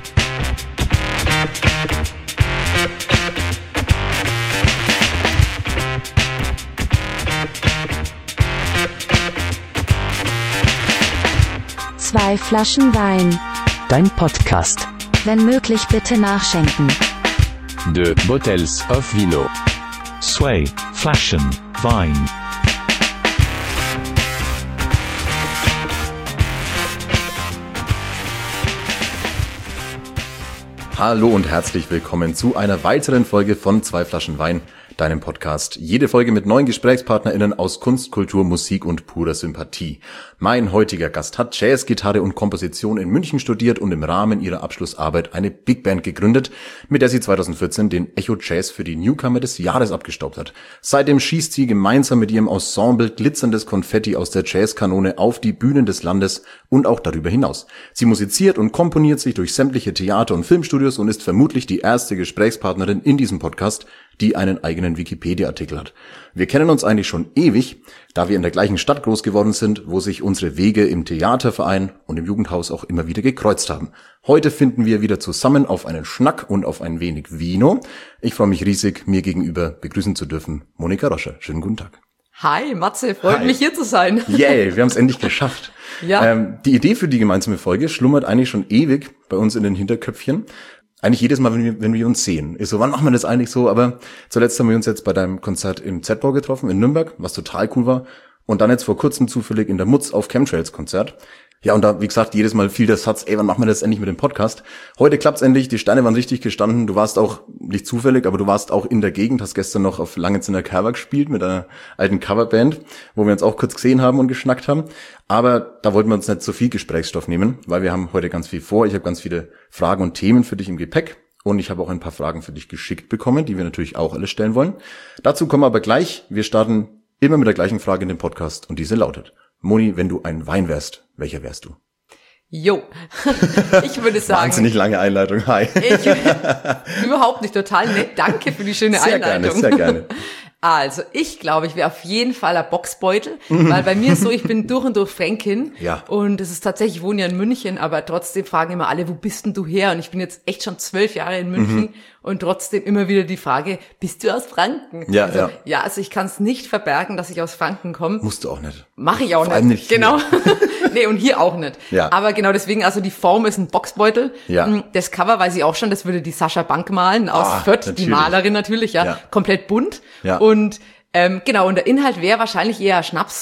Zwei Flaschen Wein. Dein Podcast. Wenn möglich bitte nachschenken. Deux bottles of vino. Zwei Flaschen Wein. Hallo und herzlich willkommen zu einer weiteren Folge von Zwei Flaschen Wein, deinem Podcast. Jede Folge mit neuen GesprächspartnerInnen aus Kunst, Kultur, Musik und purer Sympathie. Mein heutiger Gast hat Jazz, Gitarre und Komposition in München studiert und im Rahmen ihrer Abschlussarbeit eine Big Band gegründet, mit der sie 2014 den Echo Jazz für die Newcomer des Jahres abgestaubt hat. Seitdem schießt sie gemeinsam mit ihrem Ensemble glitzerndes Konfetti aus der Jazzkanone auf die Bühnen des Landes und auch darüber hinaus. Sie musiziert und komponiert sich durch sämtliche Theater- und Filmstudios und ist vermutlich die erste Gesprächspartnerin in diesem Podcast, die einen eigenen Wikipedia-Artikel hat. Wir kennen uns eigentlich schon ewig, da wir in der gleichen Stadt groß geworden sind, wo sich unsere Wege im Theaterverein und im Jugendhaus auch immer wieder gekreuzt haben. Heute finden wir wieder zusammen auf einen Schnack und auf ein wenig Vino. Ich freue mich riesig, mir gegenüber begrüßen zu dürfen Monika Roscher. Schönen guten Tag. Hi, Matze, freut mich hier zu sein. Yay, wir haben es endlich geschafft. Ja. Die Idee für die gemeinsame Folge schlummert eigentlich schon ewig bei uns in den Hinterköpfchen. Eigentlich jedes Mal, wenn wir uns sehen. Ist so, wann machen wir das eigentlich so? Aber zuletzt haben wir uns jetzt bei deinem Konzert im Z-Bau getroffen, in Nürnberg, was total cool war. Und dann jetzt vor kurzem zufällig in der Mutz auf Chemtrails Konzert. Ja, und da, wie gesagt, jedes Mal fiel der Satz, ey, wann machen wir das endlich mit dem Podcast? Heute klappt's endlich, die Steine waren richtig gestanden. Du warst auch, nicht zufällig, aber du warst auch in der Gegend, hast gestern noch auf Langenzinner Kerber gespielt mit einer alten Coverband, wo wir uns auch kurz gesehen haben und geschnackt haben. Aber da wollten wir uns nicht so viel Gesprächsstoff nehmen, weil wir haben heute ganz viel vor. Ich habe ganz viele Fragen und Themen für dich im Gepäck. Und ich habe auch ein paar Fragen für dich geschickt bekommen, die wir natürlich auch alle stellen wollen. Dazu kommen wir aber gleich. Wir starten immer mit der gleichen Frage in dem Podcast und diese lautet: Moni, wenn du ein Wein wärst, welcher wärst du? Jo, ich würde sagen... Wahnsinnig lange Einleitung, hi. Überhaupt nicht, total nett. Danke für die schöne Einleitung. Sehr gerne. Also, ich glaube, ich wäre auf jeden Fall ein Boxbeutel, weil bei mir ist so, ich bin durch und durch Fränkin. Ja. Und es ist tatsächlich, ich wohne ja in München, aber trotzdem fragen immer alle, wo bist denn du her? Und ich bin jetzt echt schon 12 Jahre in München und trotzdem immer wieder die Frage, bist du aus Franken? Ja, also, ja, also ich kann es nicht verbergen, dass ich aus Franken komme. Musst du auch nicht. Mache ich auch Vor allem nicht. Genau. Nee, und hier auch nicht. Ja. Aber genau deswegen, also die Form ist ein Boxbeutel. Ja. Das Cover weiß ich auch schon, das würde die Sascha Bank malen, aus Fürth, natürlich. die Malerin natürlich, ja. Komplett bunt. Ja. Und genau, und der Inhalt wäre wahrscheinlich eher Schnaps,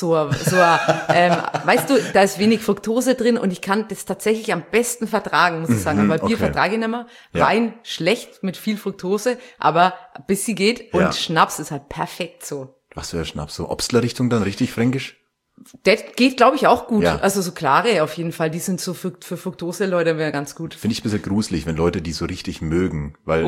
weißt du, da ist wenig Fructose drin und ich kann das tatsächlich am besten vertragen, muss ich sagen. Aber Bier vertrage ich nicht mehr. Ja. Wein schlecht mit viel Fructose, aber bis sie geht. Und Ja. Schnaps ist halt perfekt so. Was für ein Schnaps? So Obstler-Richtung dann, richtig fränkisch? Das geht, glaube ich, auch gut. Ja. Also so klare auf jeden Fall, die sind so für Fructose-Leute wäre ganz gut. Finde ich ein bisschen gruselig, wenn Leute die so richtig mögen, weil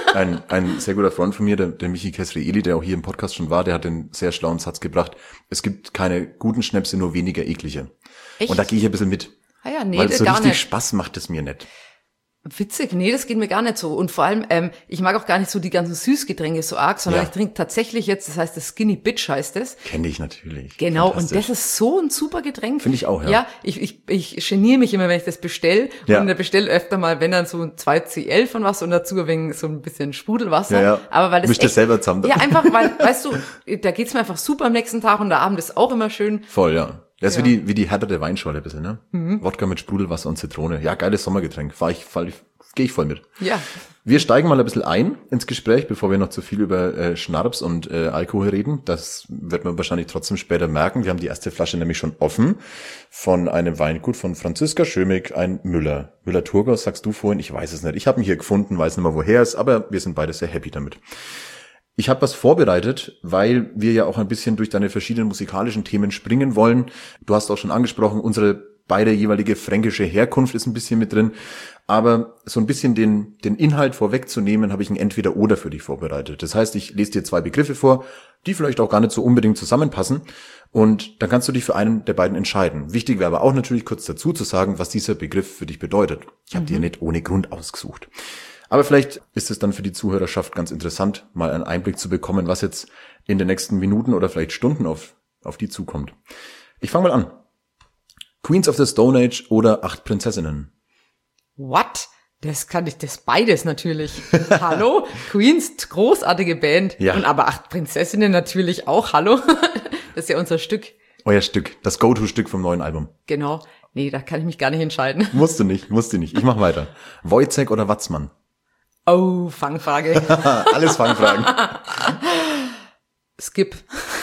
ein sehr guter Freund von mir, der Michi Kesrieli, der auch hier im Podcast schon war, der hat den sehr schlauen Satz gebracht: Es gibt keine guten Schnäpse, nur weniger eklige. Echt? Und da gehe ich ein bisschen mit. Ah ja, nee, weil so gar richtig nicht. Spaß macht es mir nicht. Witzig, nee, das geht mir gar nicht so. Und vor allem, ich mag auch gar nicht so die ganzen Süßgetränke so arg, sondern Ja. ich trinke tatsächlich jetzt, das heißt, das Skinny Bitch heißt das. Kenne ich natürlich. Genau, und Fantastisch. das ist so ein super Getränk. Finde ich auch, ja. Ja, ich geniere mich immer, wenn ich das bestelle. Ja. Und da bestelle öfter mal, wenn dann so 2 CL von was und dazu ein wenig so ein bisschen Sprudelwasser. Ja. Aber weil das Misch das selber zusammen. Ja, einfach, weil, weißt du, da geht's mir einfach super am nächsten Tag und der Abend ist auch immer schön. Voll, ja. Das ist Ja. wie die härtere Weinschorle ein bisschen, ne? Wodka mit Sprudelwasser und Zitrone. Ja, geiles Sommergetränk. Gehe ich voll mit. Ja. Wir steigen mal ein bisschen ein ins Gespräch, bevor wir noch zu viel über Schnaps und Alkohol reden. Das wird man wahrscheinlich trotzdem später merken. Wir haben die erste Flasche nämlich schon offen von einem Weingut von Franziska Schömig, ein Müller. Müller-Thurgau, sagst du vorhin? Ich weiß es nicht. Ich habe ihn hier gefunden, weiß nicht mal, woher er ist, aber wir sind beide sehr happy damit. Ich habe was vorbereitet, weil wir ja auch ein bisschen durch deine verschiedenen musikalischen Themen springen wollen. Du hast auch schon angesprochen, unsere beide jeweilige fränkische Herkunft ist ein bisschen mit drin. Aber so ein bisschen den Inhalt vorwegzunehmen, habe ich ein Entweder-Oder für dich vorbereitet. Das heißt, ich lese dir 2 Begriffe vor, die vielleicht auch gar nicht so unbedingt zusammenpassen. Und dann kannst du dich für einen der beiden entscheiden. Wichtig wäre aber auch natürlich kurz dazu zu sagen, was dieser Begriff für dich bedeutet. Ich habe dir nicht ohne Grund ausgesucht. Aber vielleicht ist es dann für die Zuhörerschaft ganz interessant, mal einen Einblick zu bekommen, was jetzt in den nächsten Minuten oder vielleicht Stunden auf die zukommt. Ich fange mal an. Queens of the Stone Age oder 8 Prinzessinnen? What? Das beides natürlich. Hallo, Queens, großartige Band. Ja. Und aber 8 Prinzessinnen natürlich auch, hallo. Das ist ja unser Stück. Euer Stück, das Go-To-Stück vom neuen Album. Genau. Nee, da kann ich mich gar nicht entscheiden. Musst du nicht. Ich mach weiter. Wojciech oder Watzmann? Oh, Fangfrage. Alles Fangfragen. Skip.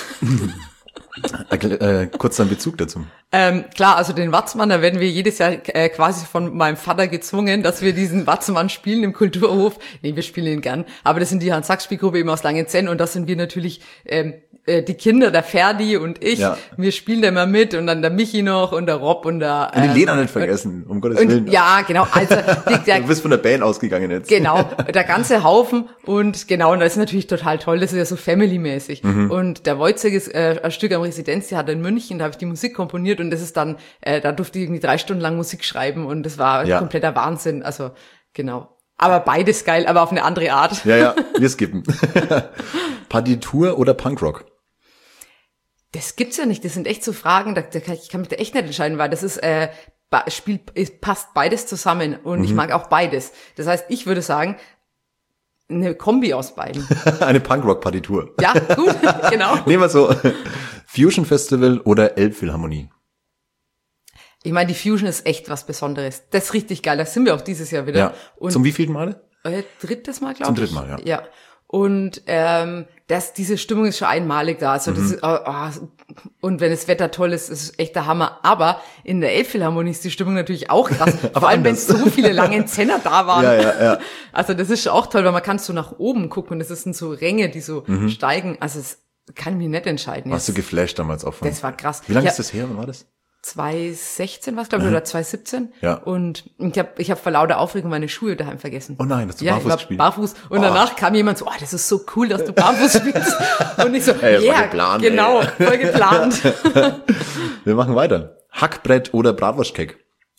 Kurz dein Bezug dazu. Klar, also den Watzmann, da werden wir jedes Jahr quasi von meinem Vater gezwungen, dass wir diesen Watzmann spielen im Kulturhof. Nee, wir spielen ihn gern. Aber das sind die Hans-Sachs-Spielgruppe eben aus Langenzenn und das sind wir natürlich die Kinder, der Ferdi und ich. Ja. Wir spielen da immer mit und dann der Michi noch und der Rob und der... Und die Lena nicht vergessen, um Gottes Willen. Ja, genau. Also du bist von der Band ausgegangen jetzt. Genau, der ganze Haufen und genau, und das ist natürlich total toll, das ist ja so Family-mäßig. Und der Wojciech ist ein Stück am Residenztheater in München, da habe ich die Musik komponiert und das ist dann, da durfte ich irgendwie 3 Stunden lang Musik schreiben und das war kompletter Wahnsinn, also genau. Aber beides geil, aber auf eine andere Art. Ja, wir skippen. Partitur oder Punkrock? Das gibt's ja nicht, das sind echt so Fragen, ich kann mich da echt nicht entscheiden, weil das ist, passt beides zusammen und ich mag auch beides. Das heißt, ich würde sagen, eine Kombi aus beiden. Eine Punkrock-Partitur. Ja, gut, genau. Nehmen wir so. Fusion Festival oder Elbphilharmonie? Ich meine, die Fusion ist echt was Besonderes. Das ist richtig geil, da sind wir auch dieses Jahr wieder. Ja. Und zum wievielten Male? 3. Mal, glaube ich. Zum 3. Mal, ja. Ja. Und diese Stimmung ist schon einmalig da. Also das ist, und wenn das Wetter toll ist, ist es echt der Hammer. Aber in der Elbphilharmonie ist die Stimmung natürlich auch krass. Vor allem, wenn so viele Langenzenner da waren. Ja. Also das ist schon auch toll, weil man kann so nach oben gucken und das sind so Ränge, die so steigen. Also es kann ich mich nicht entscheiden. Warst du geflasht damals auch von? Das war krass. Wie lange ist das her? Wann war das? 2016 war es, glaube ich, oder 2017. Ja. Und ich hab vor lauter Aufregung meine Schuhe daheim vergessen. Oh nein, hast du ja, barfuß ich war gespielt? Barfuß. Und danach kam jemand so, das ist so cool, dass du barfuß spielst. Und ich so, voll geplant, genau, voll geplant. Wir machen weiter. Hackbrett oder Bratwurstkeck?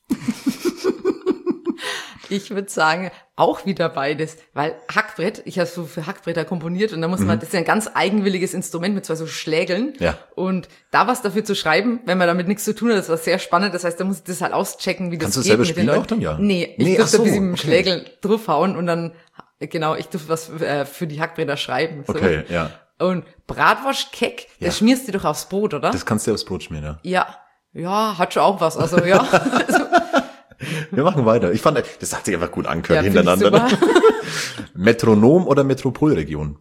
Ich würde sagen, auch wieder beides, weil Hackbrett, ich habe so für Hackbretter komponiert und da muss man, das ist ja ein ganz eigenwilliges Instrument mit 2 so Schlägeln. Ja. Und da was dafür zu schreiben, wenn man damit nichts zu tun hat, das war sehr spannend. Das heißt, da muss ich das halt auschecken, wie das geht. Kannst du selber mit spielen den Leuten. auch dann, ja? Nee, ich durfte ein bisschen mit dem Schlägel draufhauen und dann, genau, ich durfte was für die Hackbretter schreiben. So. Okay, ja. Und Bratwurstkeck, das schmierst du doch aufs Brot, oder? Das kannst du aufs Brot schmieren, ja. Ja. Ja, hat schon auch was, also ja. Wir machen weiter. Ich fand, das hat sich einfach gut angehört, Ja, hintereinander. Metronom oder Metropolregion?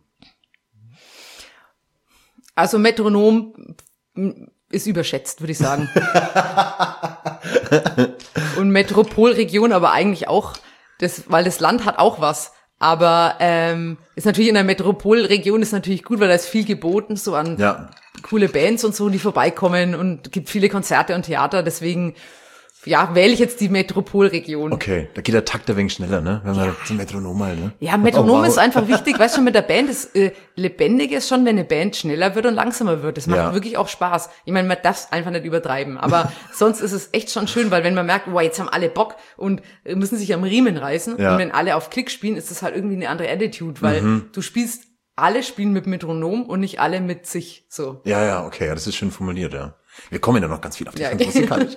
Also Metronom ist überschätzt, würde ich sagen. Und Metropolregion aber eigentlich auch, weil das Land hat auch was. Aber ist natürlich in der Metropolregion ist natürlich gut, weil da ist viel geboten, so an coole Bands und so, die vorbeikommen und gibt viele Konzerte und Theater. Deswegen wähle ich jetzt die Metropolregion. Okay, da geht der Takt ein wenig schneller, ne? Wenn man zum Metronom mal, ne? Ja, Metronom ist einfach wichtig, weißt du, mit der Band, das Lebendige ist schon, wenn eine Band schneller wird und langsamer wird. Das macht wirklich auch Spaß. Ich meine, man darf es einfach nicht übertreiben, aber sonst ist es echt schon schön, weil wenn man merkt, jetzt haben alle Bock und müssen sich am Riemen reißen und wenn alle auf Klick spielen, ist das halt irgendwie eine andere Attitude, weil alle spielen mit Metronom und nicht alle mit sich, so. Ja, okay, das ist schön formuliert, ja. Wir kommen ja noch ganz viel auf die musikalisch.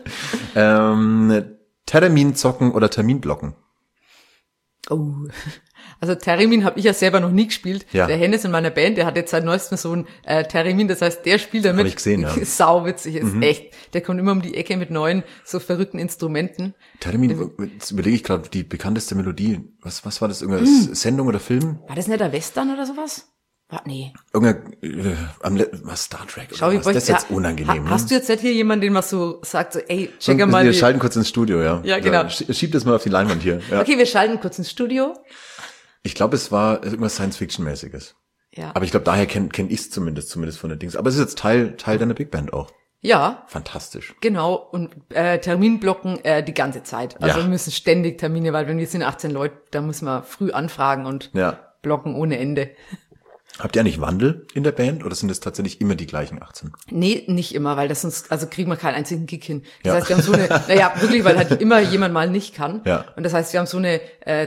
Termin zocken oder Termin blocken? Oh, also Termin habe ich ja selber noch nie gespielt. Ja. Der Hennes in meiner Band, der hat jetzt seit neuestem so ein Termin, das heißt, der spielt damit. Hab ich gesehen, ja. Sau witzig, ist echt. Der kommt immer um die Ecke mit neuen, so verrückten Instrumenten. Termin, jetzt überlege ich gerade, die bekannteste Melodie. Was war das? Irgendeine Sendung oder Film? War das nicht der Western oder sowas? Nee. Was, Star Trek oder Schau, was? Das ist jetzt unangenehm. Hast du jetzt nicht hier jemanden, den was so sagt, so, check mal. Wir schalten kurz ins Studio, ja. Ja, genau. Schieb das mal auf die Leinwand hier. Ja. Okay, wir schalten kurz ins Studio. Ich glaube, es war irgendwas Science-Fiction-mäßiges. Ja. Aber ich glaube, daher kenn ich es zumindest von den Dings. Aber es ist jetzt Teil deiner Big Band auch. Ja. Fantastisch. Genau. Und Terminblocken die ganze Zeit. Also wir müssen ständig Termine, weil wenn wir sind 18 Leute, da muss man früh anfragen und blocken ohne Ende. Habt ihr eigentlich Wandel in der Band oder sind das tatsächlich immer die gleichen 18? Nee, nicht immer, weil das sonst, also kriegen wir keinen einzigen Gig hin. Das heißt, wir haben so eine, wirklich, weil halt immer jemand mal nicht kann. Ja. Und das heißt, wir haben so eine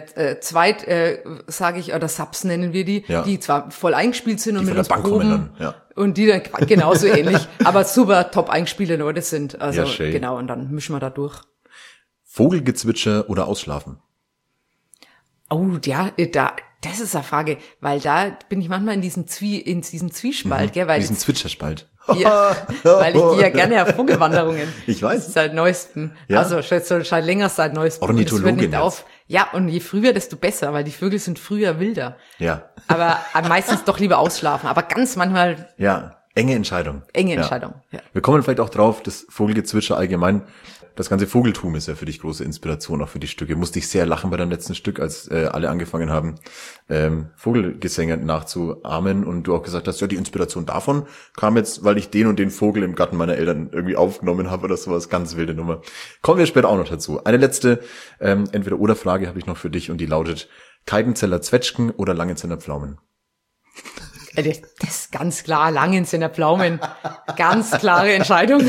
oder Subs nennen wir die zwar voll eingespielt sind und mit uns proben. Und die dann genauso ähnlich, aber super top eingespielte Leute sind. Also genau, und dann mischen wir da durch. Vogelgezwitscher oder Ausschlafen? Oh, ja, das ist eine Frage, weil da bin ich manchmal in diesem Zwiespalt, gell, weil Diesen Zwitscherspalt. ja, weil ich gehe ja gerne auf Vogelwanderungen. Ich weiß. Seit neuestem. Ja. Also schon länger seit neuestem. Ornithologin Und es hört nicht jetzt. auf. Ja, und je früher, desto besser, weil die Vögel sind früher wilder. Ja. Aber meistens doch lieber ausschlafen. Aber ganz manchmal Ja, enge Entscheidung. enge Entscheidung. Ja. Wir kommen vielleicht auch drauf, das Vogelgezwitscher allgemein. Das ganze Vogeltum ist ja für dich große Inspiration, auch für die Stücke. Musste ich sehr lachen bei deinem letzten Stück, als alle angefangen haben, Vogelgesänge nachzuahmen und du auch gesagt hast, ja, die Inspiration davon kam jetzt, weil ich den und den Vogel im Garten meiner Eltern irgendwie aufgenommen habe oder sowas. Ganz wilde Nummer. Kommen wir später auch noch dazu. Eine letzte Entweder-oder-Frage habe ich noch für dich und die lautet: Keidenzeller Zwetschgen oder Langenzenner Pflaumen? Das ist ganz klar, Langenzenner Pflaumen. Ganz klare Entscheidung.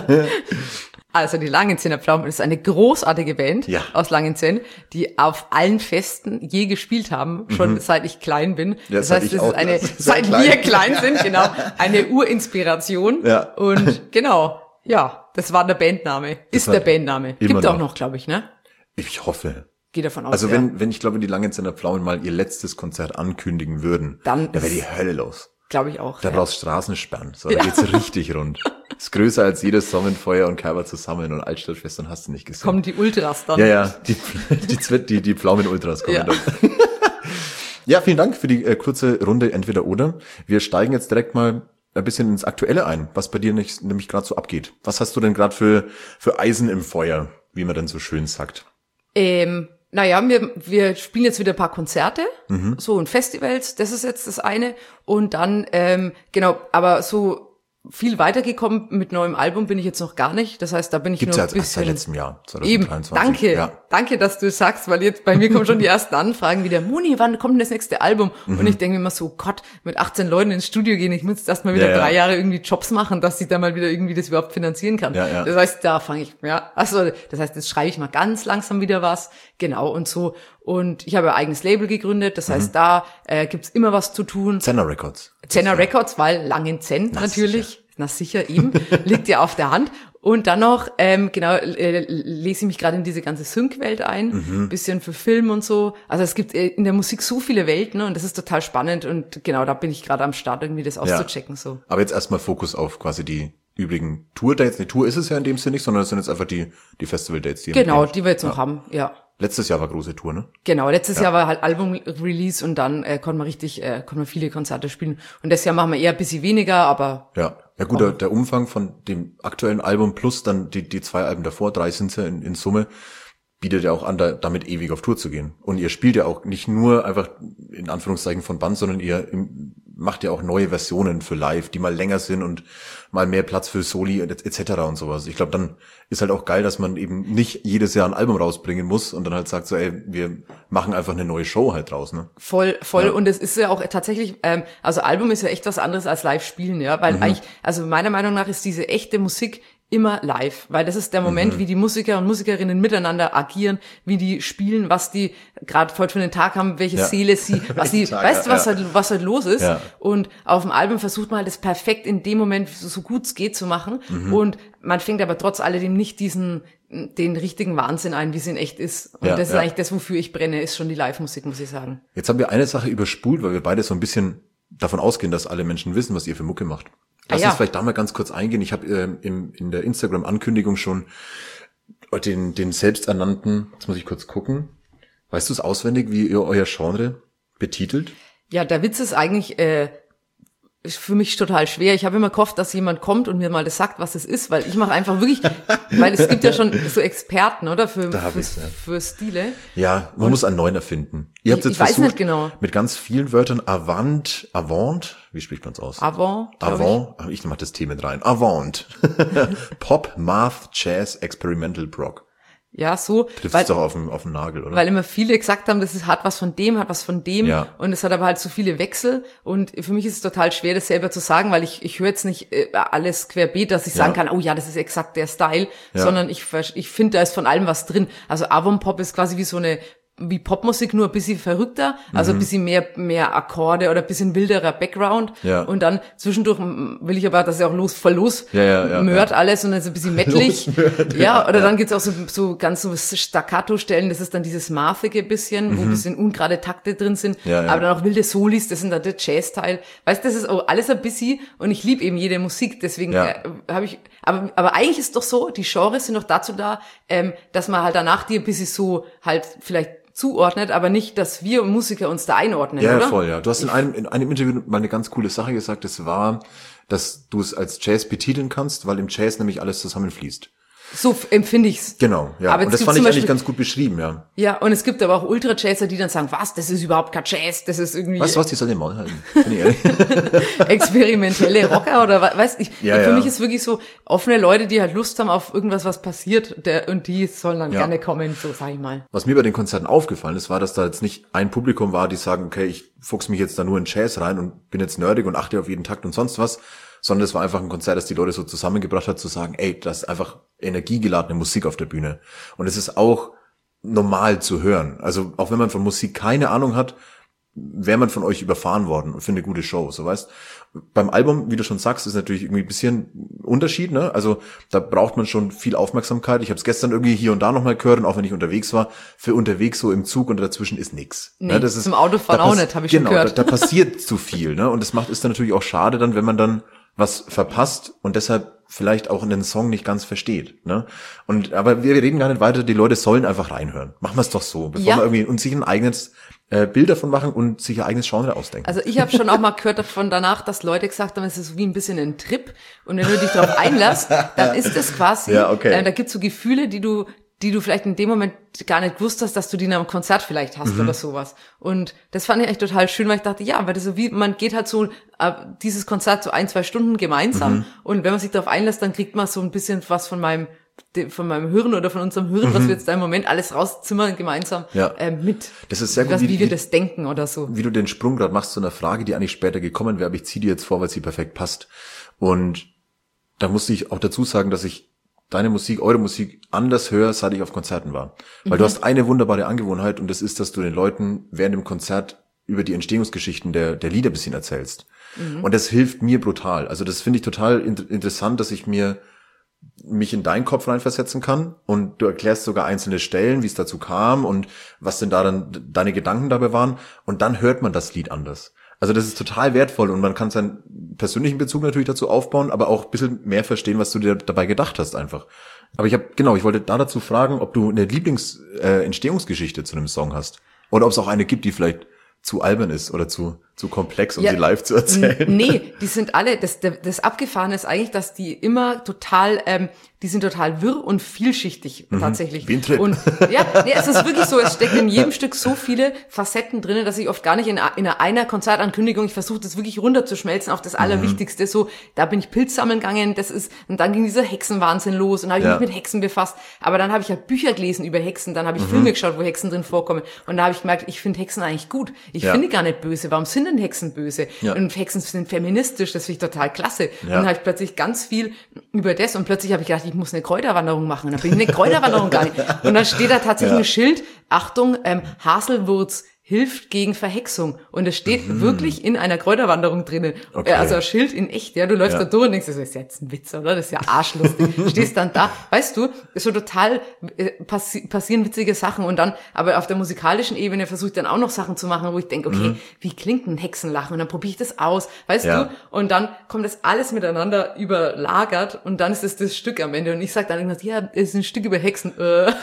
Also die Langenzenner Pflaumen ist eine großartige Band aus Langenzenn, die auf allen Festen je gespielt haben, schon seit ich klein bin. Ja, das heißt, seit wir klein sind, genau, eine Urinspiration. Ja. Und genau, ja, das war der Bandname. Ist der Bandname. Gibt auch noch, glaube ich, ne? Ich hoffe. Geh davon aus. Also wenn ich glaube, die Langenzenner Pflaumen mal ihr letztes Konzert ankündigen würden, dann da wäre die Hölle los. Glaube ich auch. Da brauchst du Straßensperren. So, da geht's richtig rund. Ist größer als jedes Sonnenfeuer und Kaiber zusammen und Altstadtfestern hast du nicht gesehen. Kommen die Ultras dann. Ja, die Pflaumen-Ultras kommen dann. Ja, vielen Dank für die kurze Runde Entweder-Oder. Wir steigen jetzt direkt mal ein bisschen ins Aktuelle ein, was bei dir nämlich gerade so abgeht. Was hast du denn gerade für Eisen im Feuer, wie man dann so schön sagt? Naja, wir spielen jetzt wieder ein paar Konzerte, so und Festivals, das ist jetzt das eine. Und dann, genau, aber so viel weitergekommen mit neuem Album bin ich jetzt noch gar nicht. Das heißt, da bin ich Gibt's nur ja ein jetzt bisschen. seit letztem Jahr, 2023. Eben, danke. Ja. Danke, dass du sagst, weil jetzt bei mir kommen schon die ersten Anfragen wieder. Moni, wann kommt denn das nächste Album? Und ich denke mir immer so, Gott, mit 18 Leuten ins Studio gehen, ich muss jetzt erst mal wieder 3 Jahre irgendwie Jobs machen, dass ich da mal wieder irgendwie das überhaupt finanzieren kann. Ja. Das heißt, da fange ich, das heißt, jetzt schreibe ich mal ganz langsam wieder was. Genau, und so. Und ich habe ein eigenes Label gegründet, das heißt, da gibt's immer was zu tun. Zenner Records. Zenner Records, weil Langenzenn natürlich. Sicher. Na sicher, eben. Liegt ja auf der Hand. Und dann noch, lese ich mich gerade in diese ganze Sync-Welt ein. Bisschen für Film und so. Also es gibt in der Musik so viele Welten und das ist total spannend. Und genau, da bin ich gerade am Start, irgendwie das auszuchecken. So. Aber jetzt erstmal Fokus auf quasi die übrigen Tour-Dates. Eine Tour ist es ja in dem Sinne nicht, sondern es sind jetzt einfach die Festival-Dates. Die Genau, die wir jetzt noch haben, ja. Letztes Jahr war große Tour, ne? Genau, letztes Jahr war halt Album-Release und dann konnten wir viele Konzerte spielen. Und das Jahr machen wir eher ein bisschen weniger, aber... Ja gut, der Umfang von dem aktuellen Album plus dann die 2 Alben davor, 3 sind's ja in Summe, bietet ja auch an, damit ewig auf Tour zu gehen. Und ihr spielt ja auch nicht nur einfach in Anführungszeichen von Band, sondern ihr macht ja auch neue Versionen für live, die mal länger sind und mal mehr Platz für Soli etc. und sowas. Ich glaube, dann ist halt auch geil, dass man eben nicht jedes Jahr ein Album rausbringen muss und dann halt sagt so, ey, wir machen einfach eine neue Show halt draus, ne? Voll. Ja. Und es ist ja auch tatsächlich, also Album ist ja echt was anderes als live spielen, ja, weil eigentlich, also meiner Meinung nach ist diese echte Musik immer live, weil das ist der Moment, wie die Musiker und Musikerinnen miteinander agieren, wie die spielen, was die gerade heute für den Tag haben, welche Seele sie, was sie, weißt du, was halt los ist. Ja. Und auf dem Album versucht man halt das perfekt in dem Moment so gut es geht zu machen. Und man fängt aber trotz alledem nicht den richtigen Wahnsinn ein, wie es in echt ist. Und das ist eigentlich das, wofür ich brenne, ist schon die Live-Musik, muss ich sagen. Jetzt haben wir eine Sache überspult, weil wir beide so ein bisschen davon ausgehen, dass alle Menschen wissen, was ihr für Mucke macht. Lass uns vielleicht da mal ganz kurz eingehen. Ich habe in der Instagram-Ankündigung schon den selbsternannten, jetzt muss ich kurz gucken, weißt du es auswendig, wie ihr euer Genre betitelt? Ja, der Witz ist eigentlich ist für mich total schwer. Ich habe immer gehofft, dass jemand kommt und mir mal das sagt, was es ist, weil ich mache einfach wirklich, weil es gibt ja schon so Experten, oder? Für Stile. Ja, man muss einen neuen erfinden. Ihr habt jetzt versucht, weiß nicht genau. Mit ganz vielen Wörtern Avant, wie spricht man es aus? Avant, ich mach das T mit rein. Avant. Pop, Math, Jazz, Experimental Prog. Ja, so. Trifft es doch auf den Nagel, oder? Weil immer viele gesagt haben, das hat was von dem. Ja. Und es hat aber halt so viele Wechsel. Und für mich ist es total schwer, das selber zu sagen, weil ich höre jetzt nicht alles querbeet, dass ich sagen kann, oh ja, das ist exakt der Style, sondern ich finde, da ist von allem was drin. Also Avant Pop ist quasi wie so eine wie Popmusik, nur ein bisschen verrückter, also ein bisschen mehr Akkorde oder ein bisschen wilderer Background. Ja. Und dann zwischendurch will ich aber, dass er auch voll mört alles und dann so ein bisschen mettlig. Oder dann gibt's auch so ganz so Staccato-Stellen, das ist dann dieses Marthige bisschen, wo ein bisschen ungerade Takte drin sind, aber dann auch wilde Solis, das sind dann der Jazz-Teil. Weißt du, das ist auch alles ein bisschen und ich liebe eben jede Musik, deswegen habe ich, aber eigentlich ist doch so, die Genres sind doch dazu da, dass man halt danach die ein bisschen so halt vielleicht zuordnet, aber nicht, dass wir Musiker uns da einordnen, oder? Ja, voll, ja. Du hast in einem Interview mal eine ganz coole Sache gesagt, das war, dass du es als Jazz betiteln kannst, weil im Jazz nämlich alles zusammenfließt. So empfinde ich's. Genau, ja. Aber und das fand ich eigentlich ganz gut beschrieben, ja. Ja, und es gibt aber auch Ultra-Jazzer, die dann sagen, was, das ist überhaupt kein Jazz, das ist irgendwie... Weißt du was, die sollen den Maul halten, bin ich ehrlich. Experimentelle Rocker oder weißt ich, für mich ist wirklich so offene Leute, die halt Lust haben auf irgendwas, was passiert, und die sollen dann gerne kommen, so sag ich mal. Was mir bei den Konzerten aufgefallen ist, war, dass da jetzt nicht ein Publikum war, die sagen, okay, ich fuchs mich jetzt da nur in Jazz rein und bin jetzt nerdig und achte auf jeden Takt und sonst was, sondern es war einfach ein Konzert, das die Leute so zusammengebracht hat, zu sagen, ey, das ist einfach energiegeladene Musik auf der Bühne. Und es ist auch normal zu hören. Also auch wenn man von Musik keine Ahnung hat, wäre man von euch überfahren worden für eine gute Show, so weißt. Beim Album, wie du schon sagst, ist natürlich irgendwie ein bisschen Unterschied, ne? Also da braucht man schon viel Aufmerksamkeit. Ich habe es gestern irgendwie hier und da nochmal gehört und auch wenn ich unterwegs war, für unterwegs so im Zug und dazwischen ist nix. Nee, ne? Das ist, zum Autofahren auch nicht, habe ich schon gehört. Da passiert zu viel, ne? Und das ist dann natürlich auch schade dann, wenn man dann was verpasst und deshalb vielleicht auch in den Song nicht ganz versteht, ne? Aber wir reden gar nicht weiter, die Leute sollen einfach reinhören. Machen wir es doch so, bevor wir irgendwie uns sich ein eigenes Bild davon machen und sich ein eigenes Genre ausdenken. Also ich habe schon auch mal gehört davon danach, dass Leute gesagt haben, es ist wie ein bisschen ein Trip und wenn du dich darauf einlässt, dann ist es quasi, da gibt's so Gefühle, die du vielleicht in dem Moment gar nicht gewusst hast, dass du die in einem Konzert vielleicht hast oder sowas. Und das fand ich echt total schön, weil ich dachte, ja, weil das so wie, man geht halt so dieses Konzert so 1-2 Stunden gemeinsam und wenn man sich darauf einlässt, dann kriegt man so ein bisschen was von meinem Hirn oder von unserem Hirn, was wir jetzt da im Moment alles rauszimmern gemeinsam mit. Das ist sehr gut, wie wir das denken oder so. Wie du den Sprung gerade machst zu einer Frage, die eigentlich später gekommen wäre, aber ich ziehe die jetzt vor, weil sie perfekt passt. Und da musste ich auch dazu sagen, dass ich deine Musik, eure Musik anders höre, seit ich auf Konzerten war. Weil du hast eine wunderbare Angewohnheit und das ist, dass du den Leuten während dem Konzert über die Entstehungsgeschichten der Lieder ein bisschen erzählst. Und das hilft mir brutal. Also das finde ich total interessant, dass ich mich in deinen Kopf reinversetzen kann und du erklärst sogar einzelne Stellen, wie es dazu kam und was denn da dann deine Gedanken dabei waren und dann hört man das Lied anders. Also das ist total wertvoll und man kann seinen persönlichen Bezug natürlich dazu aufbauen, aber auch ein bisschen mehr verstehen, was du dir dabei gedacht hast einfach. Aber ich wollte dazu fragen, ob du eine Lieblings-Entstehungsgeschichte zu einem Song hast oder ob es auch eine gibt, die vielleicht zu albern ist oder zu komplex, um sie live zu erzählen. Nee, die sind alle, das Abgefahrene ist eigentlich, dass die immer total, die sind total wirr und vielschichtig tatsächlich. Wie ein Trip. Und es ist wirklich so, es stecken in jedem Stück so viele Facetten drin, dass ich oft gar nicht in einer Konzertankündigung, ich versuche das wirklich runterzuschmelzen auf das Allerwichtigste, so, da bin ich Pilz sammeln gegangen, und dann ging dieser Hexenwahnsinn los und habe ich mich mit Hexen befasst, aber dann habe ich halt Bücher gelesen über Hexen, dann habe ich Filme geschaut, wo Hexen drin vorkommen und da habe ich gemerkt, ich finde Hexen eigentlich gut, ich finde gar nicht böse, warum sind denn Hexen böse? Ja. Und Hexen sind feministisch, das finde ich total klasse. Ja. Und dann habe ich plötzlich ganz viel über das und plötzlich habe ich gedacht, ich muss eine Kräuterwanderung machen. Und dann bin ich eine Kräuterwanderung gar nicht. Und dann steht da tatsächlich ein Schild, Achtung, Haselwurz hilft gegen Verhexung. Und es steht wirklich in einer Kräuterwanderung drinnen. Okay. Also ein Schild in echt, du läufst da durch und denkst, das ist jetzt ein Witz, oder? Das ist ja arschlustig. Stehst dann da, weißt du, ist so total, passieren witzige Sachen und dann, aber auf der musikalischen Ebene versuche ich dann auch noch Sachen zu machen, wo ich denke, okay, wie klingt ein Hexenlachen? Und dann probiere ich das aus, weißt du? Und dann kommt das alles miteinander überlagert und dann ist es das Stück am Ende. Und ich sage dann irgendwas, es ist ein Stück über Hexen.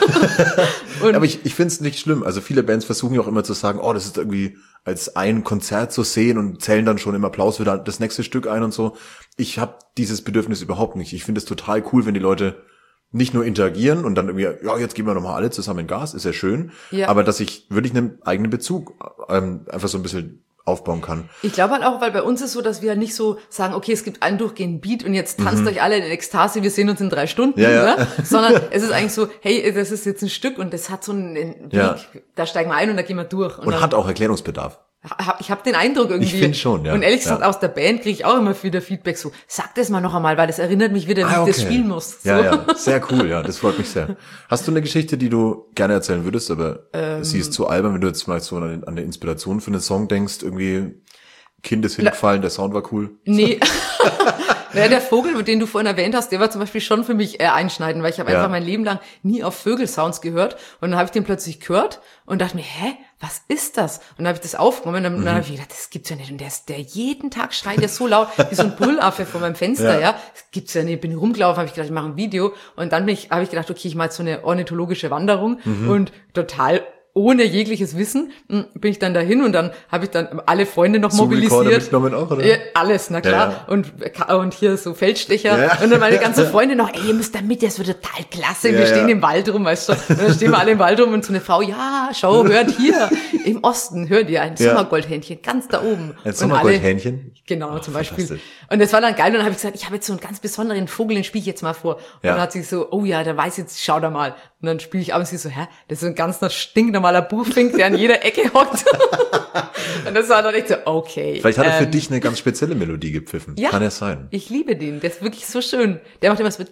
Und aber ich finde es nicht schlimm. Also viele Bands versuchen ja auch immer zu sagen, das ist irgendwie als ein Konzert zu sehen und zählen dann schon im Applaus wieder das nächste Stück ein und so. Ich habe dieses Bedürfnis überhaupt nicht. Ich finde es total cool, wenn die Leute nicht nur interagieren und dann irgendwie, jetzt geben wir nochmal alle zusammen Gas, ist ja schön. Ja. Aber dass ich wirklich einen eigenen Bezug einfach so ein bisschen aufbauen kann. Ich glaube halt auch, weil bei uns ist so, dass wir halt nicht so sagen, okay, es gibt einen durchgehenden Beat und jetzt tanzt euch alle in Ekstase, wir sehen uns in 3 Stunden, ne? Sondern es ist eigentlich so, hey, das ist jetzt ein Stück und das hat so einen Weg, da steigen wir ein und da gehen wir durch. Und hat auch Erklärungsbedarf. Ich hab den Eindruck irgendwie. Ich finde schon, ja. Und ehrlich gesagt, aus der Band kriege ich auch immer wieder Feedback so, sag das mal noch einmal, weil das erinnert mich wieder, wie ich das spielen muss. So. Ja, sehr cool, ja, das freut mich sehr. Hast du eine Geschichte, die du gerne erzählen würdest, aber sie ist zu albern, wenn du jetzt mal so an eine Inspiration für einen Song denkst, irgendwie Kind ist hingefallen, der Sound war cool. Nee. Naja, der Vogel, den du vorhin erwähnt hast, der war zum Beispiel schon für mich einschneidend, weil ich habe einfach mein Leben lang nie auf Vögelsounds gehört und dann habe ich den plötzlich gehört und dachte mir, was ist das? Und dann habe ich das aufgenommen und dann habe ich gedacht, das gibt's ja nicht. Und der jeden Tag schreit der so laut, wie so ein Brüllaffe vor meinem Fenster, ja. Das gibt's ja nicht. Bin rumgelaufen, habe ich gedacht, ich mache ein Video und dann habe ich gedacht, okay, ich mache jetzt so eine ornithologische Wanderung und total ohne jegliches Wissen bin ich dann dahin und dann habe ich dann alle Freunde noch mobilisiert. Mitgenommen auch, oder? Ja, alles, na klar. Ja. Und hier so Feldstecher. Ja. Und dann meine ganze Freunde noch, ey, ihr müsst da mit, das wird total klasse. Wir stehen im Wald rum, weißt du. Und dann stehen wir alle im Wald rum und so eine Frau, ja, schau, hört hier, im Osten, hört ihr ein Sommergoldhähnchen, ganz da oben. Ein Sommergoldhähnchen? Genau, zum Beispiel. Und das war dann geil und dann habe ich gesagt, ich habe jetzt so einen ganz besonderen Vogel, den spiele ich jetzt mal vor. Und dann hat sie so, oh ja, der weiß jetzt, schau da mal. Und dann spiele ich abends, sie so, das ist so ein ganz stinknormaler Buchfink, der an jeder Ecke hockt. Und das war dann echt so, okay. Vielleicht hat er für dich eine ganz spezielle Melodie gepfiffen. Ja, kann ja sein. Ich liebe den, der ist wirklich so schön. Der macht immer so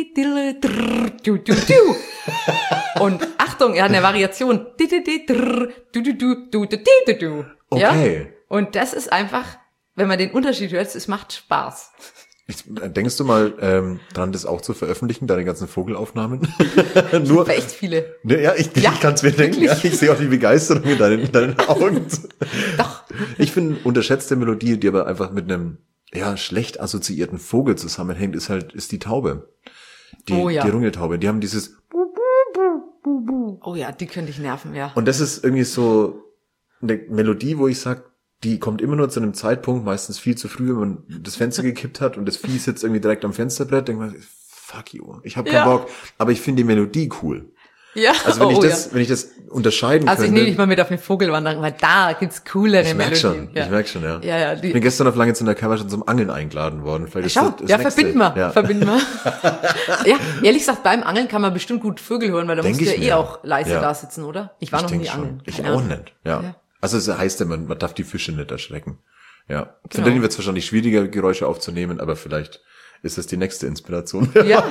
und Achtung, er hat eine Variation. Okay. Und das ist einfach, wenn man den Unterschied hört, es macht Spaß. Denkst du mal dran, das auch zu veröffentlichen, deine ganzen Vogelaufnahmen? Nur echt viele. Ne, ja, ich kann es mir denken. Ja, ich sehe auch die Begeisterung in deinen Augen. Doch. Ich finde, unterschätzte Melodie, die aber einfach mit einem schlecht assoziierten Vogel zusammenhängt, ist die Taube. Die Rungeltaube. Die haben dieses Oh ja, die könnte ich nerven, ja. Und das ist irgendwie so eine Melodie, wo ich sage, die kommt immer nur zu einem Zeitpunkt, meistens viel zu früh, wenn man das Fenster gekippt hat und das Vieh sitzt irgendwie direkt am Fensterbrett, denkt man, fuck you, ich hab keinen Bock, aber ich finde die Melodie cool. Ja. Also wenn ich das unterscheiden könnte. Also ich nehme dich mal mit auf eine Vogelwanderung, weil da gibt's coolere Melodien. Ich merk schon, ja. Ja. Ich bin gestern auf Lange zu der Cover schon zum Angeln eingeladen worden. Verbinden wir. Ja, ehrlich gesagt, beim Angeln kann man bestimmt gut Vögel hören, weil da musst du ja auch leise da sitzen, oder? Ich war noch nie angeln. Ich auch nicht, ja. Also es heißt ja, man darf die Fische nicht erschrecken. Ja. Von denen wird es wahrscheinlich schwieriger, Geräusche aufzunehmen, aber vielleicht ist das die nächste Inspiration. Ja.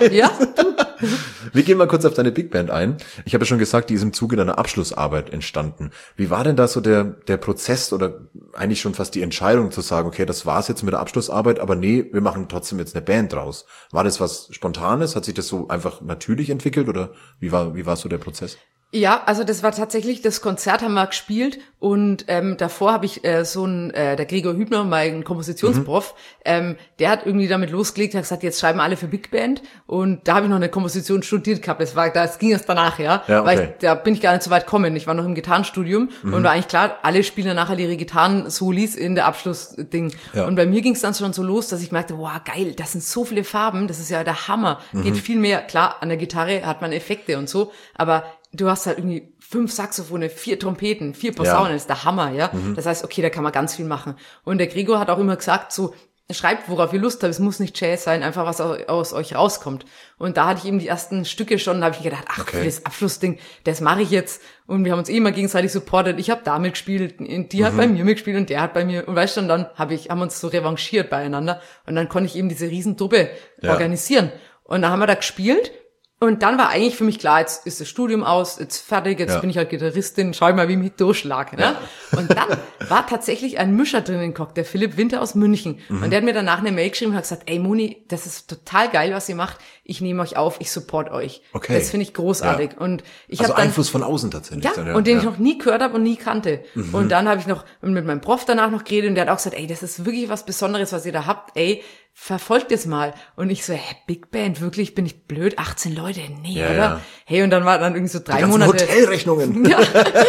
Wir gehen mal kurz auf deine Big Band ein. Ich habe ja schon gesagt, die ist im Zuge deiner Abschlussarbeit entstanden. Wie war denn da so der Prozess oder eigentlich schon fast die Entscheidung zu sagen, okay, das war's jetzt mit der Abschlussarbeit, aber nee, wir machen trotzdem jetzt eine Band draus. War das was Spontanes? Hat sich das so einfach natürlich entwickelt oder wie war so der Prozess? Ja, also das war tatsächlich, das Konzert haben wir gespielt und davor habe ich der Gregor Hübner, mein Kompositionsprof, der hat irgendwie damit losgelegt, hat gesagt, jetzt schreiben alle für Big Band und da habe ich noch eine Komposition studiert gehabt, das ging erst danach, weil da bin ich gar nicht so weit gekommen, ich war noch im Gitarrenstudium und war eigentlich klar, alle spielen nachher ihre Gitarren-Solis in der Abschlussding und bei mir ging es dann schon so los, dass ich merkte, wow, geil, das sind so viele Farben, das ist ja der Hammer, geht viel mehr, klar, an der Gitarre hat man Effekte und so, aber du hast halt irgendwie 5 Saxophone, 4 Trompeten, 4 Posaunen, das ist der Hammer, ja. Das heißt, okay, da kann man ganz viel machen. Und der Gregor hat auch immer gesagt, so, schreibt, worauf ihr Lust habt, es muss nicht Jazz sein, einfach was aus euch rauskommt. Und da hatte ich eben die ersten Stücke schon, da habe ich gedacht, für das Abschlussding, das mache ich jetzt. Und wir haben uns immer gegenseitig supportet. Ich habe da mitgespielt, die hat bei mir mitgespielt und der hat bei mir. Und weißt du, und dann haben wir uns so revanchiert beieinander. Und dann konnte ich eben diese Riesentruppe organisieren. Und dann haben wir da gespielt. Und dann war eigentlich für mich klar, jetzt ist das Studium aus, jetzt fertig, jetzt bin ich halt Gitarristin, schau mal, wie ich mich durchschlage. Ne? Und dann war tatsächlich ein Mischer drinnen gehockt, der Philipp Winter aus München. Und der hat mir danach eine Mail geschrieben und hat gesagt, ey Moni, das ist total geil, was ihr macht. Ich nehme euch auf, ich support euch. Okay. Das finde ich großartig. Ja. Und ich also habe dann Einfluss von außen tatsächlich. Und den ich noch nie gehört habe und nie kannte. Und dann habe ich noch mit meinem Prof danach noch geredet und der hat auch gesagt, ey, das ist wirklich was Besonderes, was ihr da habt. Ey, verfolgt es mal. Und ich so, Big Band, wirklich, bin ich blöd? 18 Leute? Nee, oder? Ja. Hey, und dann war dann irgendwie so 3 Monate. Hotelrechnungen. Ja,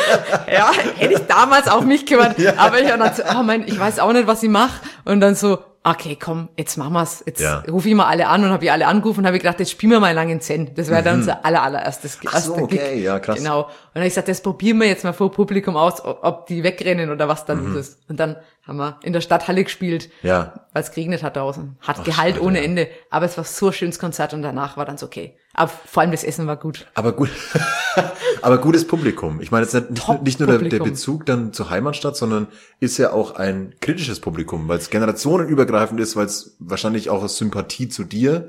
hätte ich damals auf mich kümmert. Ja. Aber ich dann so, ich weiß auch nicht, was ich mache. Und dann so, okay, komm, jetzt machen wir's. Jetzt rufe ich mal alle an und habe ich alle angerufen und habe gedacht, jetzt spielen wir mal Langen Zen. Das wäre dann unser allererstes Ach so, okay, ja, krass. Genau. Und dann habe ich gesagt, das probieren wir jetzt mal vor Publikum aus, ob die wegrennen oder was dann los ist. Und dann haben wir in der Stadthalle gespielt, weil es geregnet hat draußen. Hat Gehalt ohne Ende. Aber es war so ein schönes Konzert und danach war dann so, okay, Aber vor allem das Essen war gut. Aber gut, aber gutes Publikum. Ich meine, jetzt nicht nur der Bezug dann zur Heimatstadt, sondern ist ja auch ein kritisches Publikum, weil es generationenübergreifend ist, weil es wahrscheinlich auch aus Sympathie zu dir,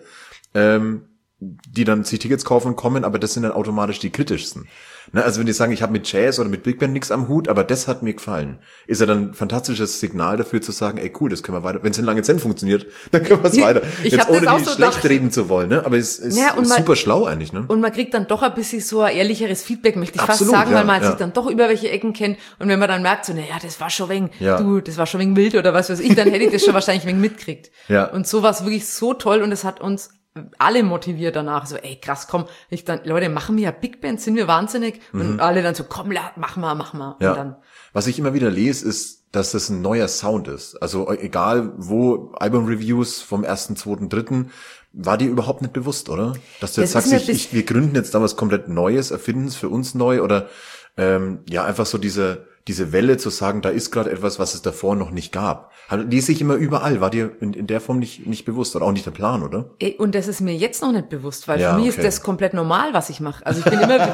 die dann sich Tickets kaufen und kommen, aber das sind dann automatisch die kritischsten. Ne? Also wenn die sagen, ich habe mit Jazz oder mit Big Band nichts am Hut, aber das hat mir gefallen, ist ja dann ein fantastisches Signal dafür zu sagen, ey cool, das können wir weiter, wenn es in Langenzenn funktioniert, dann können wir es weiter. Jetzt ohne die schlecht reden zu wollen, ne? Aber es ist super schlau eigentlich, ne? Und man kriegt dann doch ein bisschen so ein ehrlicheres Feedback, möchte ich fast sagen, weil man sich dann doch über welche Ecken kennt und wenn man dann merkt, so, naja, das war schon wegen, das war schon wegen wild oder was weiß ich, dann hätte ich das schon wahrscheinlich wegen mitkriegt. Ja. Und so war es wirklich so toll und es hat uns alle motiviert danach, so, ey, krass, komm, Leute, machen wir ja Big Band, sind wir wahnsinnig? Und alle dann so, komm, mach mal. Ja. Und dann, was ich immer wieder lese, ist, dass das ein neuer Sound ist. Also egal wo, Album-Reviews vom 1., 2., 3., war dir überhaupt nicht bewusst, oder? Dass du jetzt sagst, wir gründen jetzt da was komplett Neues, erfinden es für uns neu oder einfach so diese Welle zu sagen, da ist gerade etwas, was es davor noch nicht gab. Lese ich immer überall. War dir in der Form nicht bewusst oder auch nicht der Plan, oder? Und das ist mir jetzt noch nicht bewusst, weil für mich ist das komplett normal, was ich mache. Also ich bin immer,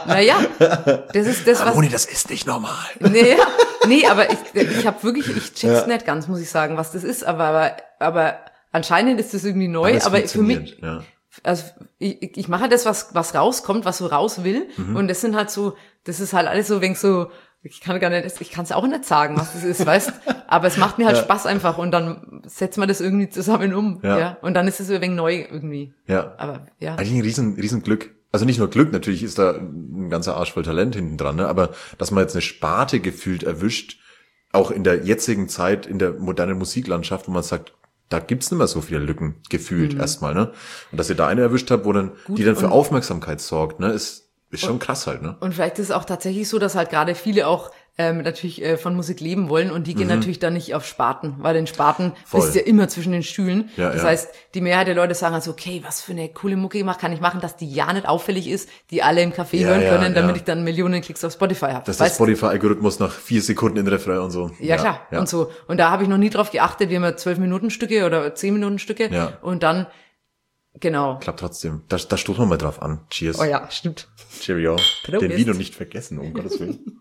das ist das, was... Moni, das ist nicht normal. Nee, aber ich habe wirklich, ich check's nicht ganz, muss ich sagen, was das ist, aber anscheinend ist das irgendwie neu, aber für mich... Ja. Also ich mache das, was rauskommt, was so raus will. Und das sind halt so, das ist halt alles so wegen so, ich kann es auch nicht sagen, was das ist, weißt, aber es macht mir halt Spaß einfach und dann setzt man das irgendwie zusammen um, und dann ist es ein wenig neu irgendwie. Ja. Aber ja. Eigentlich ein riesen Glück. Also nicht nur Glück, natürlich ist da ein ganzer Arsch voll Talent hinten dran, ne? Aber dass man jetzt eine Sparte gefühlt erwischt, auch in der jetzigen Zeit, in der modernen Musiklandschaft, wo man sagt, da gibt's nicht mehr so viele Lücken, gefühlt erstmal, ne? Und dass ihr da eine erwischt habt, die dann für Aufmerksamkeit sorgt, ne, ist schon krass halt, ne? Und vielleicht ist es auch tatsächlich so, dass halt gerade viele auch natürlich von Musik leben wollen und die gehen natürlich dann nicht auf Sparten, weil in Sparten bist du ja immer zwischen den Stühlen. Ja, das heißt, die Mehrheit der Leute sagen also, okay, was für eine coole Mucke kann ich machen, dass die ja nicht auffällig ist, die alle im Café hören können, damit ich dann Millionen Klicks auf Spotify habe. Dass der Spotify-Algorithmus nach 4 Sekunden in Refrain und so. Ja, klar. Ja. Und so. Und da habe ich noch nie drauf geachtet, wir haben ja 12-Minuten-Stücke oder 10-Minuten-Stücke und dann genau. Klappt trotzdem. Da stoßen wir mal drauf an. Cheers. Oh ja, stimmt. Cheerio. Den Vino nicht vergessen, um Gottes Willen.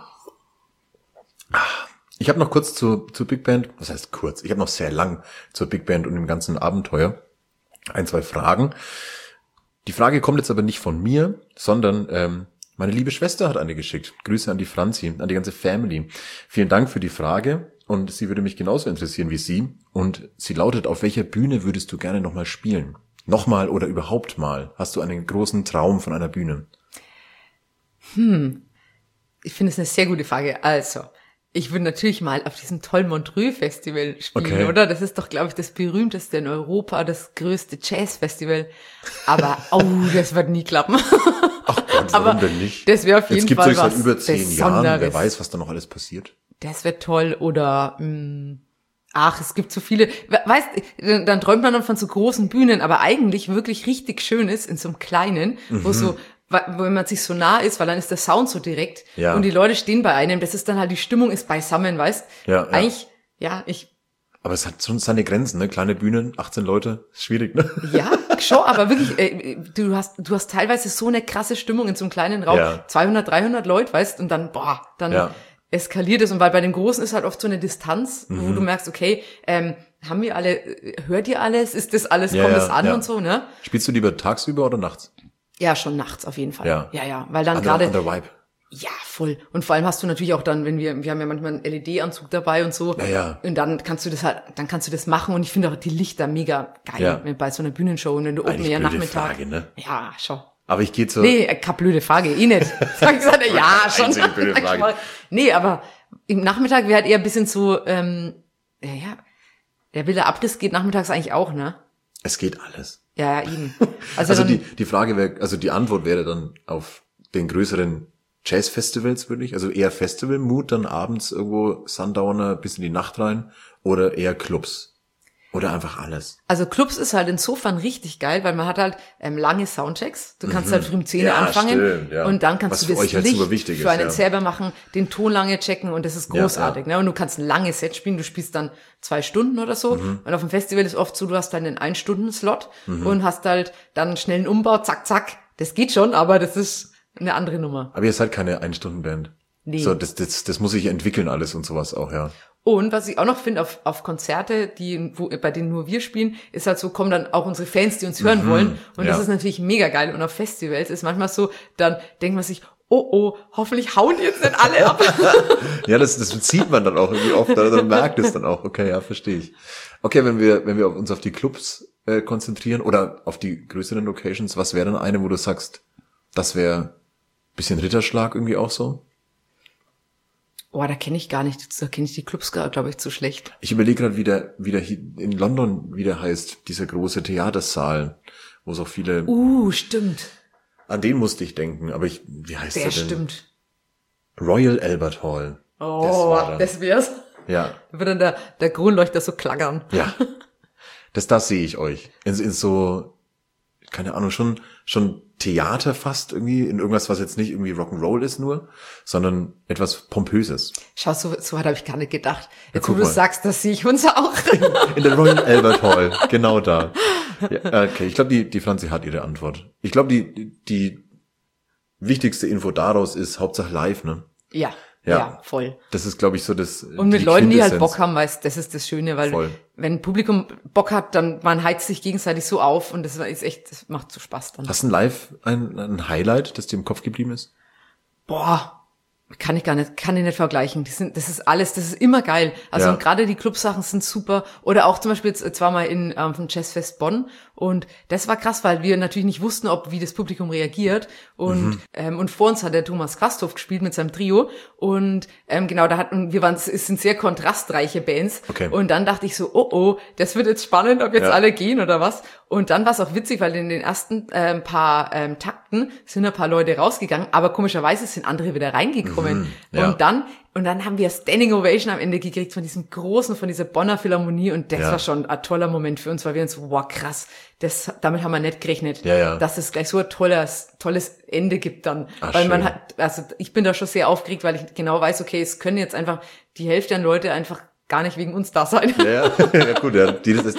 Ich habe noch kurz zur Big Band, was heißt kurz? Ich habe noch sehr lang zur Big Band und dem ganzen Abenteuer 1, 2 Fragen. Die Frage kommt jetzt aber nicht von mir, sondern meine liebe Schwester hat eine geschickt. Grüße an die Franzi, an die ganze Family. Vielen Dank für die Frage und sie würde mich genauso interessieren wie Sie. Und sie lautet, auf welcher Bühne würdest du gerne nochmal spielen? Nochmal oder überhaupt mal? Hast du einen großen Traum von einer Bühne? Ich finde es eine sehr gute Frage. Also, ich würde natürlich mal auf diesem tollen Montreux-Festival spielen, oder? Das ist doch, glaube ich, das berühmteste in Europa, das größte Jazz-Festival. Aber, das wird nie klappen. Ach Gott, warum denn nicht? Das wäre auf jeden Fall was Jetzt gibt es seit über 10 Jahren. Wer weiß, was da noch alles passiert. Das wäre toll. Oder, es gibt so viele. Weißt, dann träumt man dann von so großen Bühnen, aber eigentlich wirklich richtig schön ist in so einem kleinen, wo man sich so nah ist, weil dann ist der Sound so direkt und die Leute stehen bei einem, das ist dann halt, die Stimmung ist beisammen, weißt? Ja. Eigentlich, aber es hat schon seine Grenzen, ne? Kleine Bühnen, 18 Leute, ist schwierig, ne? Ja, schon, aber wirklich, du hast teilweise so eine krasse Stimmung in so einem kleinen Raum, 200, 300 Leute, weißt? Und dann, eskaliert es. Und weil bei den Großen ist halt oft so eine Distanz, wo du merkst, okay, haben wir alle, hört ihr alles? Ist das alles, kommt es an und so, ne? Spielst du lieber tagsüber oder nachts? Ja, schon nachts auf jeden Fall. Ja, weil dann gerade der Vibe. Ja, voll. Und vor allem hast du natürlich auch dann, wenn wir haben ja manchmal einen LED-Anzug dabei und so. Ja. Und dann kannst du das machen. Und ich finde auch die Lichter mega geil bei so einer Bühnenshow. Und wenn du oben ja Nachmittag. Frage, ne? Ja, schon. Aber ich gehe keine blöde Frage, nicht. Sag ich gesagt, ja, schon. Blöde Frage. Nee, aber im Nachmittag wäre halt eher ein bisschen so, der wilde Abriss geht nachmittags eigentlich auch, ne? Es geht alles. Ja, eben. Also die Frage wäre, also die Antwort wäre dann auf den größeren Jazz-Festivals, würde ich, also eher Festival-Mood, dann abends irgendwo Sundowner bis in die Nacht rein oder eher Clubs? Oder einfach alles. Also Clubs ist halt insofern richtig geil, weil man hat halt lange Soundchecks. Du kannst halt früh um 10 anfangen stimmt, ja. und dann kannst Was du für das euch halt Licht super wichtig für einen ist, selber machen, den Ton lange checken und das ist großartig. Ja. Ne? Und du kannst ein langes Set spielen, du spielst dann 2 Stunden oder so. Und auf dem Festival ist oft so, du hast dann einen 1-Stunden-Slot und hast halt dann schnell einen Umbau, zack, zack. Das geht schon, aber das ist eine andere Nummer. Aber ihr seid keine 1-Stunden-Band. Nee. So, das muss sich entwickeln alles und sowas auch, ja. Und was ich auch noch finde, auf Konzerte, bei denen nur wir spielen, ist halt so, kommen dann auch unsere Fans, die uns hören wollen. Und das ist natürlich mega geil. Und auf Festivals ist manchmal so, dann denkt man sich, oh, hoffentlich hauen die jetzt nicht alle ab. Ja, das sieht man dann auch irgendwie oft, dann merkt es dann auch. Okay, ja, verstehe ich. Okay, wenn wir uns auf die Clubs konzentrieren oder auf die größeren Locations, was wäre dann eine, wo du sagst, das wäre ein bisschen Ritterschlag irgendwie auch so? Oh, da kenne ich gar nicht, da kenne ich die Clubs, glaube ich, zu schlecht. Ich überlege gerade, wie der hier in London wieder heißt, dieser große Theatersaal, wo so viele... Stimmt. An den musste ich denken, aber wie heißt der denn? Stimmt. Royal Albert Hall. Oh, das wär's. Ja. Da wird dann der Kronleuchter so klackern. Ja. Das sehe ich euch. In so, keine Ahnung, schon Theater fast irgendwie, in irgendwas, was jetzt nicht irgendwie Rock'n'Roll ist nur, sondern etwas Pompöses. Schau, so weit habe ich gar nicht gedacht. Jetzt, Ja, wo du mal. sagst, das sehe ich uns auch. In der Royal Albert Hall, genau da. Ja, okay, ich glaube, die Franzi hat ihre Antwort. Ich glaube, die wichtigste Info daraus ist Hauptsache live, ne? Ja, voll. Das ist, glaube ich, so das. Und mit Leuten, die halt Bock haben, weißt, das ist das Schöne, weil Voll. wenn ein Publikum Bock hat, dann man heizt sich gegenseitig so auf und das ist echt, das macht so Spaß dann. Hast du live ein Highlight, das dir im Kopf geblieben ist? Boah, kann ich nicht vergleichen. Das ist alles, das ist immer geil. Also Ja. und gerade die Clubsachen sind super. Oder auch zum Beispiel jetzt war mal vom Jazzfest Bonn und das war krass, weil wir natürlich nicht wussten, wie das Publikum reagiert. Und und vor uns hat der Thomas Quasthoff gespielt mit seinem Trio und genau, es sind sehr kontrastreiche Bands. Okay. Und dann dachte ich so, oh, das wird jetzt spannend, ob jetzt alle gehen oder was. Und dann war es auch witzig, weil in den ersten paar Takten sind ein paar Leute rausgegangen, aber komischerweise sind andere wieder reingekommen. ja. Und dann haben wir Standing Ovation am Ende gekriegt von dieser Bonner Philharmonie und das war schon ein toller Moment für uns, weil wir uns so, wow, krass, damit haben wir nicht gerechnet, dass es gleich so ein tolles Ende gibt dann. Weil man ich bin da schon sehr aufgeregt, weil ich genau weiß, okay, es können jetzt einfach die Hälfte an Leute einfach gar nicht wegen uns da sein. Ja gut, ja.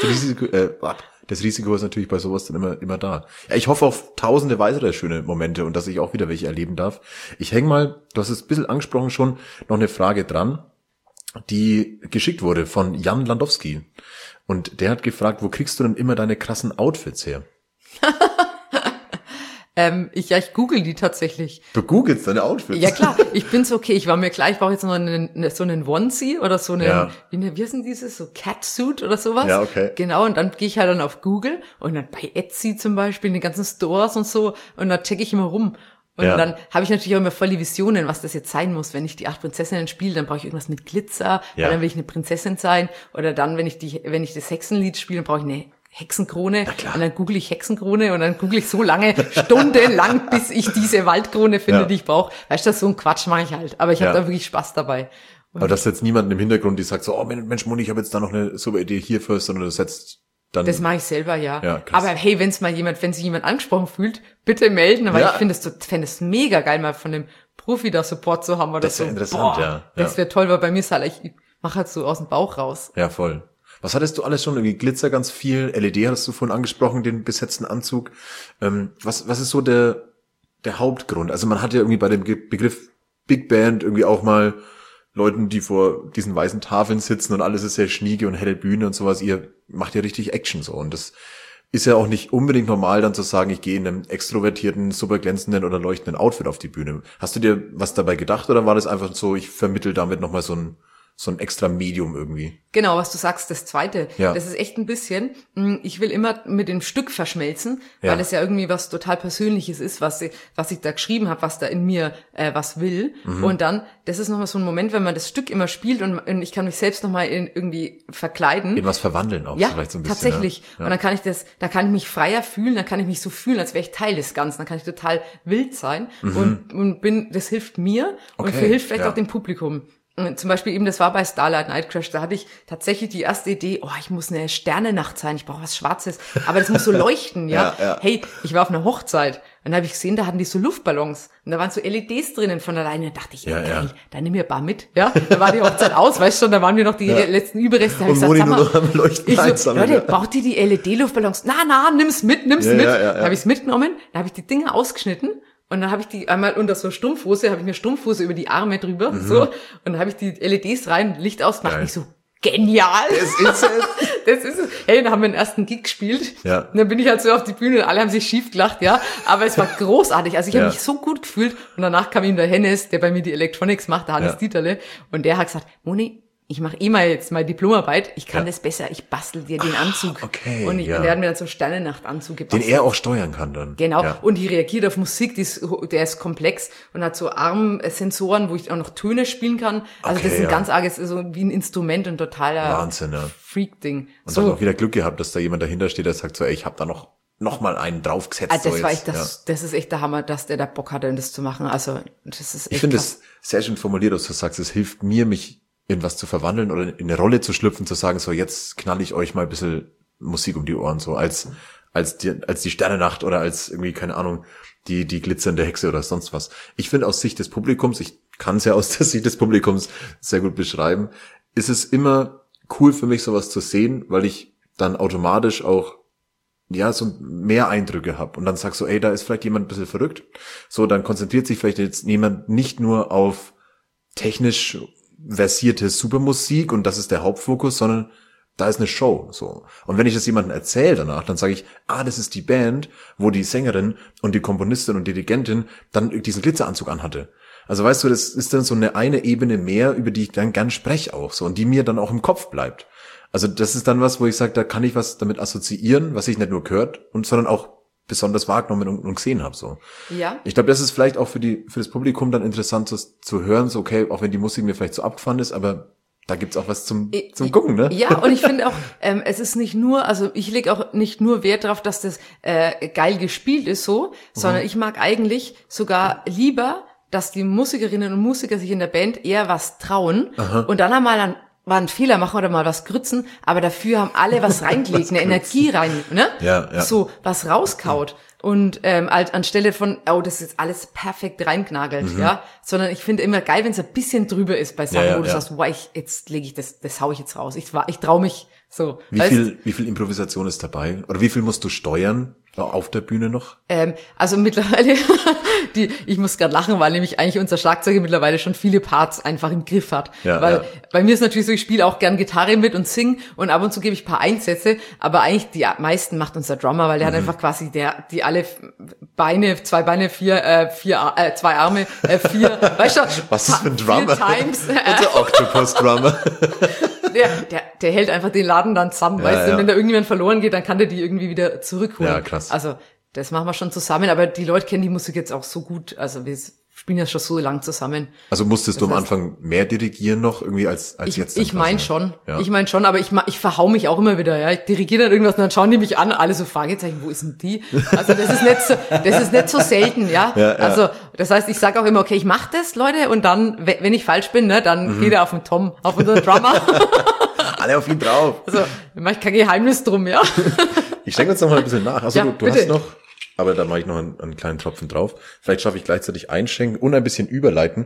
Das Risiko ist natürlich bei sowas dann immer da. Ja, ich hoffe auf tausende weitere schöne Momente und dass ich auch wieder welche erleben darf. Ich hänge mal, du hast es ein bisschen angesprochen schon, noch eine Frage dran, die geschickt wurde von Jan Landowski. Und der hat gefragt, wo kriegst du denn immer deine krassen Outfits her? Ich google die tatsächlich. Du googelst deine Outfits? Ja klar, ich bin's okay. Ich war mir klar, ich brauche jetzt noch so einen Onesie oder so einen, wie heißt denn dieses, so Catsuit oder sowas. Ja, okay. Genau, und dann gehe ich halt dann auf Google und dann bei Etsy zum Beispiel, in den ganzen Stores und so und dann checke ich immer rum. Und dann habe ich natürlich auch immer voll die Visionen, was das jetzt sein muss. Wenn ich die 8 Prinzessinnen spiele, dann brauche ich irgendwas mit Glitzer, weil dann will ich eine Prinzessin sein. Oder dann, wenn ich das Hexenlied spiele, dann brauche ich eine Hexenkrone und dann google ich Hexenkrone und dann google ich so lange, stundenlang, bis ich diese Waldkrone finde, die ich brauche. Weißt du, so ein Quatsch mache ich halt. Aber ich habe da wirklich Spaß dabei. Und aber das ist jetzt niemanden im Hintergrund, die sagt so, oh Mensch Moni, ich habe jetzt da noch eine super Idee hierfür, sondern das setzt dann... Das mache ich selber, ja. Krass. Aber hey, wenn sich jemand angesprochen fühlt, bitte melden, weil ich fände es mega geil, mal von dem Profi da Support zu haben oder das so. Das wäre interessant, ja. Das wäre toll, weil bei mir ist halt, ich mache halt so aus dem Bauch raus. Ja, voll. Was hattest du alles schon? Irgendwie Glitzer ganz viel, LED hast du vorhin angesprochen, den besetzten Anzug. Was ist so der Hauptgrund? Also man hat ja irgendwie bei dem Begriff Big Band irgendwie auch mal Leuten, die vor diesen weißen Tafeln sitzen und alles ist sehr schnieke und helle Bühne und sowas. Ihr macht ja richtig Action so und das ist ja auch nicht unbedingt normal dann zu sagen, ich gehe in einem extrovertierten, super glänzenden oder leuchtenden Outfit auf die Bühne. Hast du dir was dabei gedacht oder war das einfach so, ich vermittel damit nochmal so ein extra Medium irgendwie? Genau, was du sagst, das Zweite. Ja. Das ist echt ein bisschen, ich will immer mit dem Stück verschmelzen, weil es ja irgendwie was total Persönliches ist, was ich da geschrieben habe, was da in mir was will. Und dann, das ist nochmal so ein Moment, wenn man das Stück immer spielt und ich kann mich selbst nochmal irgendwie verkleiden. In was verwandeln auch vielleicht so ein bisschen. Tatsächlich. Ja. Und dann kann ich mich freier fühlen, dann kann ich mich so fühlen, als wäre ich Teil des Ganzen. Dann kann ich total wild sein und das hilft mir und hilft vielleicht auch dem Publikum. zum Beispiel eben, das war bei Starlight Night Crash, da hatte ich tatsächlich die erste Idee, ich muss eine Sternennacht sein, ich brauche was Schwarzes, aber das muss so leuchten, ja. Hey, ich war auf einer Hochzeit und da habe ich gesehen, da hatten die so Luftballons und da waren so LEDs drinnen von alleine, da dachte ich, geil, da nimm mir ein paar mit, ja. Da war die Hochzeit aus, weißt du schon, da waren wir noch die letzten Überreste, da habe ich gesagt, sag mal, nur am Leuchten Leute, braucht ihr die LED-Luftballons? Na, nimm's mit. Da habe ich es mitgenommen, da habe ich die Dinger ausgeschnitten. Und dann habe ich die einmal unter so Strumpfhose, habe ich mir Strumpfhose über die Arme drüber, so, und dann habe ich die LEDs rein, Licht ausgemacht, nicht so, genial! Das ist es. Hey, dann haben wir den ersten Gig gespielt. Ja. Und dann bin ich halt so auf die Bühne und alle haben sich schief gelacht, ja. Aber es war großartig. Also ich habe mich so gut gefühlt. Und danach kam ihm der Hennes, der bei mir die Electronics macht, der Hannes Dieterle. Und der hat gesagt, Moni, ich mache jetzt mal Diplomarbeit, ich kann das besser, ich bastel dir den Anzug. Okay, und der hat mir dann so Sternennacht-Anzug gebastelt. Den er auch steuern kann dann. Genau, und die reagiert auf Musik, der ist komplex und hat so Armsensoren, wo ich auch noch Töne spielen kann. Also das ist ein ganz arges, so wie ein Instrument und totaler Wahnsinn, Freak-Ding. Und dann auch wieder Glück gehabt, dass da jemand dahinter steht, der sagt so, ey, ich habe da noch mal einen draufgesetzt. Also das ist echt der Hammer, dass der da Bock hatte, das zu machen. Also das ist echt Ich finde es sehr schön formuliert, dass du sagst, es hilft mir, mich in was zu verwandeln oder in eine Rolle zu schlüpfen, zu sagen, so jetzt knall ich euch mal ein bisschen Musik um die Ohren, so als die Sternennacht oder als irgendwie, keine Ahnung, die glitzernde Hexe oder sonst was. Ich finde aus Sicht des Publikums, ich kann es ja aus der Sicht des Publikums sehr gut beschreiben, ist es immer cool für mich, sowas zu sehen, weil ich dann automatisch auch so mehr Eindrücke habe und dann sag so, ey, da ist vielleicht jemand ein bisschen verrückt. So, dann konzentriert sich vielleicht jetzt jemand nicht nur auf technisch versierte Supermusik und das ist der Hauptfokus, sondern da ist eine Show, so. Und wenn ich das jemandem erzähle danach, dann sage ich, das ist die Band, wo die Sängerin und die Komponistin und Dirigentin dann diesen Glitzeranzug anhatte. Also weißt du, das ist dann so eine Ebene mehr, über die ich dann gern spreche auch, so, und die mir dann auch im Kopf bleibt. Also das ist dann was, wo ich sage, da kann ich was damit assoziieren, was ich nicht nur gehört, sondern auch besonders wahrgenommen und gesehen habe, so. Ja. Ich glaube, das ist vielleicht auch für das Publikum dann interessant zu hören, so, okay, auch wenn die Musik mir vielleicht so abgefahren ist, aber da gibt's auch was zum Gucken, ne? Ja, und ich finde auch, es ist nicht nur, also ich lege auch nicht nur Wert darauf, dass das geil gespielt ist, so, sondern ich mag eigentlich sogar lieber, dass die Musikerinnen und Musiker sich in der Band eher was trauen und dann einmal mal einen Fehler machen oder mal was grützen, aber dafür haben alle was reingelegt, eine Energie rein, ne? Ja. So, was rauskaut. Und anstelle von, das ist jetzt alles perfekt reinknagelt, ja, sondern ich finde immer geil, wenn es ein bisschen drüber ist bei Sachen, wo du sagst, jetzt lege ich das hau ich jetzt raus. Ich traue mich so. Wie viel Improvisation ist dabei? Oder wie viel musst du steuern auf der Bühne noch? Also mittlerweile, ich muss gerade lachen, weil nämlich eigentlich unser Schlagzeuger mittlerweile schon viele Parts einfach im Griff hat. Weil bei mir ist natürlich so, ich spiele auch gern Gitarre mit und sing und ab und zu gebe ich ein paar Einsätze, aber eigentlich die meisten macht unser Drummer, weil der hat einfach quasi die alle Beine, 2 Beine, 2 Arme, 4, weißt du? Was ist für ein Drummer? 4 Times. Unser Octopus-Drummer. Der hält einfach den Laden dann zusammen, weißt du, wenn da irgendjemand verloren geht, dann kann der die irgendwie wieder zurückholen. Ja, krass. Also, das machen wir schon zusammen, aber die Leute kennen die Musik jetzt auch so gut, also wir spielen ja schon so lang zusammen. Also musstest du am Anfang mehr dirigieren noch irgendwie als jetzt? Ich meine schon, aber ich verhau mich auch immer wieder, ja. Ich dirigiere dann irgendwas und dann schauen die mich an, alle so Fragezeichen, wo ist denn die? Also das ist nicht so selten, ja. Also das heißt, ich sage auch immer, okay, ich mache das, Leute, und dann, wenn ich falsch bin, ne, dann geht er auf den Tom, auf unseren Drummer. Alle auf ihn drauf. Also, dann mache ich kein Geheimnis drum, ja. Ich schenke uns noch mal ein bisschen nach. Also du hast noch, aber da mache ich noch einen kleinen Tropfen drauf. Vielleicht schaffe ich gleichzeitig einschenken und ein bisschen überleiten.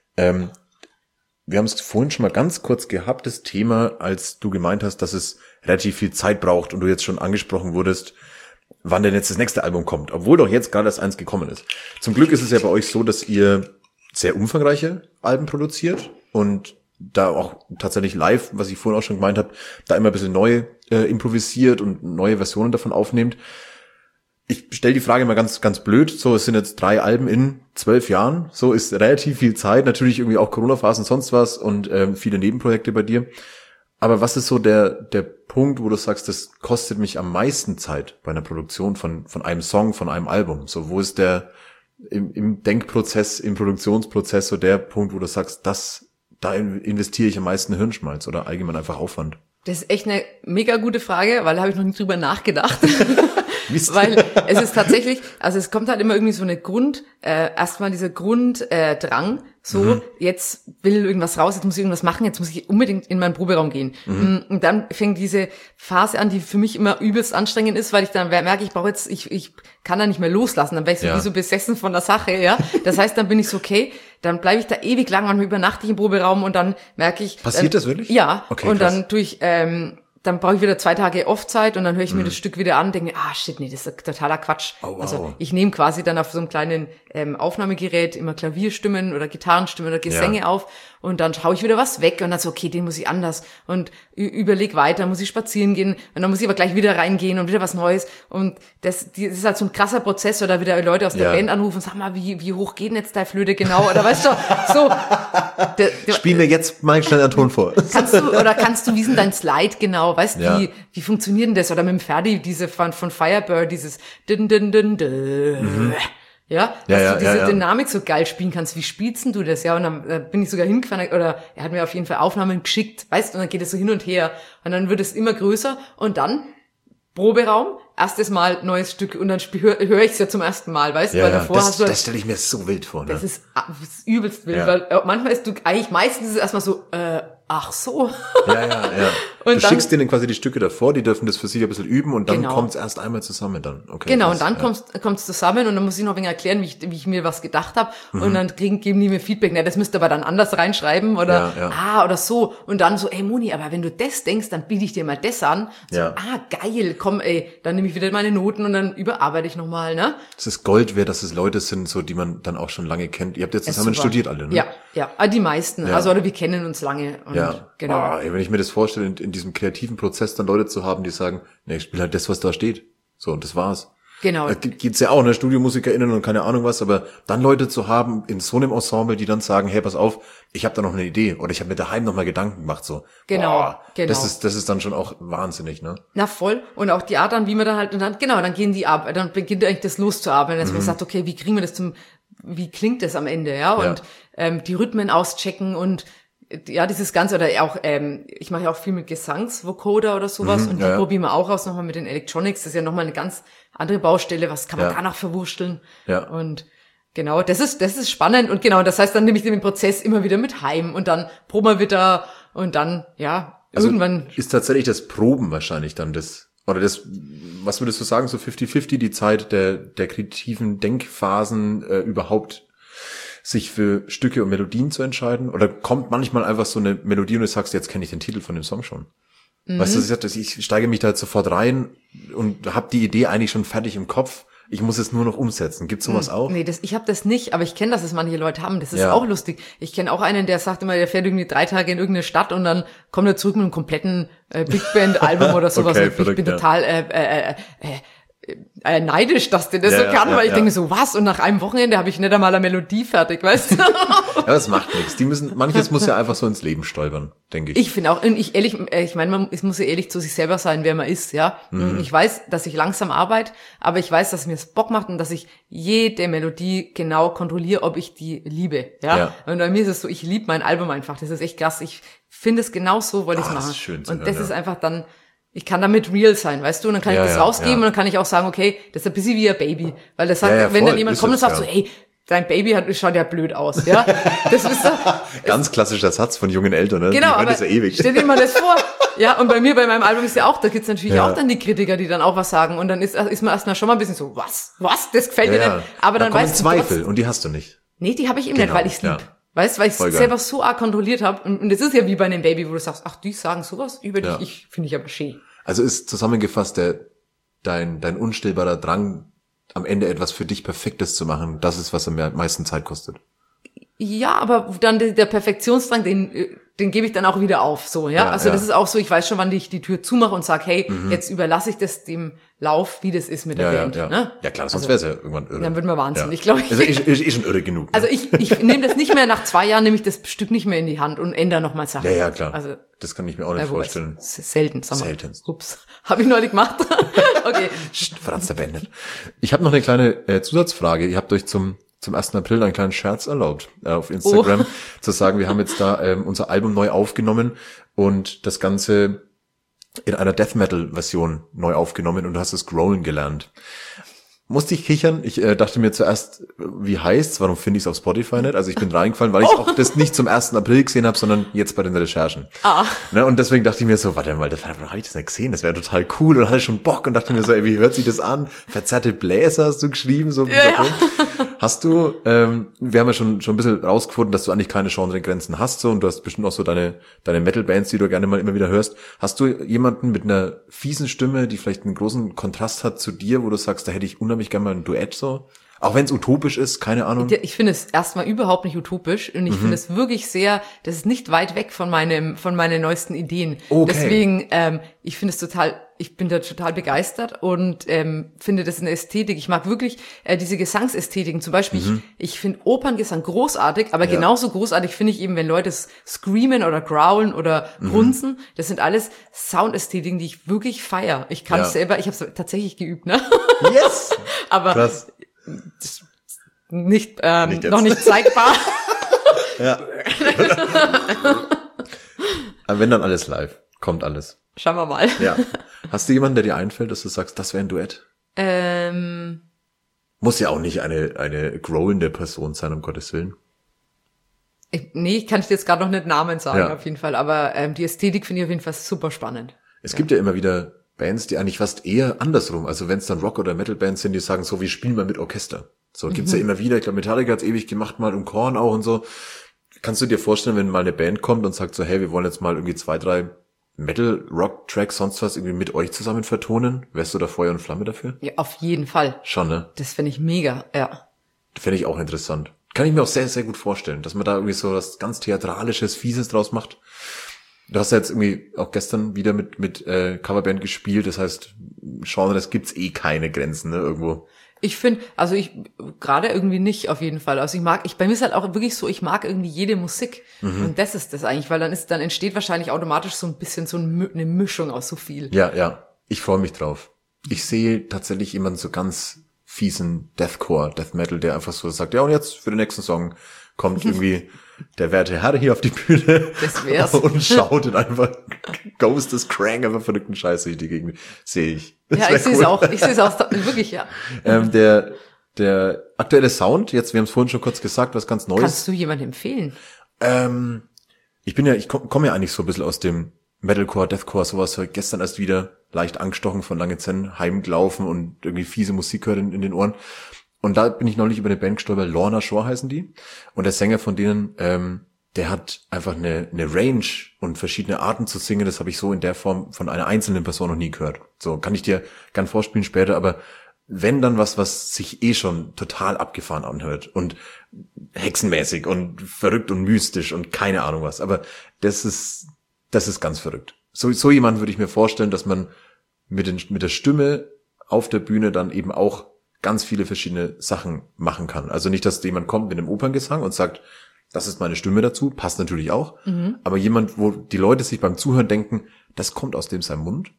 Wir haben es vorhin schon mal ganz kurz gehabt, das Thema, als du gemeint hast, dass es relativ viel Zeit braucht und du jetzt schon angesprochen wurdest, wann denn jetzt das nächste Album kommt, obwohl doch jetzt gerade erst eins gekommen ist. Zum Glück ist es ja bei euch so, dass ihr sehr umfangreiche Alben produziert und da auch tatsächlich live, was ich vorhin auch schon gemeint habe, da immer ein bisschen neu improvisiert und neue Versionen davon aufnehmt. Ich stelle die Frage mal ganz, ganz blöd. So, es sind jetzt 3 Alben in 12 Jahren. So ist relativ viel Zeit. Natürlich irgendwie auch Corona-Phasen, sonst was und viele Nebenprojekte bei dir. Aber was ist so der Punkt, wo du sagst, das kostet mich am meisten Zeit bei einer Produktion von einem Song, von einem Album? So, wo ist der im Denkprozess, im Produktionsprozess so der Punkt, wo du sagst, da investiere ich am meisten Hirnschmalz oder allgemein einfach Aufwand? Das ist echt eine mega gute Frage, weil da habe ich noch nie drüber nachgedacht. Weil es ist tatsächlich, also es kommt halt immer irgendwie so eine erstmal dieser Grunddrang, jetzt will irgendwas raus, jetzt muss ich irgendwas machen, jetzt muss ich unbedingt in meinen Proberaum gehen. Und dann fängt diese Phase an, die für mich immer übelst anstrengend ist, weil ich dann merke, ich kann da nicht mehr loslassen, dann wäre ich so wie so besessen von der Sache, ja. Das heißt, dann bin ich so, okay, dann bleibe ich da ewig lang, manchmal übernachte ich im Proberaum und dann merke ich. Passiert das wirklich? Ja. Okay, und krass. dann brauche ich wieder 2 Tage Off-Zeit und dann höre ich mir das Stück wieder an und denke, shit, nee, das ist totaler Quatsch. Oh, wow. Also ich nehme quasi dann auf so einem kleinen Aufnahmegerät immer Klavierstimmen oder Gitarrenstimmen oder Gesänge auf und dann schaue ich wieder was weg und dann so, okay, den muss ich anders und überleg weiter, muss ich spazieren gehen und dann muss ich aber gleich wieder reingehen und wieder was Neues und das ist halt so ein krasser Prozess oder wieder Leute aus der Band anrufen und sag mal, wie hoch geht denn jetzt deine Flöte genau oder weißt du, so. Spiel mir jetzt mal schnell einen Ton vor. Kannst du, wie ist denn dein Slide genau, weißt du, wie funktioniert denn das oder mit dem Ferdi, diese von Firebird, dieses Ja, dass du diese Dynamik so geil spielen kannst. Wie spielst denn du das? Ja, und dann bin ich sogar hingefahren, oder er hat mir auf jeden Fall Aufnahmen geschickt, weißt du, und dann geht es so hin und her. Und dann wird es immer größer und dann Proberaum, erstes Mal neues Stück und dann höre ich es ja zum ersten Mal, weißt du, weil davor hast du... Das stelle ich mir so wild vor, ne? Das ist übelst wild, weil manchmal ist meistens ist es erstmal so, ach so. Ja. Und du schickst denen quasi die Stücke davor, die dürfen das für sich ein bisschen üben und dann kommt's erst einmal zusammen dann. Okay. Genau, und dann kommt's zusammen und dann muss ich noch ein wenig erklären, wie ich mir was gedacht habe und dann geben die mir Feedback, na, das müsst ihr aber dann anders reinschreiben oder oder so und dann so, ey Moni, aber wenn du das denkst, dann biete ich dir mal das an. So, geil, komm, dann nehme ich wieder meine Noten und dann überarbeite ich nochmal, ne? Es ist Gold wert, dass es Leute sind, so die man dann auch schon lange kennt. Ihr habt jetzt zusammen studiert alle, ne? Ja, die meisten, oder wir kennen uns lange und genau. Wenn ich mir das vorstelle, in diesem kreativen Prozess dann Leute zu haben, die sagen, nee, ich spiele halt das, was da steht. So, und das war's. Genau. Gibt's ja auch, ne, StudiomusikerInnen und keine Ahnung was, aber dann Leute zu haben in so einem Ensemble, die dann sagen, hey, pass auf, ich habe da noch eine Idee oder ich habe mir daheim noch mal Gedanken gemacht, so. Genau. Das ist dann schon auch wahnsinnig, ne? Na voll. Und auch die Art dann, wie man dann halt, und dann dann beginnt eigentlich das loszuarbeiten, dass man sagt, okay, wie kriegen wir das wie klingt das am Ende, ja? Und die Rhythmen auschecken und dieses Ganze, oder auch, ich mache ja auch viel mit Gesangsvocoder oder sowas und die probieren wir auch aus, nochmal mit den Electronics, das ist ja nochmal eine ganz andere Baustelle, was kann man da noch verwurschteln? Ja. Und genau, das ist spannend und genau, das heißt, dann nehme ich den Prozess immer wieder mit heim und dann proben wir wieder und dann, also irgendwann. Ist tatsächlich das Proben wahrscheinlich dann was würdest du sagen, so 50-50, die Zeit der kreativen Denkphasen überhaupt sich für Stücke und Melodien zu entscheiden? Oder kommt manchmal einfach so eine Melodie und du sagst, jetzt kenne ich den Titel von dem Song schon? Weißt du, ich steige mich da jetzt sofort rein und habe die Idee eigentlich schon fertig im Kopf. Ich muss es nur noch umsetzen. Gibt's sowas auch? Nee, ich habe das nicht, aber ich kenne, dass es manche Leute haben. Das ist auch lustig. Ich kenne auch einen, der sagt immer, der fährt irgendwie 3 Tage in irgendeine Stadt und dann kommt er zurück mit einem kompletten Big Band Album oder sowas. Okay, und ich bin total neidisch, dass der das so kann, weil ich denke so, was? Und nach einem Wochenende habe ich nicht einmal eine Melodie fertig, weißt du? Ja, das macht nichts. Manches muss ja einfach so ins Leben stolpern, denke ich. Ich finde auch, und ich meine, es muss ja ehrlich zu sich selber sein, wer man ist, ja. Ich weiß, dass ich langsam arbeite, aber ich weiß, dass es mir Bock macht und dass ich jede Melodie genau kontrolliere, ob ich die liebe, ja. Und bei mir ist es so, ich liebe mein Album einfach. Das ist echt krass. Ich finde es genau so, wollte ich es machen. Das ist schön zu und hören, das ist einfach dann, ich kann damit real sein, weißt du, und dann kann ich das rausgeben und dann kann ich auch sagen, okay, das ist ein bisschen wie ein Baby, weil das sagt, wenn dann jemand kommt und sagt so, ey, dein Baby schaut ja blöd aus, ja. Das ist ganz klassischer Satz von jungen Eltern, ne? Genau, aber das ja ewig. Stell dir mal das vor. Ja, und bei meinem Album ist ja auch, da gibt's natürlich auch dann die Kritiker, die dann auch was sagen und dann ist man erstmal schon mal ein bisschen so, was, das gefällt dir nicht, aber dann weißt du Zweifel und die hast du nicht. Nee, die habe ich eben nicht, weil ich's lieb. Weißt, weil ich es selber so arg kontrolliert habe. Und es ist ja wie bei einem Baby, wo du sagst, ach, die sagen sowas über dich, finde ich aber schön. Also ist zusammengefasst dein unstillbarer Drang, am Ende etwas für dich Perfektes zu machen, das ist, was am meisten Zeit kostet. Ja, aber dann der Perfektionsdrang, den gebe ich dann auch wieder auf, so, ja. Also das ist auch so, ich weiß schon, wann ich die Tür zumache und sage, hey, jetzt überlasse ich das dem Lauf, wie das ist mit der Band. Ne? Ja klar, sonst wäre es ja irgendwann irre. Dann würden wir wahnsinnig, glaube ich. Also ist schon irre genug. Ne? Also ich nehme das nicht mehr, nach 2 Jahren nehme ich das Stück nicht mehr in die Hand und ändere nochmal Sachen. Ja, klar. Also, das kann ich mir auch nicht vorstellen. Selten, sag mal. Selten. Ups, habe ich neulich gemacht. Okay. Franz der Band. Ich habe noch eine kleine Zusatzfrage. Ihr habt euch zum 1. April einen kleinen Scherz erlaubt auf Instagram, zu sagen, wir haben jetzt da unser Album neu aufgenommen und das Ganze in einer Death Metal Version neu aufgenommen und du hast das Growlen gelernt. Musste ich kichern. Ich dachte mir zuerst, wie heißt's? Warum finde ich es auf Spotify nicht? Also ich bin reingefallen, weil ich auch das nicht zum 1. April gesehen habe, sondern jetzt bei den Recherchen. Ne, und deswegen dachte ich mir so, warte mal, das habe ich das nicht gesehen. Das wäre total cool. Und hatte schon Bock und dachte mir so, ey, wie hört sich das an? Verzerrte Bläser hast du geschrieben. So. Ja. Hast du, wir haben ja schon ein bisschen rausgefunden, dass du eigentlich keine Genregrenzen hast so und du hast bestimmt auch so deine Metal-Bands, die du gerne mal immer wieder hörst. Hast du jemanden mit einer fiesen Stimme, die vielleicht einen großen Kontrast hat zu dir, wo du sagst, da hätte ich unheimlich gerne mal ein Duett so? Auch wenn es utopisch ist, keine Ahnung. Ich finde es erstmal überhaupt nicht utopisch und ich finde es wirklich das ist nicht weit weg von meinen neuesten Ideen. Okay. Deswegen, ich bin da total begeistert und finde das eine Ästhetik. Ich mag wirklich diese Gesangsästhetiken. Zum Beispiel, ich finde Operngesang großartig, aber genauso großartig finde ich eben, wenn Leute screamen oder growlen oder grunzen. Das sind alles Soundästhetiken, die ich wirklich feiere. Ich kann es selber, ich habe es tatsächlich geübt, ne? Yes! Aber krass. Nicht noch nicht zeigbar. Ja. Aber wenn dann alles live, kommt alles. Schauen wir mal. Ja. Hast du jemanden, der dir einfällt, dass du sagst, das wäre ein Duett? Muss ja auch nicht eine growlende Person sein, um Gottes Willen. Ich kann jetzt gerade noch nicht Namen sagen, auf jeden Fall. Aber die Ästhetik finde ich auf jeden Fall super spannend. Es gibt ja immer wieder Bands, die eigentlich fast eher andersrum, also wenn es dann Rock- oder Metal-Bands sind, die sagen so, wir spielen mal mit Orchester. So gibt's ja immer wieder, ich glaube Metallica hat's ewig gemacht, mal um Korn auch und so. Kannst du dir vorstellen, wenn mal eine Band kommt und sagt so, hey, wir wollen jetzt mal irgendwie 2, 3 Metal-Rock-Tracks, sonst was irgendwie mit euch zusammen vertonen? Wärst du da Feuer und Flamme dafür? Ja, auf jeden Fall. Schon, ne? Das finde ich mega, ja. Fände ich auch interessant. Kann ich mir auch sehr, sehr gut vorstellen, dass man da irgendwie so was ganz Theatralisches, Fieses draus macht. Du hast ja jetzt irgendwie auch gestern wieder mit Coverband gespielt, das heißt, Genres gibt's keine Grenzen, ne, irgendwo. Ich finde, also gerade irgendwie nicht auf jeden Fall. Also bei mir ist halt auch wirklich so, ich mag irgendwie jede Musik. Und das ist das eigentlich, weil dann entsteht wahrscheinlich automatisch so ein bisschen so eine Mischung aus so viel. Ja. Ich freue mich drauf. Ich sehe tatsächlich jemanden so ganz fiesen Deathcore, Death Metal, der einfach so sagt, ja und jetzt für den nächsten Song kommt irgendwie der werte Herr hier auf die Bühne. Das wär's. Und schaut und einfach Ghost is Crank, einfach verrückten Scheiß durch die Gegend. Sehe ich. Ja, ich sehe es auch. Ich sehe es auch, wirklich, ja. Der aktuelle Sound, jetzt, wir haben es vorhin schon kurz gesagt, was ganz Neues. Kannst du jemanden empfehlen? Ich komme ja eigentlich so ein bisschen aus dem Metalcore, Deathcore, sowas. Gestern erst wieder leicht angestochen von Langenzenn, heimgelaufen und irgendwie fiese Musik gehört in den Ohren. Und da bin ich neulich über eine Band gestolpert, Lorna Shore heißen die. Und der Sänger von denen, der hat einfach eine Range und verschiedene Arten zu singen. Das habe ich so in der Form von einer einzelnen Person noch nie gehört. So, kann ich dir gern vorspielen später, aber wenn dann was sich schon total abgefahren anhört und hexenmäßig und verrückt und mystisch und keine Ahnung was. Aber das ist ganz verrückt. So jemand würde ich mir vorstellen, dass man mit der Stimme auf der Bühne dann eben auch ganz viele verschiedene Sachen machen kann. Also nicht, dass jemand kommt mit einem Operngesang und sagt, das ist meine Stimme dazu, passt natürlich auch. Aber jemand, wo die Leute sich beim Zuhören denken, das kommt aus dem seinem Mund.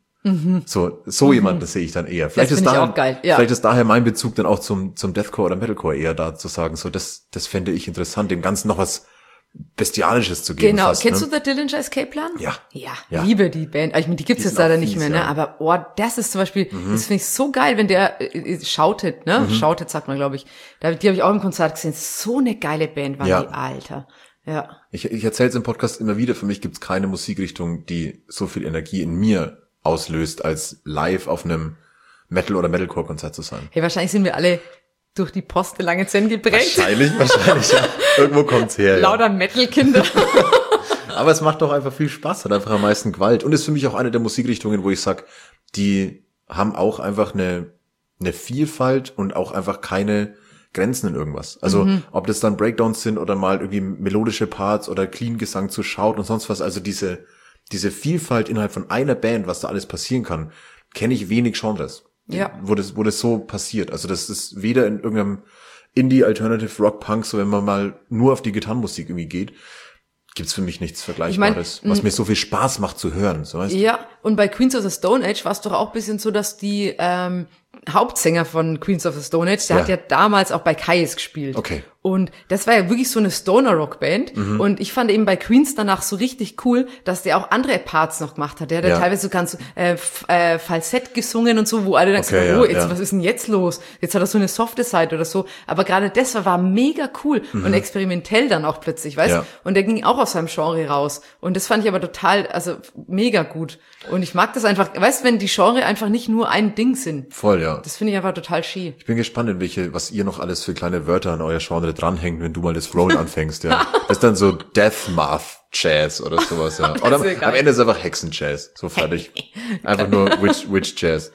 So jemand, das sehe ich dann eher. Vielleicht ist daher, auch geil. Ja. Vielleicht ist daher mein Bezug dann auch zum Deathcore oder Metalcore eher da zu sagen, so das fände ich interessant, dem Ganzen noch was Bestialisches zu geben. Genau. Fast, Kennst du The Dillinger Escape Plan? Ja. Liebe die Band. Ich meine, die gibt's jetzt leider nicht mehr, ne? Aber das ist zum Beispiel, das finde ich so geil, wenn der Shouted, ne? Shouted sagt man, glaube ich. Die habe ich auch im Konzert gesehen. So eine geile Band waren die, Alter. Ja. Ich erzähle es im Podcast immer wieder, für mich gibt's keine Musikrichtung, die so viel Energie in mir auslöst, als live auf einem Metal- oder Metalcore-Konzert zu sein. Hey, wahrscheinlich sind wir alle durch die Post in Langenzenn geprägt. Wahrscheinlich, ja. Irgendwo kommt's her. Lauter Metal-Kinder. Aber es macht doch einfach viel Spaß, hat einfach am meisten Gewalt. Und ist für mich auch eine der Musikrichtungen, wo ich sag, die haben auch einfach eine Vielfalt und auch einfach keine Grenzen in irgendwas. Also ob das dann Breakdowns sind oder mal irgendwie melodische Parts oder Clean-Gesang zu Shout und sonst was. Also diese Vielfalt innerhalb von einer Band, was da alles passieren kann, kenne ich wenig Genres. Ja. Wo das so passiert. Also das ist weder in irgendeinem Indie, Alternative, Rock, Punk, so wenn man mal nur auf die Gitarrenmusik irgendwie geht, gibt's für mich nichts Vergleichbares, was mir so viel Spaß macht zu hören. So weißt du? Ja, und bei Queens of the Stone Age war es doch auch ein bisschen so, dass die Hauptsänger von Queens of the Stone Age, der hat ja damals auch bei Kyuss gespielt. Okay. Und das war ja wirklich so eine Stoner-Rock-Band. Und ich fand eben bei Queens danach so richtig cool, dass der auch andere Parts noch gemacht hat. Der hat teilweise so ganz Falsett gesungen und so, wo alle dann gesagt haben, was ist denn jetzt los? Jetzt hat er so eine softe Seite oder so. Aber gerade das war mega cool und experimentell dann auch plötzlich, weißt? Ja. Und der ging auch aus seinem Genre raus. Und das fand ich aber total, also mega gut. Und ich mag das einfach, weißt du, wenn die Genre einfach nicht nur ein Ding sind. Voll, ja. Das finde ich einfach total schön. Ich bin gespannt, was ihr noch alles für kleine Wörter an euer Genre dranhängt, wenn du mal das Rollen anfängst, ja. Das ist dann so Death-Math Jazz oder sowas, ja. Oder am Ende ist es einfach Hexen-Jazz. So fertig. Einfach nur Witch-Jazz.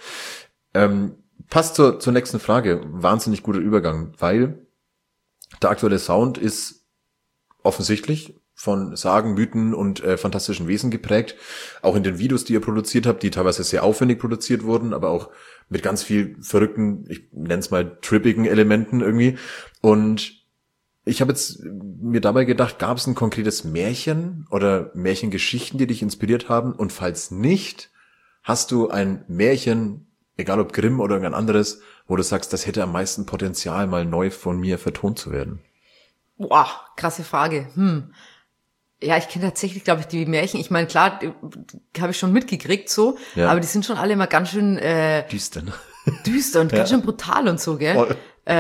Passt zur nächsten Frage. Wahnsinnig guter Übergang, weil der aktuelle Sound ist offensichtlich von Sagen, Mythen und fantastischen Wesen geprägt. Auch in den Videos, die ihr produziert habt, die teilweise sehr aufwendig produziert wurden, aber auch mit ganz viel verrückten, ich nenne es mal trippigen Elementen irgendwie. Und ich habe jetzt mir dabei gedacht, gab es ein konkretes Märchen oder Märchengeschichten, die dich inspiriert haben? Und falls nicht, hast du ein Märchen, egal ob Grimm oder irgendein anderes, wo du sagst, das hätte am meisten Potenzial, mal neu von mir vertont zu werden? Boah, krasse Frage. Ja, ich kenne tatsächlich, glaube ich, die Märchen. Ich meine, klar, habe ich schon mitgekriegt so, aber die sind schon alle immer ganz schön düster, ne? Düster und ganz schön brutal und so, gell? Voll.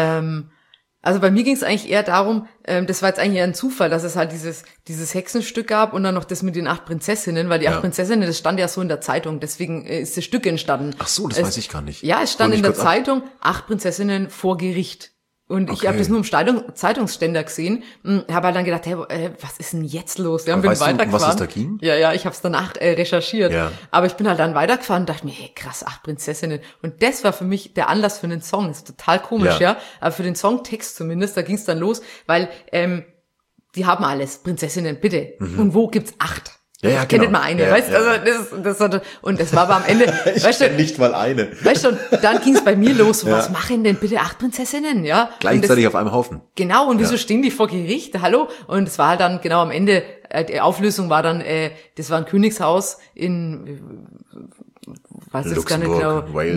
Also bei mir ging es eigentlich eher darum, das war jetzt eigentlich eher ein Zufall, dass es halt dieses Hexenstück gab und dann noch das mit den 8 Prinzessinnen, weil die 8 Prinzessinnen, das stand ja so in der Zeitung, deswegen ist das Stück entstanden. Ach so, das weiß ich gar nicht. Ja, es stand in der Zeitung, 8 Prinzessinnen vor Gericht. Und ich habe das nur im Zeitungsständer gesehen, habe halt dann gedacht, hey, was ist denn jetzt los? Ja, bin weitergefahren. Was es da ging? Ja, ich habe es danach recherchiert. Ja. Aber ich bin halt dann weitergefahren und dachte mir, hey, krass, 8 Prinzessinnen. Und das war für mich der Anlass für einen Song. Das ist total komisch, ja. Aber für den Songtext zumindest, da ging es dann los, weil die haben alles, Prinzessinnen, bitte. Und wo gibt's 8? Ja, ich kenne nicht mal eine, weißt du, also und das war aber am Ende, weißt du, nicht mal eine. Weißt du, und dann ging es bei mir los, was machen denn bitte 8 Prinzessinnen, ja? Gleichzeitig auf einem Haufen. Genau, und wieso stehen die vor Gericht, hallo? Und es war halt dann genau am Ende, die Auflösung war dann, das war ein Königshaus in, weiß jetzt gar nicht genau. Wales.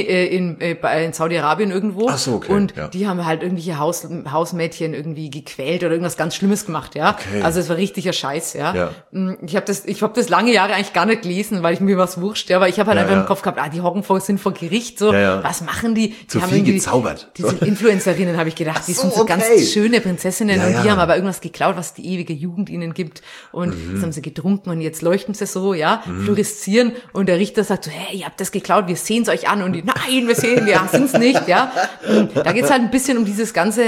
In Saudi-Arabien irgendwo. Ach so, okay. Und die haben halt irgendwelche Hausmädchen irgendwie gequält oder irgendwas ganz Schlimmes gemacht, ja. Okay. Also es war richtiger Scheiß, ja. Ich hab das lange Jahre eigentlich gar nicht gelesen, weil mir was wurscht, ja, weil ich habe halt einfach im Kopf gehabt, die hocken sind vor Gericht, so, was machen die? Zu die viel gezaubert. Die sind Influencerinnen, habe ich gedacht, die sind so ganz schöne Prinzessinnen und die haben aber irgendwas geklaut, was die ewige Jugend ihnen gibt und das haben sie getrunken und jetzt leuchten sie so, ja, fluoreszieren und der Richter sagt so, hey, ihr habt das geklaut, wir sehen es euch an und die, nein, wir sind's nicht, ja. Und da geht's halt ein bisschen um dieses ganze,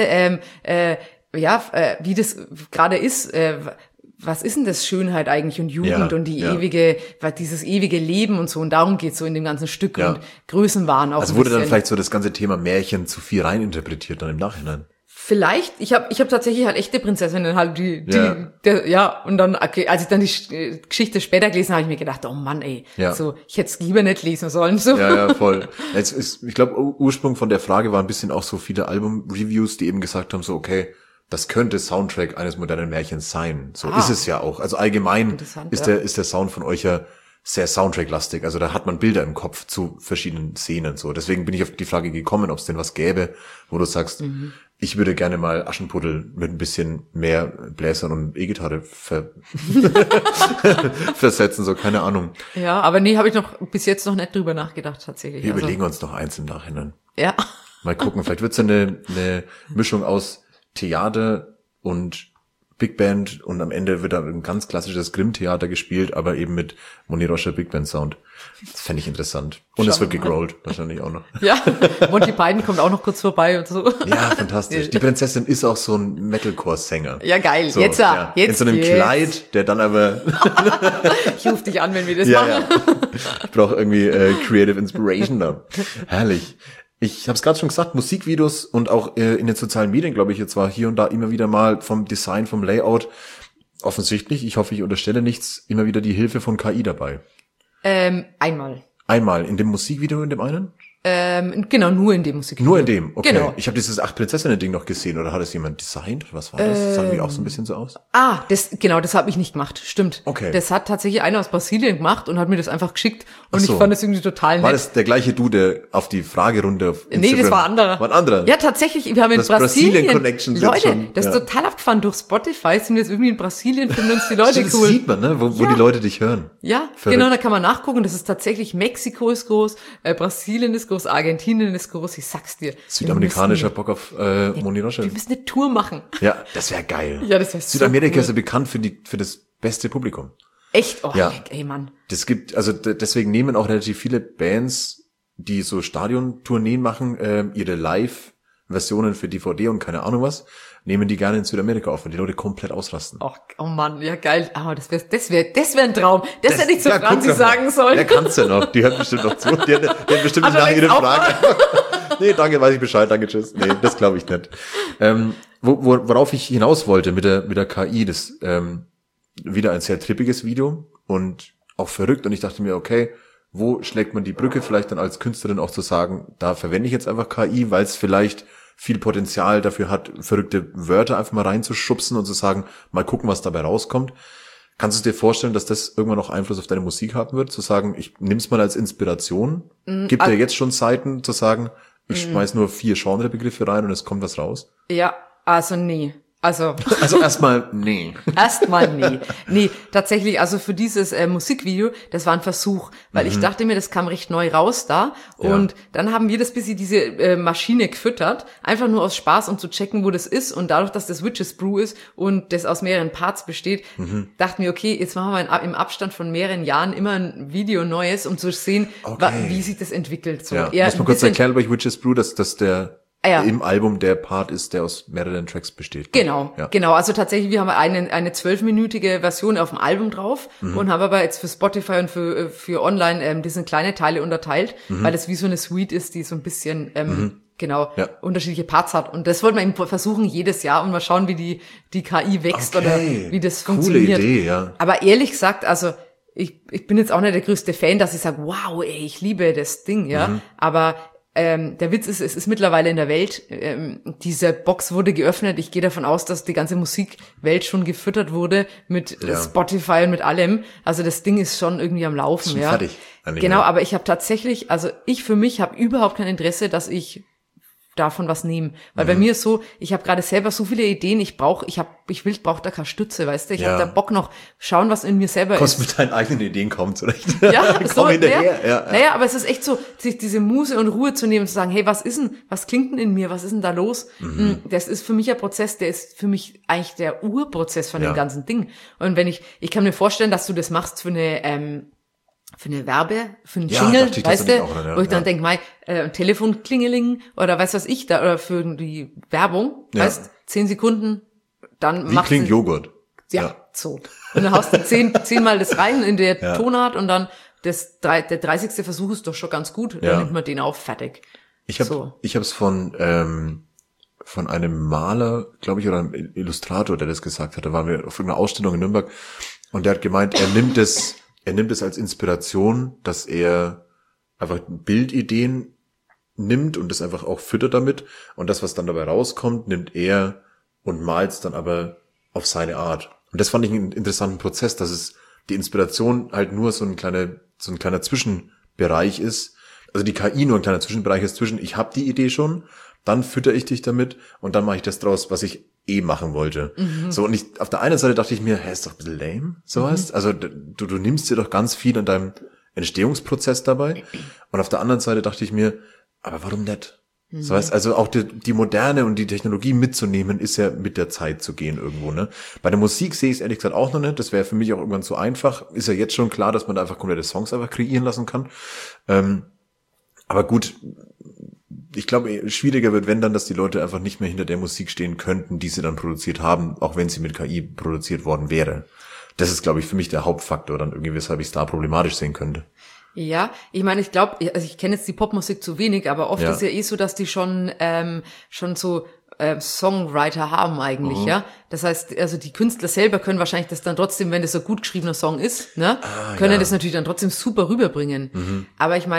wie das gerade ist, was ist denn das Schönheit eigentlich und Jugend und die dieses ewige Leben und so und darum geht's so in dem ganzen Stück und Größenwahn auch. Also wurde dann vielleicht so das ganze Thema Märchen zu viel reininterpretiert dann im Nachhinein? Vielleicht, ich hab tatsächlich halt echte Prinzessinnen halt, und dann, okay, als ich dann die Geschichte später gelesen habe, habe ich mir gedacht, oh Mann, ey, so, ich hätte es lieber nicht lesen sollen, so. Ja, voll. Ich glaube, Ursprung von der Frage war ein bisschen auch so viele Album-Reviews, die eben gesagt haben, so, okay, das könnte Soundtrack eines modernen Märchens sein. So ist es ja auch. Also allgemein ist der Sound von euch ja sehr Soundtrack-lastig. Also da hat man Bilder im Kopf zu verschiedenen Szenen, so. Deswegen bin ich auf die Frage gekommen, ob es denn was gäbe, wo du sagst, ich würde gerne mal Aschenputtel mit ein bisschen mehr Bläsern und E-Gitarre versetzen, so, keine Ahnung. Ja, aber nee, habe ich bis jetzt noch nicht drüber nachgedacht, tatsächlich. Wir überlegen uns noch eins im Nachhinein. Ja. Mal gucken, vielleicht wird's eine Mischung aus Theater und Big Band und am Ende wird da ein ganz klassisches Grimm-Theater gespielt, aber eben mit Moni Roscher Big Band Sound. Das fände ich interessant. Und es wird gegrollt, wahrscheinlich auch noch. Ja, Monty Python kommt auch noch kurz vorbei und so. Ja, fantastisch. Die Prinzessin ist auch so ein Metalcore-Sänger. Ja, geil. So, jetzt. In so einem Kleid, der dann aber... Ich rufe dich an, wenn wir das machen. Ja. Ich brauche irgendwie Creative Inspiration da. Herrlich. Ich habe es gerade schon gesagt, Musikvideos und auch in den sozialen Medien, glaube ich, jetzt war hier und da immer wieder mal vom Design, vom Layout offensichtlich, ich hoffe, ich unterstelle nichts, immer wieder die Hilfe von KI dabei. Einmal. Einmal, in dem Musikvideo, in dem einen? Genau, nur in dem Musikvideo. Nur in dem, okay. Genau. Ich habe dieses 8 Prinzessinnen-Ding noch gesehen, oder hat es jemand designt? Was war das? Das sah irgendwie auch so ein bisschen so aus. Das habe ich nicht gemacht, stimmt. Okay. Das hat tatsächlich einer aus Brasilien gemacht und hat mir das einfach geschickt und ich fand das irgendwie total nett. War das der gleiche Du, der auf die Fragerunde auf Instagram... Nee, das war anderer. War ein anderer? Ja, tatsächlich, wir haben in das Brasilien Connections Leute, schon, das ist total abgefahren. Durch Spotify sind wir jetzt irgendwie in Brasilien, finden uns die Leute das cool. sieht man, ne? Wo die Leute dich hören. Ja, Verrückt. genau, da kann man nachgucken. Das ist tatsächlich, Mexiko ist groß, Brasilien ist groß, Argentinien ist groß, ich sag's dir. Südamerikanischer Bock auf Moni Rogers. Wir müssen eine Tour machen. Ja, das wäre geil. Ja, das wäre so Südamerika cool. ist ja bekannt für das beste Publikum. Echt? Oh, Ja. ey, Mann. Das gibt, also deswegen nehmen auch relativ viele Bands, die so Stadiontourneen machen, ihre Live-Versionen für DVD und keine Ahnung was, nehmen die gerne in Südamerika auf, weil die Leute komplett ausrasten. Oh Mann, ja geil. Aber das wär ein Traum. Das hätte ich zu Franzi guck doch mal. sagen sollen. Der kann's ja noch. Die hört bestimmt noch zu. Die hat bestimmt Also nach jetzt ihren auch Fragen. Nee, danke, weiß ich Bescheid, danke, tschüss. Nee, das glaube ich nicht. Worauf ich hinaus wollte mit der KI, das wieder ein sehr trippiges Video und auch verrückt. Und ich dachte mir, okay, wo schlägt man die Brücke vielleicht dann als Künstlerin auch zu sagen, da verwende ich jetzt einfach KI, weil es vielleicht viel Potenzial dafür hat, verrückte Wörter einfach mal reinzuschubsen und zu sagen, mal gucken, was dabei rauskommt. Kannst du dir vorstellen, dass das irgendwann noch Einfluss auf deine Musik haben wird? Zu sagen, ich nimm's mal als Inspiration? Gibt dir jetzt schon Zeiten zu sagen, ich schmeiß nur 4 Genrebegriffe rein und es kommt was raus? Ja, also nee. Also erstmal, nee. Erstmal nee. Nee, tatsächlich, also für dieses Musikvideo, das war ein Versuch, weil ich dachte mir, das kam recht neu raus da und dann haben wir das bisschen diese Maschine gefüttert, einfach nur aus Spaß, um zu checken, wo das ist und dadurch, dass das Witches Brew ist und das aus mehreren Parts besteht, dachten wir, okay, jetzt machen wir im Abstand von mehreren Jahren immer ein Video Neues, um zu sehen, wie sich das entwickelt. So, Ja. eher Muss man ein kurz bisschen- erklären bei Witches Brew, dass der Ja. im Album der Part ist, der aus mehreren Tracks besteht. Genau, Ja. genau. Also tatsächlich, wir haben eine 12-minütige Version auf dem Album drauf und haben aber jetzt für Spotify und für online das in kleine Teile unterteilt, weil das wie so eine Suite ist, die so ein bisschen Ja. unterschiedliche Parts hat. Und das wollten wir eben versuchen jedes Jahr und mal schauen, wie die KI wächst Okay. oder wie das Coole funktioniert. Idee, ja. Aber ehrlich gesagt, also ich bin jetzt auch nicht der größte Fan, dass ich sage, wow, ey, ich liebe das Ding, ja. Aber der Witz ist, es ist mittlerweile in der Welt, diese Box wurde geöffnet. Ich gehe davon aus, dass die ganze Musikwelt schon gefüttert wurde mit Spotify und mit allem. Also das Ding ist schon irgendwie am Laufen. Schon ja. fertig. Genau, aber ich habe tatsächlich, also ich für mich habe überhaupt kein Interesse, dass ich davon was nehmen. Weil bei mir ist so, ich habe gerade selber so viele Ideen, ich brauche da keine Stütze, weißt du? Ich habe da Bock noch, schauen, was in mir selber Kommst ist. mit deinen eigenen Ideen kaum zurecht. Ja, Komm hinterher. Ja. Naja, aber es ist echt so, sich diese Muße und Ruhe zu nehmen und zu sagen, hey, was klingt denn in mir, was ist denn da los? Das ist für mich ein Prozess, der ist für mich eigentlich der Urprozess von dem ganzen Ding. Und wenn ich kann mir vorstellen, dass du das machst für einen Jingle, dachte ich, das weißt hab ich du, auch, ja, wo ich dann ja. denke, Telefonklingeling oder weiß was ich da, oder für die Werbung, Ja. weißt, 10 Sekunden, dann Wie machst klingt du, Joghurt? ja, so. Und dann haust du 10 das rein in der Tonart und dann der 30. Versuch ist doch schon ganz gut, dann Ja. nimmt man den auf, fertig. Ich hab's von einem Maler, glaube ich, oder einem Illustrator, der das gesagt hat. Da waren wir auf irgendeiner Ausstellung in Nürnberg und der hat gemeint, er nimmt es als Inspiration, dass er einfach Bildideen nimmt und das einfach auch füttert damit und das, was dann dabei rauskommt, nimmt er und malt es dann aber auf seine Art. Und das fand ich einen interessanten Prozess, dass es die Inspiration halt nur so ein kleiner Zwischenbereich ist. Also die KI nur ein kleiner Zwischenbereich ist zwischen, ich habe die Idee schon, dann fütter ich dich damit und dann mache ich das draus, was ich machen wollte. So, und auf der einen Seite dachte ich mir, ist doch ein bisschen lame, so heißt. Also du nimmst dir doch ganz viel an deinem Entstehungsprozess dabei. Und auf der anderen Seite dachte ich mir, aber warum nicht? So heißt, also auch die Moderne und die Technologie mitzunehmen, ist ja mit der Zeit zu gehen irgendwo, ne? Bei der Musik sehe ich es ehrlich gesagt auch noch nicht. Das wäre für mich auch irgendwann zu einfach. Ist ja jetzt schon klar, dass man da einfach komplette Songs einfach kreieren lassen kann. Aber gut, ich glaube, schwieriger wird, wenn dann, dass die Leute einfach nicht mehr hinter der Musik stehen könnten, die sie dann produziert haben, auch wenn sie mit KI produziert worden wäre. Das ist, glaube ich, für mich der Hauptfaktor dann irgendwie, weshalb ich es da problematisch sehen könnte. Ja, ich meine, ich glaube, also ich kenne jetzt die Popmusik zu wenig, aber oft ist ja so, dass die schon so Songwriter haben eigentlich, ja. Das heißt, also die Künstler selber können wahrscheinlich das dann trotzdem, wenn das ein gut geschriebener Song ist, ne, können das natürlich dann trotzdem super rüberbringen. Aber ich meine,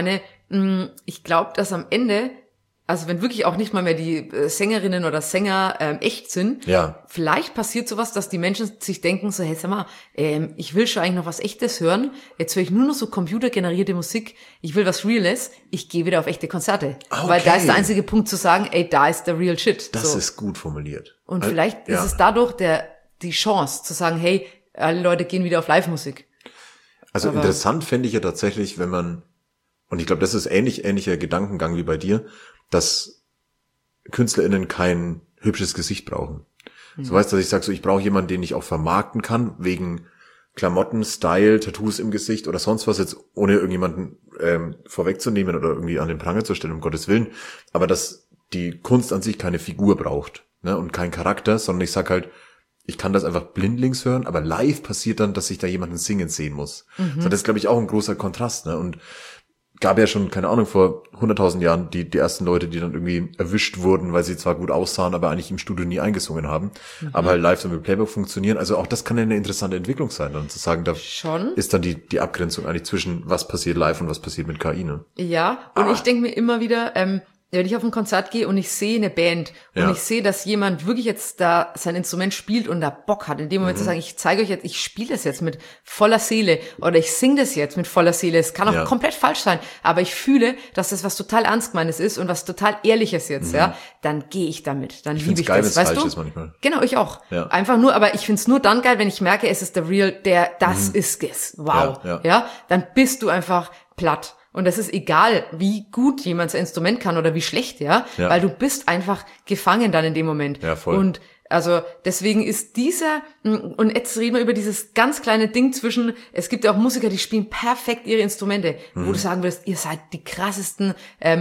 ich glaube, dass am Ende, also wenn wirklich auch nicht mal mehr die Sängerinnen oder Sänger echt sind, vielleicht passiert sowas, dass die Menschen sich denken so, hey, sag mal, ich will schon eigentlich noch was Echtes hören, jetzt höre ich nur noch so computergenerierte Musik, ich will was Reales, ich gehe wieder auf echte Konzerte. Okay. Weil da ist der einzige Punkt zu sagen, ey, da ist der Real Shit. Das ist gut formuliert. Und vielleicht ist es dadurch die Chance zu sagen, hey, alle Leute gehen wieder auf Live-Musik. Also interessant fände ich ja tatsächlich, wenn man, und ich glaube, das ist ähnlicher Gedankengang wie bei dir, dass KünstlerInnen kein hübsches Gesicht brauchen. So weißt du, dass ich sage, so ich brauche jemanden, den ich auch vermarkten kann, wegen Klamotten, Style, Tattoos im Gesicht oder sonst was, jetzt ohne irgendjemanden vorwegzunehmen oder irgendwie an den Pranger zu stellen, um Gottes Willen. Aber dass die Kunst an sich keine Figur braucht, ne, und keinen Charakter, sondern ich sag halt, ich kann das einfach blindlings hören, aber live passiert dann, dass ich da jemanden singen sehen muss. So, das ist, glaube ich, auch ein großer Kontrast, ne, und gab ja schon, keine Ahnung, vor 100.000 Jahren die ersten Leute, die dann irgendwie erwischt wurden, weil sie zwar gut aussahen, aber eigentlich im Studio nie eingesungen haben, aber halt live so mit Playback funktionieren. Also auch das kann ja eine interessante Entwicklung sein, dann zu sagen, da ist dann die Abgrenzung eigentlich zwischen was passiert live und was passiert mit KI, ne? Ja, und ich denke mir immer wieder, wenn ich auf ein Konzert gehe und ich sehe eine Band und ich sehe, dass jemand wirklich jetzt da sein Instrument spielt und da Bock hat, in dem Moment zu sagen, ich zeige euch jetzt, ich spiele das jetzt mit voller Seele oder ich singe das jetzt mit voller Seele. Es kann auch komplett falsch sein, aber ich fühle, dass das was total ernst gemeintes ist und was total Ehrliches jetzt, dann gehe ich damit, dann liebe ich geil, das, weißt du? Ist manchmal. Genau, ich auch. Ja. Einfach nur, aber ich find's nur dann geil, wenn ich merke, es ist der Real, das ist es. Wow. Ja, dann bist du einfach platt. Und das ist egal, wie gut jemand sein Instrument kann oder wie schlecht, weil du bist einfach gefangen dann in dem Moment. Ja, voll. Und also deswegen ist und jetzt reden wir über dieses ganz kleine Ding zwischen, es gibt ja auch Musiker, die spielen perfekt ihre Instrumente, wo du sagen würdest, ihr seid die krassesten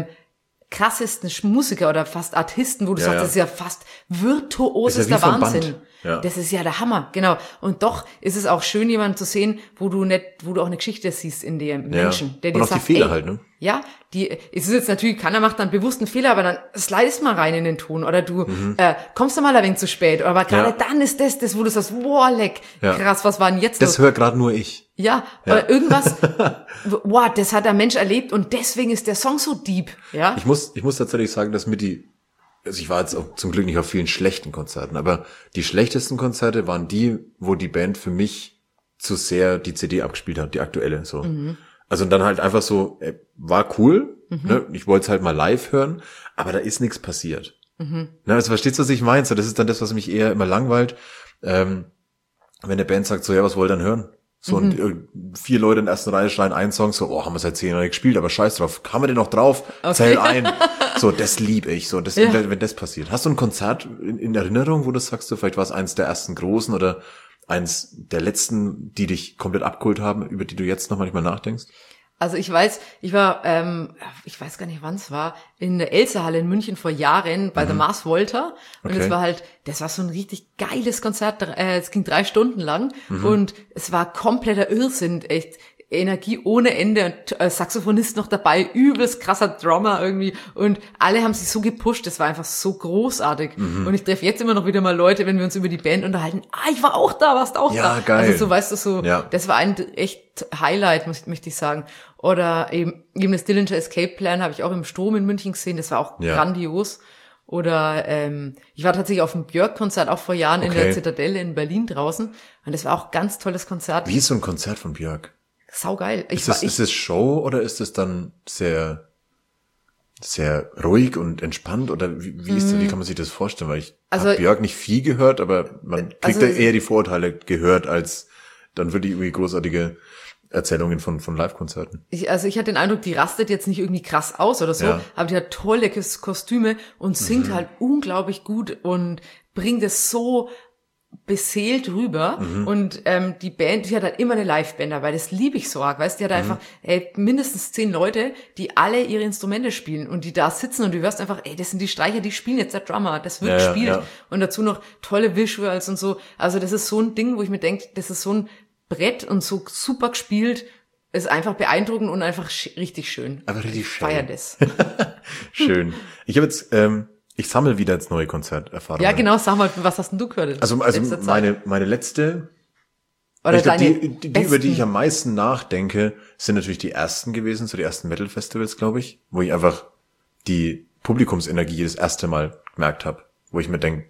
Musiker oder fast Artisten, wo du sagst, das ist ja fast virtuosester Wahnsinn. Ja. Das ist ja der Hammer, genau. Und doch ist es auch schön, jemanden zu sehen, wo du auch eine Geschichte siehst in dem Menschen, der dir und auch sagt, die Fehler halt, ne? Ja, es ist jetzt natürlich, keiner macht dann bewusst einen Fehler, aber dann slidest mal rein in den Ton oder du kommst dann mal ein wenig zu spät, aber gerade dann ist das, wo du sagst, boah, leck, krass, was war denn jetzt das höre gerade nur ich. Ja, oder irgendwas, wow, das hat der Mensch erlebt und deswegen ist der Song so deep, ja. Ich muss tatsächlich sagen, dass also ich war jetzt auch zum Glück nicht auf vielen schlechten Konzerten, aber die schlechtesten Konzerte waren die, wo die Band für mich zu sehr die CD abgespielt hat, die aktuelle, so. Also dann halt einfach so, war cool, ne? Ich wollte es halt mal live hören, aber da ist nichts passiert. Ne? Also verstehst du, was ich meine? So, das ist dann das, was mich eher immer langweilt, wenn der Band sagt so, ja, was wollt ihr denn hören? So, und 4 Leute in der ersten Reihe schreien einen Song, so, haben wir seit 10 Jahren gespielt, aber scheiß drauf, haben wir den noch drauf? Okay. Zähl ein. So, das lieb ich, so, wenn das passiert. Hast du ein Konzert in Erinnerung, wo du sagst, so, vielleicht war es eins der ersten großen oder eins der letzten, die dich komplett abgeholt haben, über die du jetzt noch manchmal nachdenkst? Also ich weiß, ich war, ich weiß gar nicht, wann es war, in der Elsterhalle in München vor Jahren bei The Mars Volta. Und es war das war so ein richtig geiles Konzert. Es ging 3 Stunden lang und es war kompletter Irrsinn, echt. Energie ohne Ende und Saxophonist noch dabei, übelst krasser Drummer irgendwie und alle haben sich so gepusht, das war einfach so großartig und ich treffe jetzt immer noch wieder mal Leute, wenn wir uns über die Band unterhalten, ich war auch da, warst auch da. Geil. Also so, weißt du, so, das war ein echt Highlight, möchte ich sagen. Oder eben das Dillinger Escape Plan habe ich auch im Strom in München gesehen, das war auch grandios. Oder ich war tatsächlich auf einem Björk-Konzert auch vor Jahren in der Zitadelle in Berlin draußen und das war auch ein ganz tolles Konzert. Wie ist so ein Konzert von Björk? Saugeil. Ist es Show oder ist es dann sehr, sehr ruhig und entspannt oder wie kann man sich das vorstellen? Weil ich habe Björk nicht viel gehört, aber man kriegt da eher die Vorurteile gehört als dann wirklich irgendwie großartige Erzählungen von Live-Konzerten. Ich hatte den Eindruck, die rastet jetzt nicht irgendwie krass aus oder so, aber die hat tolle Kostüme und singt halt unglaublich gut und bringt es so beseelt rüber und die Band, die hat halt immer eine Liveband dabei, das liebe ich so arg, weißt du, die hat einfach mindestens 10 Leute, die alle ihre Instrumente spielen und die da sitzen und du hörst einfach, das sind die Streicher, die spielen jetzt der Drummer, das wird gespielt und dazu noch tolle Visuals und so, also das ist so ein Ding, wo ich mir denke, das ist so ein Brett und so super gespielt, ist einfach beeindruckend und einfach richtig schön. Aber richtig schön. Ich feier das. Schön. Ich habe jetzt ich sammle wieder jetzt neue Konzerterfahrungen. Ja, genau, sag mal, was hast denn du gehört? Also meine letzte Oder ich glaub, deine die über die ich am meisten nachdenke, sind natürlich die ersten gewesen, so die ersten Metal-Festivals, glaube ich, wo ich einfach die Publikumsenergie das erste Mal gemerkt habe, wo ich mir denke,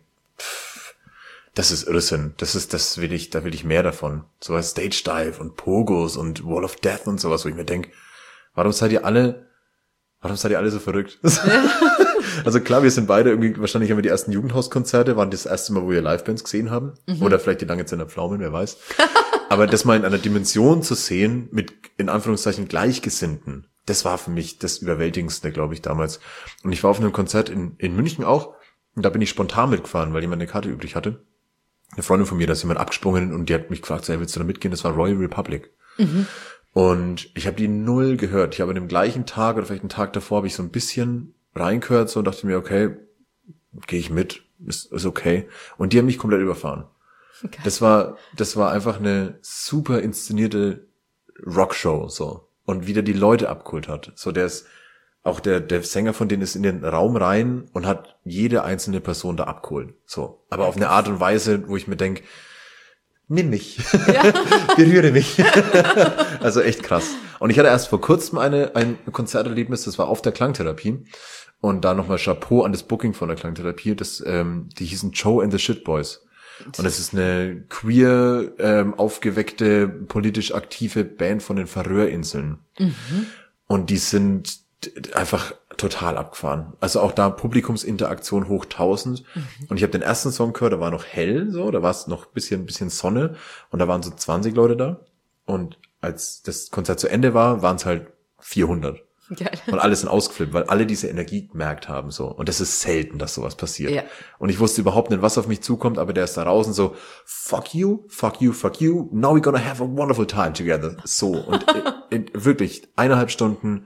das ist Irrsinn, da will ich mehr davon. So als Stage Dive und Pogos und Wall of Death und sowas, wo ich mir denke, warum seid ihr alle so verrückt? Also klar, wir sind beide irgendwie, wahrscheinlich haben wir die ersten Jugendhauskonzerte, waren das erste Mal, wo wir Livebands gesehen haben. Oder vielleicht die lange Zeit der Pflaumen, wer weiß. Aber das mal in einer Dimension zu sehen, mit, in Anführungszeichen, Gleichgesinnten, das war für mich das Überwältigendste, glaube ich, damals. Und ich war auf einem Konzert in München auch, und da bin ich spontan mitgefahren, weil jemand eine Karte übrig hatte. Eine Freundin von mir, da ist jemand abgesprungen und die hat mich gefragt, hey, willst du da mitgehen? Das war Royal Republic. Und ich habe die null gehört. Ich habe an dem gleichen Tag oder vielleicht einen Tag davor habe ich so ein bisschen reingehört so und dachte mir, okay, gehe ich mit, ist okay. Und die haben mich komplett überfahren. Okay. Das war einfach eine super inszenierte Rockshow so und wieder die Leute abgeholt hat. So der Sänger von denen ist in den Raum rein und hat jede einzelne Person da abgeholt. So, aber auf eine Art und Weise, wo ich mir denke, nimm mich, berühre mich. Also echt krass. Und ich hatte erst vor kurzem ein Konzerterlebnis, das war auf der Klangtherapie. Und da nochmal Chapeau an das Booking von der Klangtherapie. Die hießen Joe and the Shit Boys. Und es ist eine queer, aufgeweckte, politisch aktive Band von den Färöerinseln. Und die sind einfach total abgefahren. Also auch da Publikumsinteraktion hoch 1000. Und ich habe den ersten Song gehört, da war noch hell, so, da war es noch bisschen Sonne und da waren so 20 Leute da. Und als das Konzert zu Ende war, waren es halt 400. Geil. Und alle sind ausgeflippt, weil alle diese Energie gemerkt haben, so. Und das ist selten, dass sowas passiert. Ja. Und ich wusste überhaupt nicht, was auf mich zukommt, aber der ist da draußen so, fuck you, fuck you, fuck you, now we're gonna have a wonderful time together. So. Und wirklich 1,5 Stunden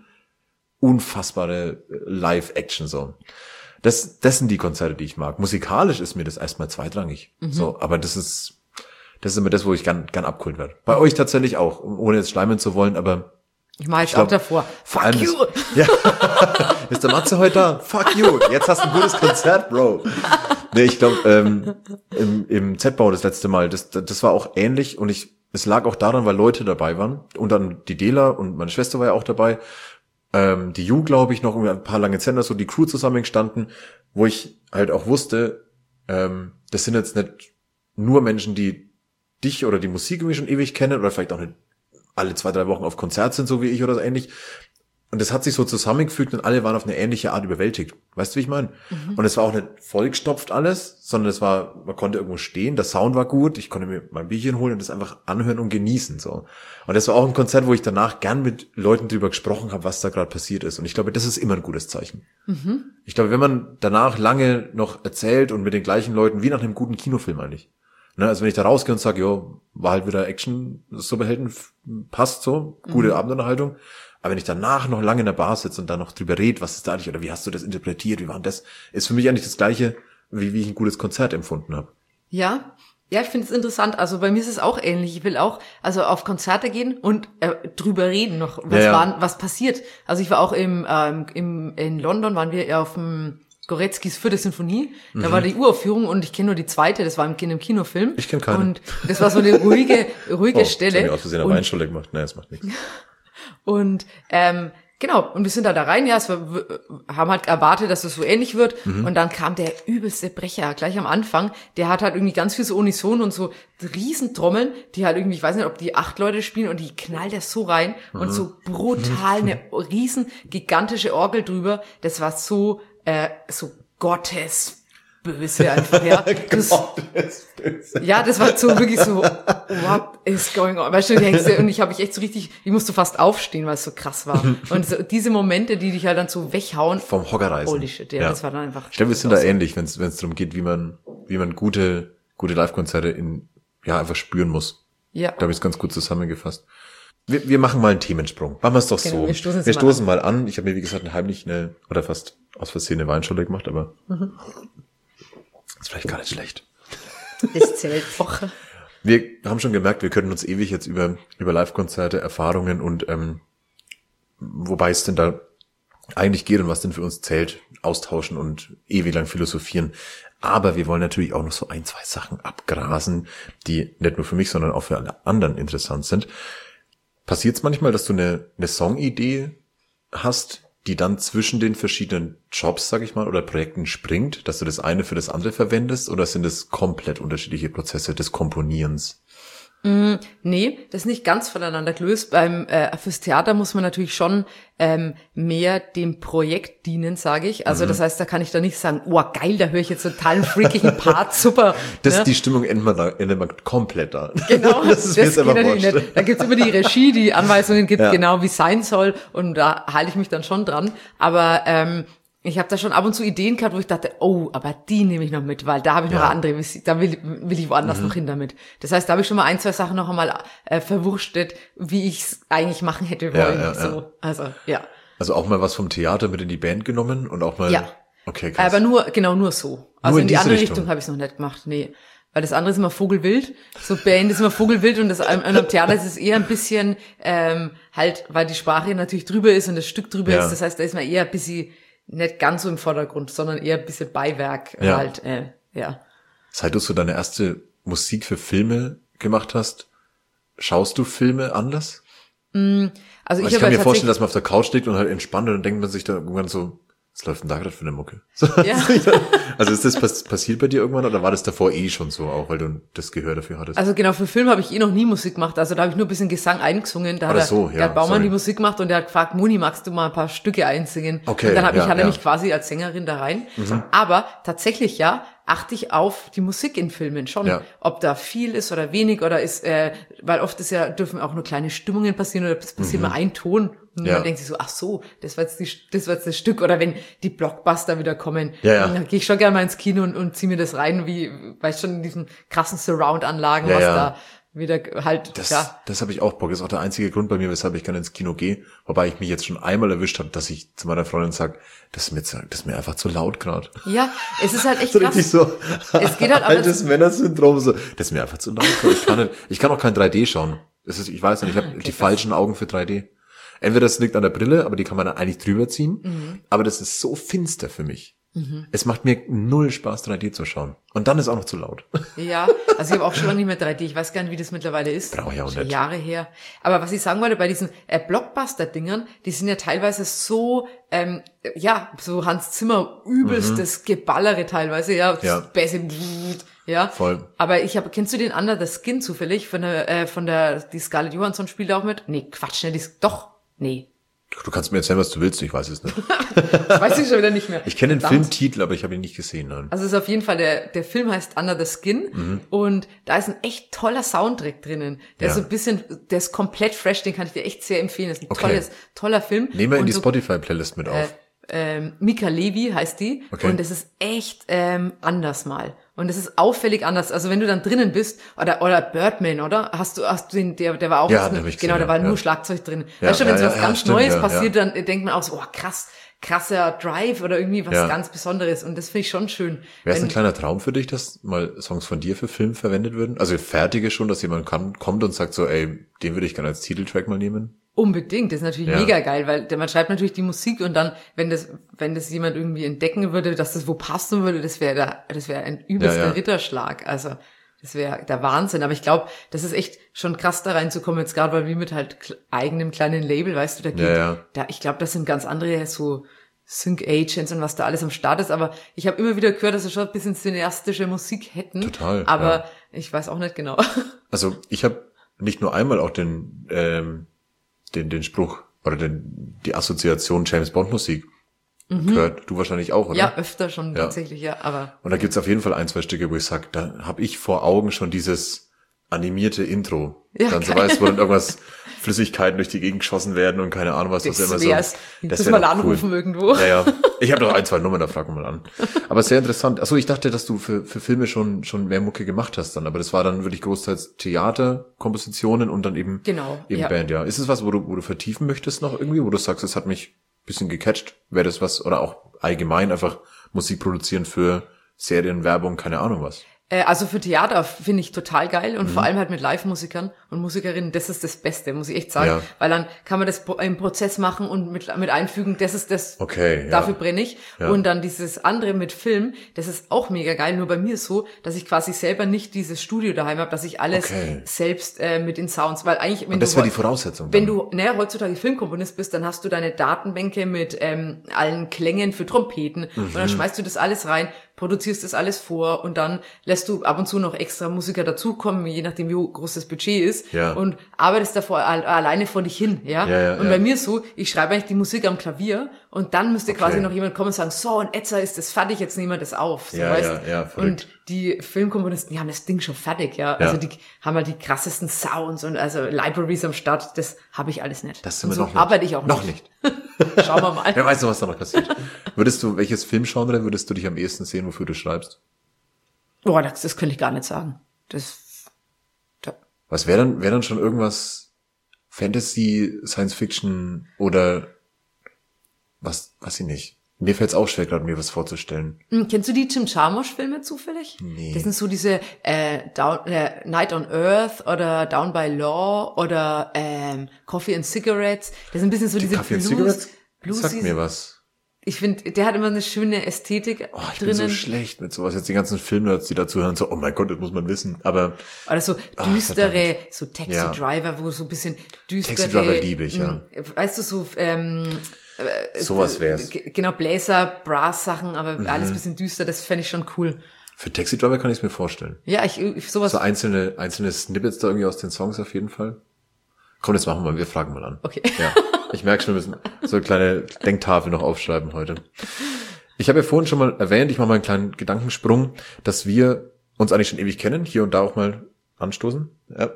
unfassbare Live-Action, so. Das sind die Konzerte, die ich mag. Musikalisch ist mir das erstmal zweitrangig. So. Aber das ist immer das, wo ich gern abgeholt werde. Bei euch tatsächlich auch, ohne jetzt schleimen zu wollen, aber ich mache jetzt auch davor. Fuck you! Ja. Ist der Matze heute da? Fuck you! Jetzt hast du ein gutes Konzert, Bro. Nee, ich glaube, im Z-Bau das letzte Mal, das war auch ähnlich und es lag auch daran, weil Leute dabei waren. Und dann die Dela und meine Schwester war ja auch dabei. Die Ju, glaube ich, noch ein paar lange Zender, so die Crew zusammengestanden, wo ich halt auch wusste, das sind jetzt nicht nur Menschen, die dich oder die Musik irgendwie schon ewig kennen oder vielleicht auch nicht alle 2-3 Wochen auf Konzert sind, so wie ich oder so ähnlich. Und das hat sich so zusammengefügt und alle waren auf eine ähnliche Art überwältigt. Weißt du, wie ich meine? Und es war auch nicht vollgestopft alles, sondern man konnte irgendwo stehen, der Sound war gut, ich konnte mir mein Bierchen holen und das einfach anhören und genießen, so. Und das war auch ein Konzert, wo ich danach gern mit Leuten drüber gesprochen habe, was da gerade passiert ist. Und ich glaube, das ist immer ein gutes Zeichen. Ich glaube, wenn man danach lange noch erzählt und mit den gleichen Leuten, wie nach einem guten Kinofilm eigentlich. Ne, also wenn ich da rausgehe und sage, jo, war halt wieder Action, Superhelden, passt so, gute Abendunterhaltung. Aber wenn ich danach noch lange in der Bar sitze und da noch drüber rede, was ist da eigentlich, oder wie hast du das interpretiert, wie war denn das, ist für mich eigentlich das Gleiche, wie ich ein gutes Konzert empfunden habe. Ja, ich finde es interessant. Also bei mir ist es auch ähnlich. Ich will auch auf Konzerte gehen und drüber reden noch, was passiert. Also ich war auch in London, waren wir auf dem Goretzkys 4. Sinfonie. Da war die Uraufführung und ich kenne nur die zweite, das war in einem Kinofilm. Ich kenne keine. Und das war so eine ruhige Stelle. Ich habe mir aus Versehen eine Weinschule gemacht. Nee, das macht nichts. Und genau, und wir sind da rein, haben halt erwartet, dass es so ähnlich wird. Und dann kam der übelste Brecher gleich am Anfang. Der hat halt irgendwie ganz viel so Unison und so Riesentrommeln, die halt irgendwie, ich weiß nicht, ob die 8 Leute spielen und die knallt er so rein und so brutal eine riesen gigantische Orgel drüber. Das war so gottesböse einfach, ja. Ja, das war so wirklich so, what is going on? Weißt du, und ich habe mich echt so richtig, ich musste fast aufstehen, weil es so krass war. Und so, diese Momente, die dich halt dann so weghauen. Vom Hocker reißen. Holy shit, ja, das war dann einfach. Ich glaube, wir sind da ähnlich, wenn es darum geht, wie man gute Live-Konzerte einfach spüren muss. Ja. Da habe ich es ganz gut zusammengefasst. Wir machen mal einen Themensprung. Machen wir es doch so. Wir stoßen mal an. Ich habe mir, wie gesagt, heimlich oder fast aus Versehen eine Weinschule gemacht, aber ist vielleicht gar nicht schlecht. Das zählt auch. Wir haben schon gemerkt, wir können uns ewig jetzt über Live-Konzerte, Erfahrungen und wobei es denn da eigentlich geht und was denn für uns zählt, austauschen und ewig lang philosophieren. Aber wir wollen natürlich auch noch so 1, 2 Sachen abgrasen, die nicht nur für mich, sondern auch für alle anderen interessant sind. Passiert es manchmal, dass du eine Songidee hast, die dann zwischen den verschiedenen Jobs, sag ich mal, oder Projekten springt, dass du das eine für das andere verwendest, oder sind es komplett unterschiedliche Prozesse des Komponierens? Nee, das ist nicht ganz voneinander gelöst. Fürs Theater muss man natürlich schon mehr dem Projekt dienen, sage ich. Also das heißt, da kann ich da nicht sagen, oh geil, da höre ich jetzt total einen freakigen Part, super. Das, ne? Die Stimmung ändert man komplett da. Genau, das geht natürlich nicht. Da gibt's immer die Regie, die Anweisungen gibt, genau wie es sein soll, und da halte ich mich dann schon dran. Aber ich habe da schon ab und zu Ideen gehabt, wo ich dachte, oh, aber die nehme ich noch mit, weil da habe ich noch eine andere, da will ich woanders noch hin damit. Das heißt, da habe ich schon mal 1, 2 Sachen noch einmal verwurschtet, wie ich es eigentlich machen hätte wollen. So. Also auch mal was vom Theater mit in die Band genommen und auch mal... Ja, okay, krass. Aber nur so. Also nur in die andere Richtung habe ich es noch nicht gemacht, nee. Weil das andere ist immer Vogelwild. So Band ist immer Vogelwild, und am Theater ist es eher ein bisschen halt, weil die Sprache natürlich drüber ist und das Stück drüber ist. Das heißt, da ist man eher ein bisschen nicht ganz so im Vordergrund, sondern eher ein bisschen Beiwerk halt, Seit du so deine erste Musik für Filme gemacht hast, schaust du Filme anders? Also ich kann mir vorstellen, dass man auf der Couch liegt und halt entspannt, und dann denkt man sich da irgendwann so, was läuft denn da gerade für eine Mucke? Ja. Also ist das passiert bei dir irgendwann, oder war das davor schon so, auch weil du das Gehör dafür hattest? Also genau, für Film habe ich noch nie Musik gemacht. Also da habe ich nur ein bisschen Gesang eingesungen. Da hat Baumann die Musik gemacht, und der hat gefragt, Moni, magst du mal ein paar Stücke einsingen? Okay. Und dann hat er mich quasi als Sängerin da rein. Aber tatsächlich achte ich auf die Musik in Filmen schon, ob da viel ist oder wenig, oder ist, weil oft dürfen auch nur kleine Stimmungen passieren, oder es passiert mal ein Ton, und man denkt sich so, ach so, das war jetzt das Stück, oder wenn die Blockbuster wieder kommen, dann gehe ich schon gerne mal ins Kino und ziehe mir das rein, wie, weißt schon, in diesen krassen Surround-Anlagen, was da wieder halt, Das habe ich auch Bock. Das ist auch der einzige Grund bei mir, weshalb ich gerne ins Kino gehe. Wobei ich mich jetzt schon einmal erwischt habe, dass ich zu meiner Freundin sage, das ist mir einfach zu laut gerade. Ja, es ist halt echt so krass. Richtig so, es geht halt altes Männersyndrom, so, das ist mir einfach zu laut. Ich kann auch kein 3D schauen. Ich weiß nicht, ich habe die falschen Augen für 3D. Entweder das liegt an der Brille, aber die kann man dann eigentlich drüber ziehen. Aber das ist so finster für mich. Es macht mir 0 Spaß, 3D zu schauen. Und dann ist auch noch zu laut. Ja, also ich habe auch schon lange nicht mehr 3D. Ich weiß gar nicht, wie das mittlerweile ist. Brauche ich auch schon nicht. Jahre her. Aber was ich sagen wollte, bei diesen Blockbuster-Dingern, die sind ja teilweise so, so Hans Zimmer, übelstes Geballere teilweise, Bässe, voll. Aber kennst du den Under the Skin zufällig die Scarlett Johansson spielt auch mit? Nee, Quatsch, nee. Du kannst mir erzählen, was du willst, ich weiß es nicht. Das weiß ich schon wieder nicht mehr. Ich kenne den Filmtitel, aber ich habe ihn nicht gesehen. Nein. Also es ist auf jeden Fall, der Film heißt Under the Skin, und da ist ein echt toller Soundtrack drinnen. Der ist so ein bisschen, der ist komplett fresh, den kann ich dir echt sehr empfehlen. Das ist ein toller Film. Nehmen wir in die Spotify-Playlist mit auf. Mika Levi heißt die, und es ist echt anders mal. Und es ist auffällig anders. Also wenn du dann drinnen bist, oder Birdman, oder? Hast du den, der war auch, da war nur Schlagzeug drin. Weißt du, wenn so was ganz Neues passiert, dann denkt man auch so, krasser Drive oder irgendwie was ganz Besonderes. Und das finde ich schon schön. Wäre es ein kleiner Traum für dich, dass mal Songs von dir für Film verwendet würden? Also fertige schon, dass jemand kommt und sagt so, ey, den würde ich gerne als Titeltrack mal nehmen? Unbedingt, das ist natürlich mega geil, weil man schreibt natürlich die Musik, und dann, wenn das jemand irgendwie entdecken würde, dass das wo passen würde, das wäre ein übelster Ritterschlag. Also das wäre der Wahnsinn. Aber ich glaube, das ist echt schon krass, da reinzukommen, jetzt gerade, weil wir mit halt eigenem kleinen Label, weißt du, ich glaube, das sind ganz andere so Sync-Agents und was da alles am Start ist, aber ich habe immer wieder gehört, dass sie schon ein bisschen cineastische Musik hätten. Total. Aber ich weiß auch nicht genau. Also ich habe nicht nur einmal auch den Spruch oder die Assoziation James Bond Musik gehört. Du wahrscheinlich auch, oder? Ja, öfter schon tatsächlich, aber. Und da gibt's auf jeden Fall 1, 2 Stücke, wo ich sag, da habe ich vor Augen schon dieses animierte Intro. Ja, dann so weißt, wo dann irgendwas Flüssigkeiten durch die Gegend geschossen werden und keine Ahnung was immer so. Das wäre mal anrufen irgendwo. Ja. Ich habe noch 1, 2 Nummern, da frag mal an. Aber sehr interessant. Achso, ich dachte, dass du für Filme schon mehr Mucke gemacht hast dann, aber das war dann wirklich großteils Theater, Kompositionen und dann eben Band, ja. Ist es was, wo du vertiefen möchtest noch irgendwie, wo du sagst, es hat mich ein bisschen gecatcht? Wäre das was, oder auch allgemein einfach Musik produzieren für Serien, Werbung, keine Ahnung was? Also für Theater finde ich total geil und vor allem halt mit Live-Musikern und Musikerinnen, das ist das Beste, muss ich echt sagen, Ja. weil dann kann man das im Prozess machen und mit einfügen, das ist das, Okay, ja. dafür brenne ich. Ja. Und dann dieses andere mit Film, das ist auch mega geil, nur bei mir ist so, dass ich quasi selber nicht dieses Studio daheim habe, dass ich alles selbst mit den Sounds, weil eigentlich, wenn Und das du wäre die Voraussetzung. wenn du heutzutage Filmkomponist bist, dann hast du deine Datenbänke mit allen Klängen für Trompeten und dann schmeißt du das alles rein, produzierst das alles vor und dann lässt du ab und zu noch extra Musiker dazukommen, je nachdem wie groß das Budget ist und arbeitest davor alleine vor dich hin, und bei mir ist so, ich schreibe eigentlich die Musik am Klavier und dann müsste quasi noch jemand kommen und sagen, so und jetzt ist das fertig, jetzt nehmen wir das auf, so, weißt? Und die Filmkomponisten, die haben das Ding schon fertig, also die haben halt die krassesten Sounds und also Libraries am Start, das habe ich alles nicht. Das sind wir so noch nicht. arbeite ich auch noch nicht. Schauen wir mal. Wer weiß noch, was da noch passiert. Welches Filmgenre würdest du dich am ehesten sehen, wofür du schreibst? Boah, das könnte ich gar nicht sagen. Was wäre dann schon irgendwas Fantasy, Science Fiction oder was ich nicht. Mir fällt es auch schwer, gerade mir was vorzustellen. Kennst du die Jim Jarmusch-Filme zufällig? Nee. Das sind so diese Night on Earth oder Down by Law oder Coffee and Cigarettes. Das sind ein bisschen so diese Coffee and Cigarettes? Blues. Sagt mir was. Ich finde, der hat immer eine schöne Ästhetik Ich drinnen. bin so schlecht mit sowas. Jetzt die ganzen Filmnerds, die dazu hören, so, oh mein Gott, das muss man wissen. Aber oder so düstere, verdammt. so Taxi Driver, wo so ein bisschen düstere. Taxi Driver liebe ich, ja. Weißt du, so sowas wär's. Genau, Blazer, Brass-Sachen, aber alles ein bisschen düster, das fände ich schon cool. Für Taxi Driver kann ich es mir vorstellen. Ja, sowas. So einzelne Snippets da irgendwie aus den Songs auf jeden Fall. Komm, jetzt machen wir mal, wir fragen mal an. Okay. Ja. Ich merke schon, wir müssen so eine kleine Denktafel noch aufschreiben heute. Ich habe ja vorhin schon mal erwähnt, ich mache mal einen kleinen Gedankensprung, dass wir uns eigentlich schon ewig kennen, hier und da auch mal anstoßen. Ja.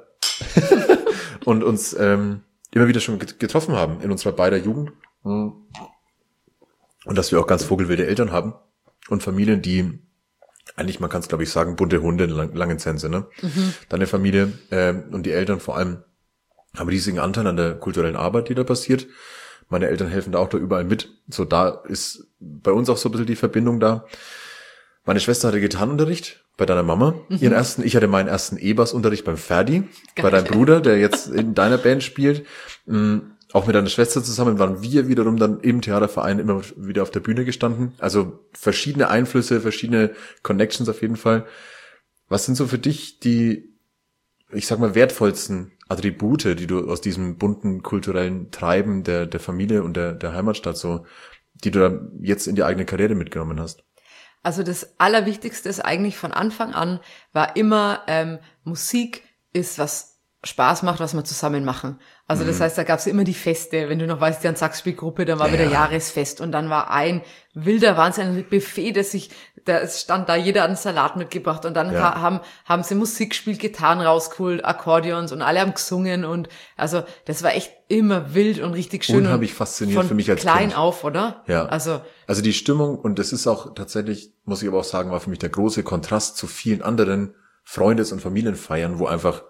Und uns immer wieder schon getroffen haben in unserer beider Jugend. Und dass wir auch ganz vogelwilde Eltern haben und Familien, die eigentlich, man kann es glaube ich sagen, bunte Hunde in langen Sense, ne? Deine Familie und die Eltern vor allem haben riesigen Anteil an der kulturellen Arbeit, die da passiert. Meine Eltern helfen da auch da überall mit. So, da ist bei uns auch so ein bisschen die Verbindung da. Meine Schwester hatte Gitarrenunterricht bei deiner Mama. Ich hatte meinen ersten E-Bass-Unterricht beim Ferdi, bei deinem Bruder, der jetzt in deiner Band spielt. Auch mit deiner Schwester zusammen waren wir wiederum dann im Theaterverein immer wieder auf der Bühne gestanden. Also verschiedene Einflüsse, verschiedene Connections auf jeden Fall. Was sind so für dich die, ich sag mal, wertvollsten Attribute, die du aus diesem bunten kulturellen Treiben der Familie und der Heimatstadt so, die du da jetzt in die eigene Karriere mitgenommen hast? Also das Allerwichtigste ist eigentlich von Anfang an, war immer Musik ist was Spaß macht, was wir zusammen machen. Also das heißt, da gab's immer die Feste, wenn du noch weißt, die Ansachspielgruppe, dann war wieder Jahresfest und dann war ein wilder Wahnsinn, ein Buffet, es stand da, jeder hat einen Salat mitgebracht und dann haben sie Musik gespielt, Gitarren rausgeholt, Akkordeons und alle haben gesungen und also das war echt immer wild und richtig schön. Unheimlich faszinierend für mich als klein Kind. auf, oder? Ja. Also die Stimmung, und das ist auch tatsächlich, muss ich aber auch sagen, war für mich der große Kontrast zu vielen anderen Freundes- und Familienfeiern, wo einfach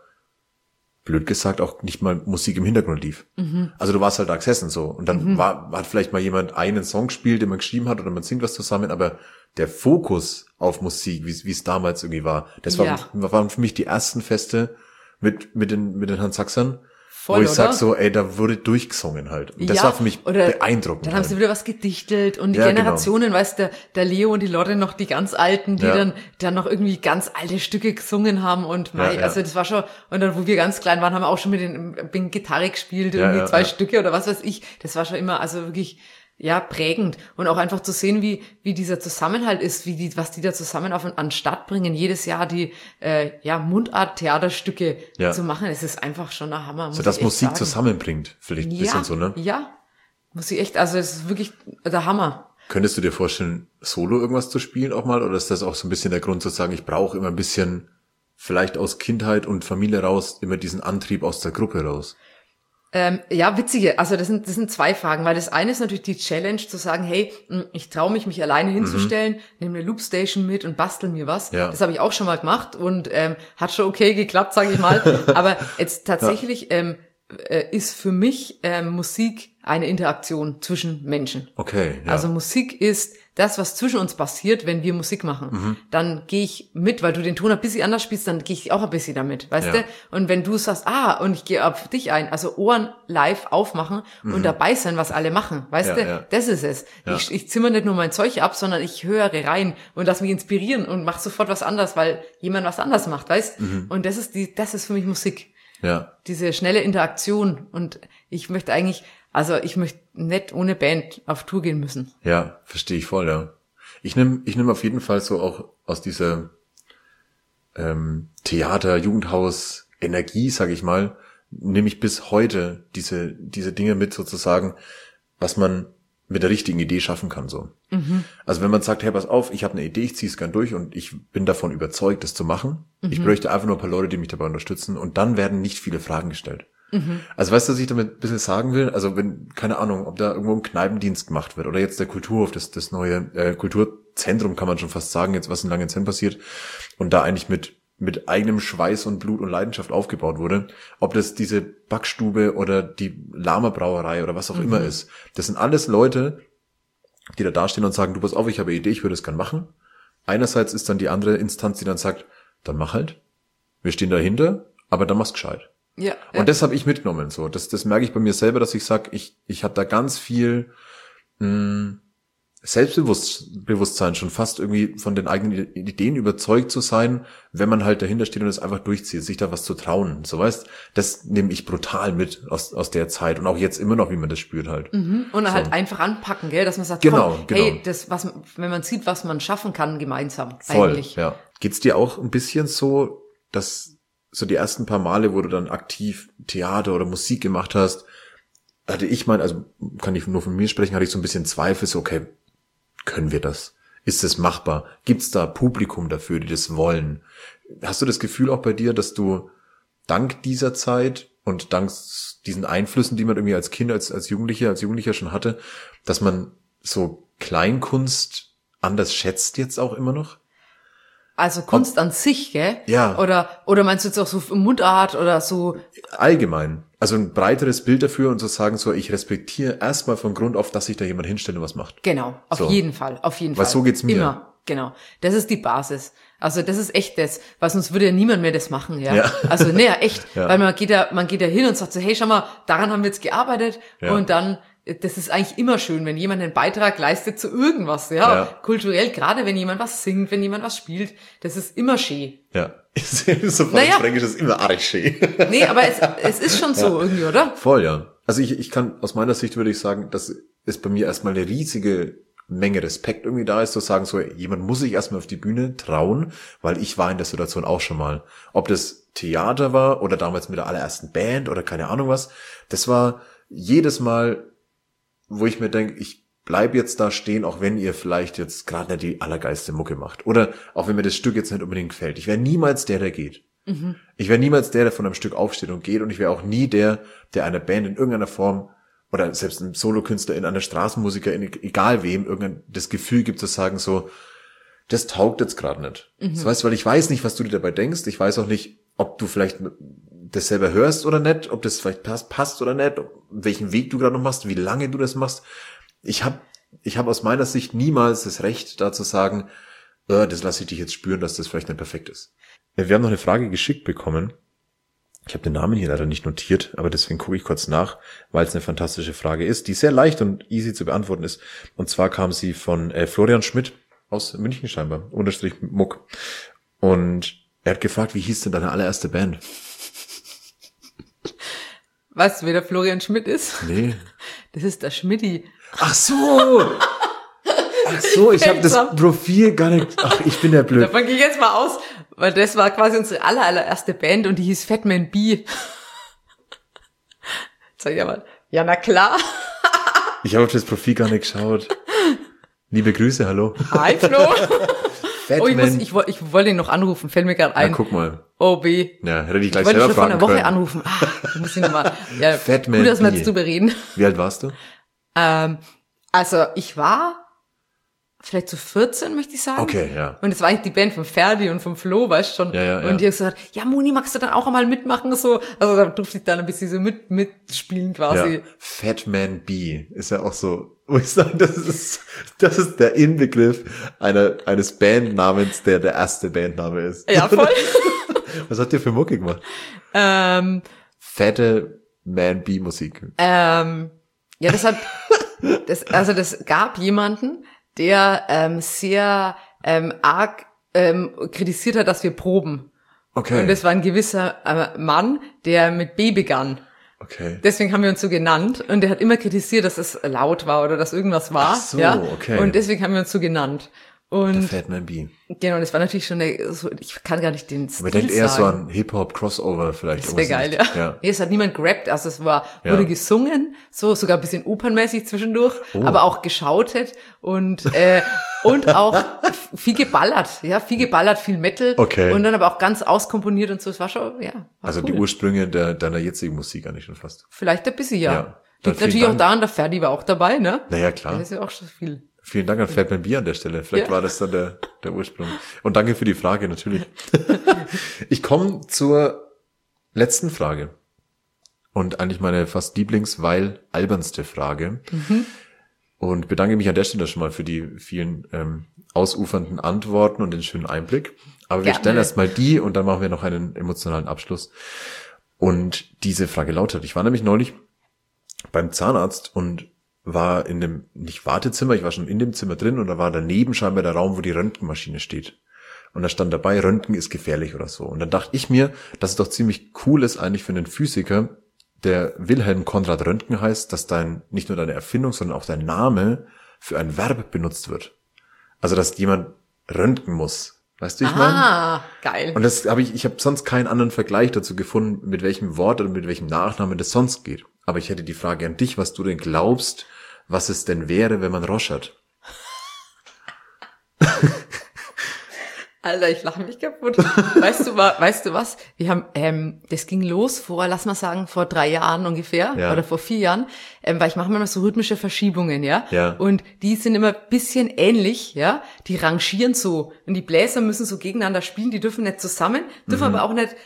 blöd gesagt auch nicht mal Musik im Hintergrund lief. Also du warst halt da gesessen so und dann hat vielleicht mal jemand einen Song gespielt, den man geschrieben hat oder man singt was zusammen, aber der Fokus auf Musik, wie es damals irgendwie war, das waren für mich die ersten Feste mit den Hans Sachsern, voll, wo ich oder? sag so, ey, da wurde durchgesungen halt. Und das war für mich beeindruckend. Dann haben sie wieder was gedichtelt und die Ja, Generationen, weißt du, der Leo und die Lotte noch die ganz Alten, die dann noch irgendwie ganz alte Stücke gesungen haben und also das war schon, und dann, wo wir ganz klein waren, haben wir auch schon mit den Gitarre gespielt, irgendwie 2 Stücke oder was weiß ich. Das war schon immer, also wirklich, prägend. Und auch einfach zu sehen, wie dieser Zusammenhalt ist, was die da zusammen an Start bringen, jedes Jahr die, Mundart-Theaterstücke zu machen. Es ist einfach schon ein Hammer. So, dass Musik zusammenbringt, vielleicht ein bisschen so, ne? Ja, muss ich echt, also es ist wirklich der Hammer. Könntest du dir vorstellen, solo irgendwas zu spielen auch mal? Oder ist das auch so ein bisschen der Grund zu sagen, ich brauche immer ein bisschen, vielleicht aus Kindheit und Familie raus, immer diesen Antrieb aus der Gruppe raus? Witzige. Also das sind 2 Fragen, weil das eine ist natürlich die Challenge zu sagen, hey, ich traue mich alleine hinzustellen, nehme eine Loopstation mit und bastel mir was. Ja. Das habe ich auch schon mal gemacht und hat schon okay geklappt, sage ich mal. Aber jetzt tatsächlich ist für mich Musik eine Interaktion zwischen Menschen. Okay, ja. Also Musik ist das, was zwischen uns passiert, wenn wir Musik machen. Dann gehe ich mit, weil du den Ton ein bisschen anders spielst, dann gehe ich auch ein bisschen damit, weißt du? Und wenn du sagst, und ich gehe auf dich ein, also Ohren live aufmachen und dabei sein, was alle machen, weißt du? Das ist es. Ja. Ich zimmer nicht nur mein Zeug ab, sondern ich höre rein und lass mich inspirieren und mach sofort was anderes, weil jemand was anderes macht, weißt? Und das ist für mich Musik. Ja. Diese schnelle Interaktion. Und ich möchte nicht ohne Band auf Tour gehen müssen. Ja, verstehe ich voll, ja. Ich nehm auf jeden Fall so auch aus dieser Theater, Jugendhaus, Energie, sag ich mal, nehme ich bis heute diese Dinge mit sozusagen, was man mit der richtigen Idee schaffen kann, so. Also wenn man sagt, hey, pass auf, ich habe eine Idee, ich ziehe es gern durch und ich bin davon überzeugt, das zu machen. Ich bräuchte einfach nur ein paar Leute, die mich dabei unterstützen und dann werden nicht viele Fragen gestellt. Also weißt du, was ich damit ein bisschen sagen will? Also wenn, keine Ahnung, ob da irgendwo ein Kneipendienst gemacht wird oder jetzt der Kulturhof, das neue Kulturzentrum, kann man schon fast sagen, jetzt was in Langenzenn passiert und da eigentlich mit eigenem Schweiß und Blut und Leidenschaft aufgebaut wurde, ob das diese Backstube oder die Lama Brauerei oder was auch immer ist. Das sind alles Leute, die da dastehen und sagen, du pass auf, ich habe eine Idee, ich würde es gern machen. Einerseits ist dann die andere Instanz, die dann sagt, dann mach halt. Wir stehen dahinter, aber dann mach's gescheit. Ja. Und das habe ich mitgenommen, so. Das merke ich bei mir selber, dass ich sage, ich habe da ganz viel Selbstbewusstsein, schon fast irgendwie von den eigenen Ideen überzeugt zu sein, wenn man halt dahinter steht und es einfach durchzieht, sich da was zu trauen. So weißt, das nehme ich brutal mit aus der Zeit und auch jetzt immer noch, wie man das spürt halt. Und so. Halt einfach anpacken, gell, dass man sagt, genau. Hey, wenn man sieht, was man schaffen kann, gemeinsam. Voll, eigentlich. Ja. Geht's dir auch ein bisschen so, dass so die ersten paar Male, wo du dann aktiv Theater oder Musik gemacht hast, hatte ich also kann ich nur von mir sprechen, hatte ich so ein bisschen Zweifel, so okay, können wir das? Ist es machbar? Gibt's da Publikum dafür, die das wollen? Hast du das Gefühl auch bei dir, dass du dank dieser Zeit und dank diesen Einflüssen, die man irgendwie als Kind, als Jugendlicher schon hatte, dass man so Kleinkunst anders schätzt jetzt auch immer noch? Also Kunst an sich, gell? Ja. Oder meinst du jetzt auch so Mundart oder so? Allgemein. Also ein breiteres Bild dafür und zu sagen so, ich respektiere erstmal von Grund auf, dass sich da jemand hinstellt und was macht. Genau, auf jeden Fall. Weil so geht's mir. Immer, genau. Das ist die Basis. Also das ist echt das, weil sonst würde ja niemand mehr das machen, ja. Also, echt. Ja. Weil man geht da hin und sagt so, hey, schau mal, daran haben wir jetzt gearbeitet und dann, das ist eigentlich immer schön, wenn jemand einen Beitrag leistet zu irgendwas, kulturell, gerade wenn jemand was singt, wenn jemand was spielt, das ist immer schön. Ja. So Fränkisch ist immer arg schön. Nee, aber es ist schon so irgendwie, oder? Voll, ja. Also ich kann, aus meiner Sicht würde ich sagen, dass es bei mir erstmal eine riesige Menge Respekt irgendwie da ist, zu sagen, so, jemand muss sich erstmal auf die Bühne trauen, weil ich war in der Situation auch schon mal. Ob das Theater war oder damals mit der allerersten Band oder keine Ahnung was, das war jedes Mal, wo ich mir denke, ich bleib jetzt da stehen, auch wenn ihr vielleicht jetzt gerade nicht die allergeilste Mucke macht. Oder auch wenn mir das Stück jetzt nicht unbedingt gefällt. Ich wäre niemals der geht. Ich wäre niemals der von einem Stück aufsteht und geht. Und ich wäre auch nie der einer Band in irgendeiner Form oder selbst einem Solokünstler, in einer Straßenmusiker, in egal wem, irgendein das Gefühl gibt zu sagen so, das taugt jetzt gerade nicht. Das weißt, weil ich weiß nicht, was du dir dabei denkst. Ich weiß auch nicht, ob du vielleicht das selber hörst oder nicht, ob das vielleicht passt oder nicht, welchen Weg du gerade noch machst, wie lange du das machst. Ich hab aus meiner Sicht niemals das Recht, da zu sagen, das lasse ich dich jetzt spüren, dass das vielleicht nicht perfekt ist. Wir haben noch eine Frage geschickt bekommen. Ich habe den Namen hier leider nicht notiert, aber deswegen gucke ich kurz nach, weil es eine fantastische Frage ist, die sehr leicht und easy zu beantworten ist. Und zwar kam sie von Florian Schmidt aus München scheinbar, _Muck. Und er hat gefragt, wie hieß denn deine allererste Band? Weißt du, wer der Florian Schmidt ist? Nee. Das ist der Schmidti. Ach so, ich habe das Profil gar nicht. Ach, ich bin der Blöd. Davon gehe ich jetzt mal aus, weil das war quasi unsere allererste Band und die hieß Fatman B. Sag ich mal, ja, na klar. Ich habe auf das Profil gar nicht geschaut. Liebe Grüße, hallo. Hi, Flo. Ich wollte ihn noch anrufen, fällt mir gerade ein. Ja, guck mal. OB. Ja, hätte ich gleich selber fragen können. Ich wollte schon vor einer Woche können. Anrufen. Da muss ich nochmal. Ja, Fatman gut, dass wir B. jetzt drüber reden. Wie alt warst du? Also, ich war vielleicht zu 14, möchte ich sagen. Okay, ja. Und es war eigentlich die Band von Ferdi und vom Flo, weißt du schon. Ja. Und die haben gesagt, ja, Moni, magst du dann auch einmal mitmachen? So, also da durfte ich dann ein bisschen so mitspielen quasi. Ja. Fat Man B ist ja auch so, muss ich sagen, das ist der Inbegriff eines Bandnamens, der erste Bandname ist. Ja, voll. Was habt ihr für Mucke gemacht? Fette Man B Musik. Ja, das gab jemanden, der sehr arg kritisiert hat, dass wir proben. Okay. Und das war ein gewisser Mann, der mit B begann. Okay. Deswegen haben wir uns so genannt. Und der hat immer kritisiert, dass es laut war oder dass irgendwas war. Ach so, ja? okay. Und deswegen haben wir uns so genannt. Und Fat Man B. genau, das war natürlich schon ich kann gar nicht den Stil Man denkt eher sagen. so an Hip-Hop-Crossover vielleicht. Das wäre geil, ja. Nee, es hat niemand gerappt, also es wurde gesungen, so sogar ein bisschen opernmäßig zwischendurch, aber auch geschautet und auch viel geballert, viel Metal. Okay. Und dann aber auch ganz auskomponiert und so, es war schon, war Also cool. die Ursprünge deiner jetzigen Musik eigentlich schon fast. Vielleicht ein bisschen, ja. Dann Liegt vielen natürlich auch Dank. daran, der Ferdi war auch dabei, ne? Naja, klar. Das ist ja auch schon viel. Vielen Dank an Fat Man B an der Stelle. Vielleicht war das dann der Ursprung. Und danke für die Frage, natürlich. Ich komme zur letzten Frage. Und eigentlich meine fast weil albernste Frage. Und bedanke mich an der Stelle schon mal für die vielen ausufernden Antworten und den schönen Einblick. Aber wir stellen erstmal die und dann machen wir noch einen emotionalen Abschluss. Und diese Frage lautet, ich war nämlich neulich beim Zahnarzt und war in dem, nicht Wartezimmer, ich war schon in dem Zimmer drin und da war daneben scheinbar der Raum, wo die Röntgenmaschine steht. Und da stand dabei, Röntgen ist gefährlich oder so. Und dann dachte ich mir, dass es doch ziemlich cool ist eigentlich für einen Physiker, der Wilhelm Konrad Röntgen heißt, dass nicht nur deine Erfindung, sondern auch dein Name für ein Verb benutzt wird. Also, dass jemand röntgen muss. Weißt du, ich meine? Ah, geil. Und das habe ich habe sonst keinen anderen Vergleich dazu gefunden, mit welchem Wort oder mit welchem Nachnamen das sonst geht. Aber ich hätte die Frage an dich, was du denn glaubst, was es denn wäre, wenn man roschert. Alter, ich lache mich kaputt. Weißt du was? Wir haben, das ging los vor 3 Jahren ungefähr, oder vor 4 Jahren, weil ich mache manchmal so rhythmische Verschiebungen, ja? Und die sind immer ein bisschen ähnlich, ja? Die rangieren so. Und die Bläser müssen so gegeneinander spielen, die dürfen nicht zusammen, dürfen aber auch nicht,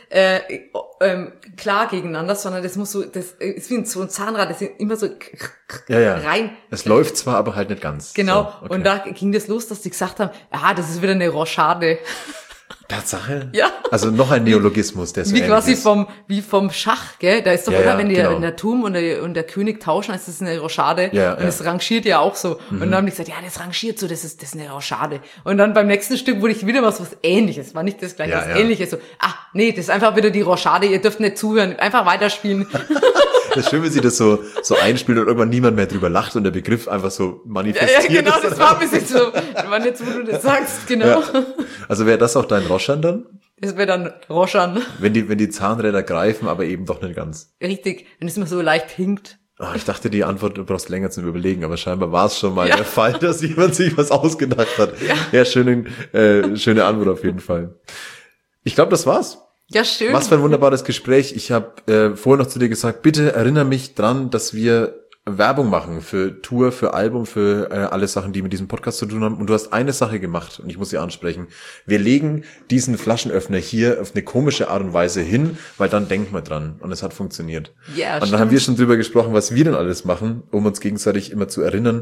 klar gegeneinander, sondern das muss so, das ist wie so ein Zahnrad, das ist immer so rein. Es läuft zwar, aber halt nicht ganz. Genau. So, okay. Und da ging das los, dass die gesagt haben, das ist wieder eine Rochade. Tatsache? Ja. Also noch ein Neologismus, der so wie ähnlich quasi ist. wie vom Schach, gell? Da ist doch immer, wenn genau. der Turm und der König tauschen, ist das eine Rochade. Ja, und es rangiert ja auch so. Und dann haben die gesagt, das rangiert so, das ist eine Rochade. Und dann beim nächsten Stück wurde ich wieder was Ähnliches. War nicht das gleiche, was Ähnliches. So, nee, das ist einfach wieder die Rochade. Ihr dürft nicht zuhören. Einfach weiterspielen. Das ist schön, wenn sie das so einspielt und irgendwann niemand mehr drüber lacht und der Begriff einfach so manifestiert. Ja, genau, das war ein bisschen so. Wann jetzt, wo du das sagst, genau. Ja. Also wäre das auch dein Roschern dann? Das wäre dann Roschern. Wenn die Zahnräder greifen, aber eben doch nicht ganz. Richtig, wenn es immer so leicht hinkt. Ich dachte, die Antwort, du brauchst länger zum Überlegen, aber scheinbar war es schon mal der Fall, dass jemand sich was ausgedacht hat. Ja, schöne Antwort auf jeden Fall. Ich glaube, das war's. Ja, schön. Was für ein wunderbares Gespräch. Ich habe vorher noch zu dir gesagt, bitte erinnere mich dran, dass wir Werbung machen für Tour, für Album, für alle Sachen, die mit diesem Podcast zu tun haben. Und du hast eine Sache gemacht und ich muss sie ansprechen. Wir legen diesen Flaschenöffner hier auf eine komische Art und Weise hin, weil dann denkt man dran. Und es hat funktioniert. Ja, und dann haben wir schon drüber gesprochen, was wir denn alles machen, um uns gegenseitig immer zu erinnern,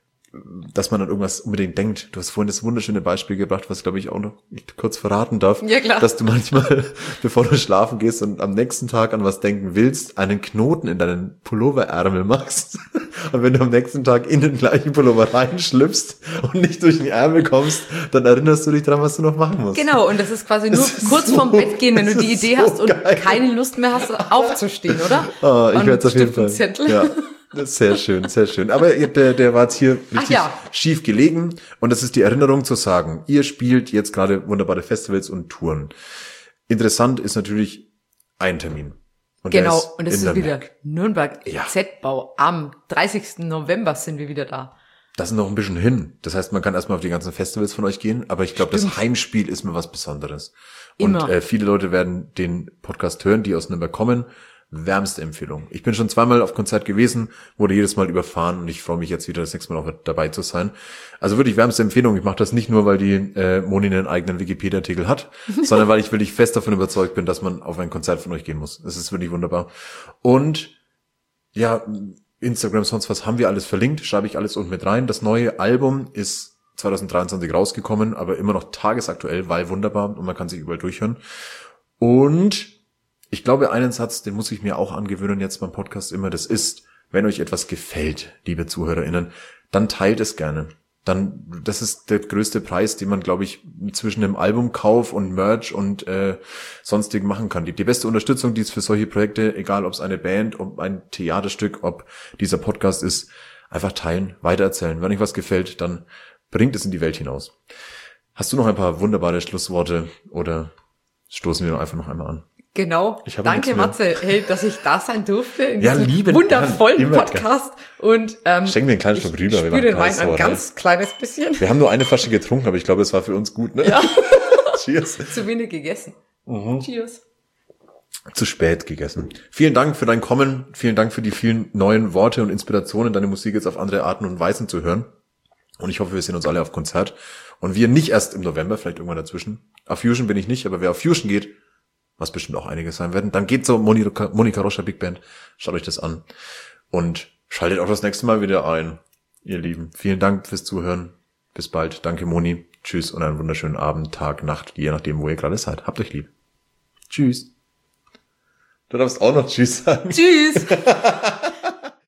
dass man an irgendwas unbedingt denkt. Du hast vorhin das wunderschöne Beispiel gebracht, was, glaube ich, auch noch kurz verraten darf. Ja, klar. Dass du manchmal, bevor du schlafen gehst und am nächsten Tag an was denken willst, einen Knoten in deinen Pulloverärmel machst. Und wenn du am nächsten Tag in den gleichen Pullover reinschlüpfst und nicht durch den Ärmel kommst, dann erinnerst du dich dran, was du noch machen musst. Genau, und das ist quasi nur kurz vorm Bett gehen, wenn du die Idee hast und keine Lust mehr hast, aufzustehen, oder? Ich werde es auf jeden Fall. Ja. Das ist sehr schön, sehr schön. Aber der war jetzt hier richtig schief gelegen. Und das ist die Erinnerung zu sagen, ihr spielt jetzt gerade wunderbare Festivals und Touren. Interessant ist natürlich ein Termin. Und genau, und das ist wieder Nürnberg. Nürnberg Z-Bau. Am 30. November sind wir wieder da. Das ist noch ein bisschen hin. Das heißt, man kann erstmal auf die ganzen Festivals von euch gehen. Aber ich glaube, das Heimspiel ist mir was Besonderes. Und viele Leute werden den Podcast hören, die aus Nürnberg kommen. wärmste Empfehlung. Ich bin schon 2-mal auf Konzert gewesen, wurde jedes Mal überfahren und ich freue mich jetzt wieder das nächste Mal auch dabei zu sein. Also wirklich wärmste Empfehlung. Ich mache das nicht nur, weil die Moni einen eigenen Wikipedia-Artikel hat, sondern weil ich wirklich fest davon überzeugt bin, dass man auf ein Konzert von euch gehen muss. Das ist wirklich wunderbar. Und ja, Instagram, sonst was haben wir alles verlinkt, schreibe ich alles unten mit rein. Das neue Album ist 2023 rausgekommen, aber immer noch tagesaktuell, weil wunderbar und man kann sich überall durchhören. Und ich glaube, einen Satz, den muss ich mir auch angewöhnen jetzt beim Podcast immer, das ist, wenn euch etwas gefällt, liebe ZuhörerInnen, dann teilt es gerne. Dann, das ist der größte Preis, den man, glaube ich, zwischen dem Albumkauf und Merch und sonstigen machen kann. Die beste Unterstützung, die es für solche Projekte, egal ob es eine Band, ob ein Theaterstück, ob dieser Podcast ist, einfach teilen, weitererzählen. Wenn euch was gefällt, dann bringt es in die Welt hinaus. Hast du noch ein paar wunderbare Schlussworte oder stoßen wir einfach noch einmal an? Genau. Danke, Matze, hey, dass ich da sein durfte in diesem wundervollen Podcast. Und schenk mir einen kleinen Schluck rüber. Ich spüre den Wein ein ganz kleines bisschen. Wir haben nur eine Flasche getrunken, aber ich glaube, es war für uns gut, ne? Ja. Cheers. Zu wenig gegessen. Cheers. Zu spät gegessen. Vielen Dank für dein Kommen. Vielen Dank für die vielen neuen Worte und Inspirationen, deine Musik jetzt auf andere Arten und Weisen zu hören. Und ich hoffe, wir sehen uns alle auf Konzert. Und wir nicht erst im November, vielleicht irgendwann dazwischen. Auf Fusion bin ich nicht, aber wer auf Fusion geht, was bestimmt auch einige sein werden, dann geht zur Monika Roscher Big Band. Schaut euch das an. Und schaltet auch das nächste Mal wieder ein, ihr Lieben. Vielen Dank fürs Zuhören. Bis bald. Danke, Moni. Tschüss und einen wunderschönen Abend, Tag, Nacht, je nachdem, wo ihr gerade seid. Habt euch lieb. Tschüss. Du darfst auch noch Tschüss sagen. Tschüss.